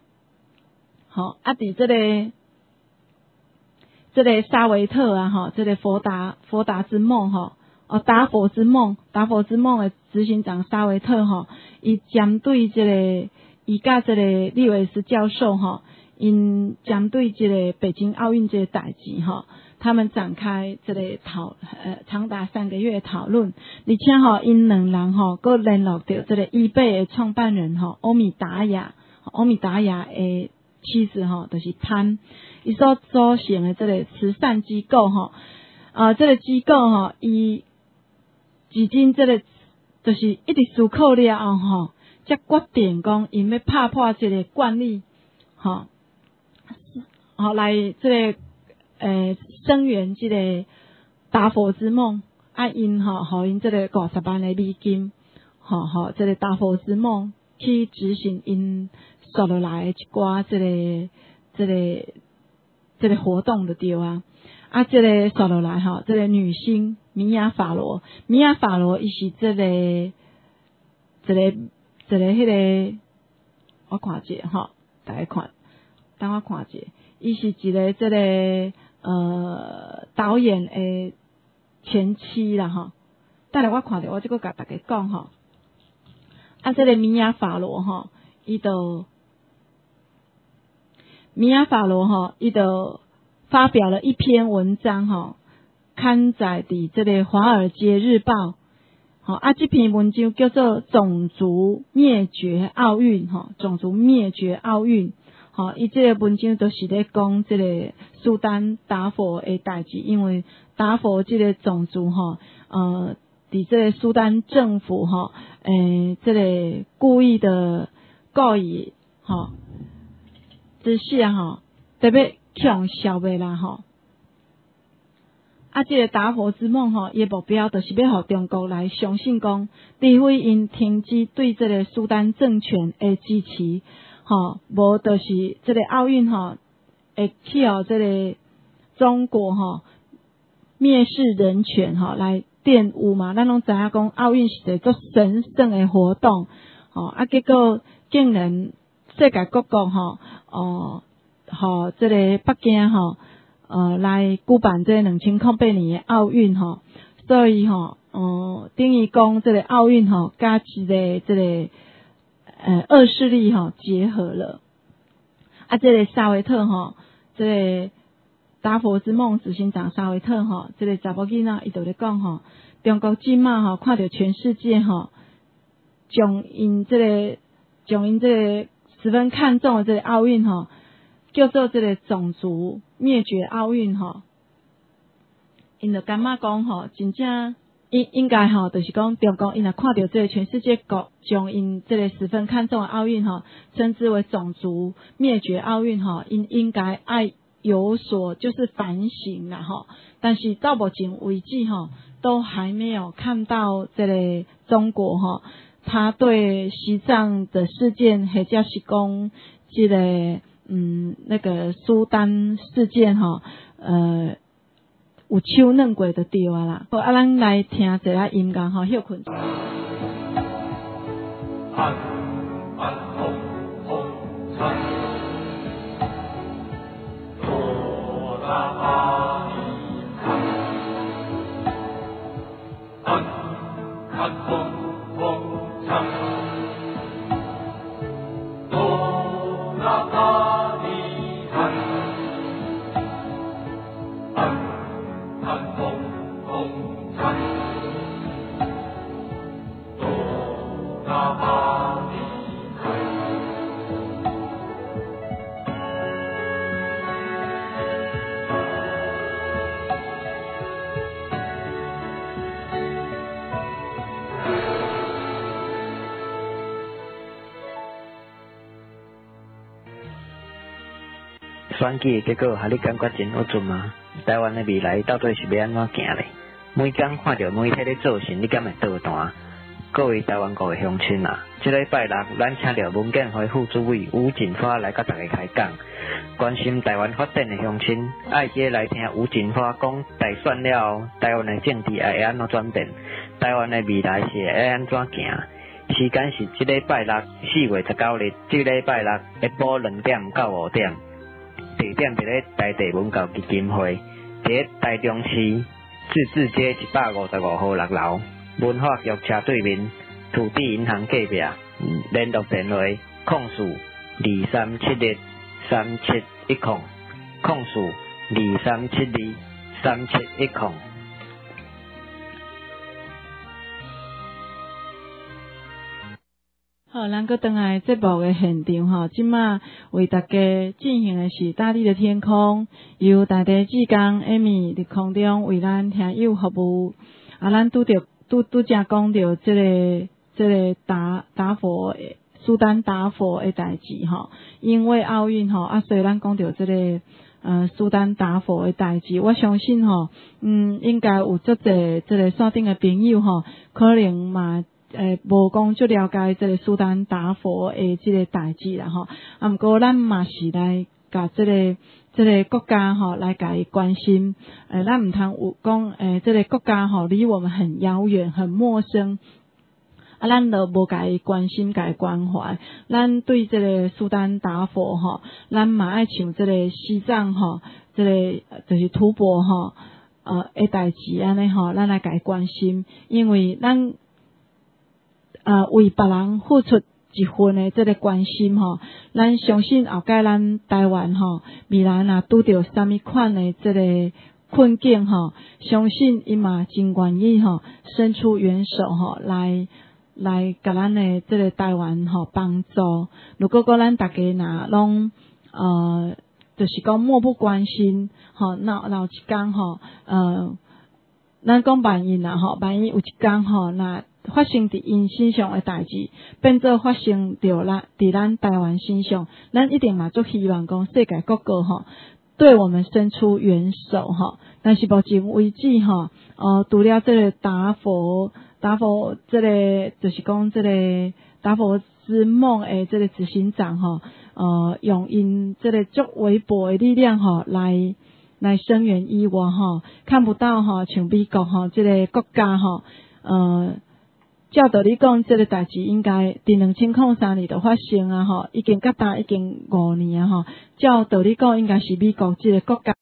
伫这个沙维特这个佛达之梦达佛之梦的执行长沙维特伊针对这个伊甲这个利维斯教授因针对这个北京奥运这个代志他们展开这个长达3个月讨论，而且因两人佫联络到这个eBay的创办人欧米达雅的妻子就是潘，伊所组成的这个慈善机构这个机构伊至今这个就是一直思考了后才决定讲因要打破这个惯例来这个声援这个达佛之梦因互因这个50万的美金这个达佛之梦去执行因刷落来一寡这个活动就对啊这个刷落来这个女星米娅法罗伊是这个迄个我看者大家看等我看者伊是一个这个导演的前妻啦等下我看着我即个甲大家讲这个米娅法罗伊就发表了一篇文章刊载伫这个《华尔街日报》这篇文章叫做种族灭绝奥运伊这个文章都是咧讲这个苏丹达佛的代志，因为达佛这个种族伫这个苏丹政府这个故意之下特别强消灭啦这个达佛之梦伊的目标就是要互中国来相信讲，除非因停止对这个苏丹政权的支持无就是这个奥运会去这个中国蔑视人权来玷污嘛，咱拢知影讲奥运是一个足神圣的活动结果竟然世界各国这个北京来举办这个2008年的奥运所以等于讲这个奥运甲一个这个恶势力结合了这个沙维特这个达佛之梦执行长沙维特这个查某囡仔伊就咧讲中国即马看到全世界将因这个十分看重的这个奥运叫做这个种族灭绝奥运吼，因就感觉讲吼，真正应该吼，就是讲中国因若看到这个全世界国将因这个十分看重的奥运吼，称之为种族灭绝奥运吼，应该爱有所就是反省啦吼，但是到目前为止吼，都还没有看到这个中国吼，他对西藏的事件，或者是讲这个那个苏丹事件吼，有手软过就对啊啦。好，咱来听一下音乐吼，休困。 选举的结果，哈，你感觉真有准吗？台湾的未来到底是要安怎行咧？每天看到媒体咧造势，你敢会倒弹？各位台湾各位乡亲啊，这礼拜六，咱请到文建会副主委吴锦华来甲大家开讲，关心台湾发展的乡亲，爱接来听吴锦华讲大选了后，台湾的政治会安怎转变？台湾的未来是会安怎行？时间是这礼拜六4月19日，这礼拜六下晡2点到5点。地点伫咧台地文教基金会，伫咧台中市自治街155号6楼，文化局车对面，土地银行隔壁，联络电话：03713710，0423723710。 好，咱搁转来节目的现场吼，即马为大家进行的是大地的天空，由大地志工 Amy 伫空中为咱听友服务。咱拄正讲到这个达佛苏丹达佛的代志吼，因为奥运吼所以咱讲到这个苏丹达佛的代志，我相信吼，应该有足侪这个线顶的朋友吼，可能嘛。无讲足了解这个苏丹达佛的这个代志啦吼，毋过咱嘛是来甲这个国家吼来甲伊关心，咱毋通有讲这个国家吼离我们很遥远很陌生，咱就无甲伊关心甲伊关怀，咱对这个苏丹达佛吼，咱嘛爱像这个西藏吼，这个就是吐蕃吼的代志安尼吼，咱来甲伊关心，因为咱为别人付出一份的这个关心吼，咱相信后盖咱台湾吼，未来若拄着啥物款的这个困境吼，相信伊嘛真愿意吼，伸出援手吼，来甲咱的这个台湾吼帮助。如果讲咱大家若拢就是讲漠不关心吼，那有一天吼咱讲万一啦吼，万一有一天吼那。发生伫因身上的代志，变做发生着伫咱台湾身上，咱一定嘛足希望讲世界各国吼对我们伸出援手吼。但是目前为止吼，除了这个达佛这个就是讲这个达佛之梦的这个执行长吼，用因这个足微薄的力量吼来声援以外吼，看不到吼像美国吼这个国家吼，照道理讲，这个代志应该伫2003年就发生啊吼，已经甲达已经5年啊吼。照道理讲，应该是美国这个国家。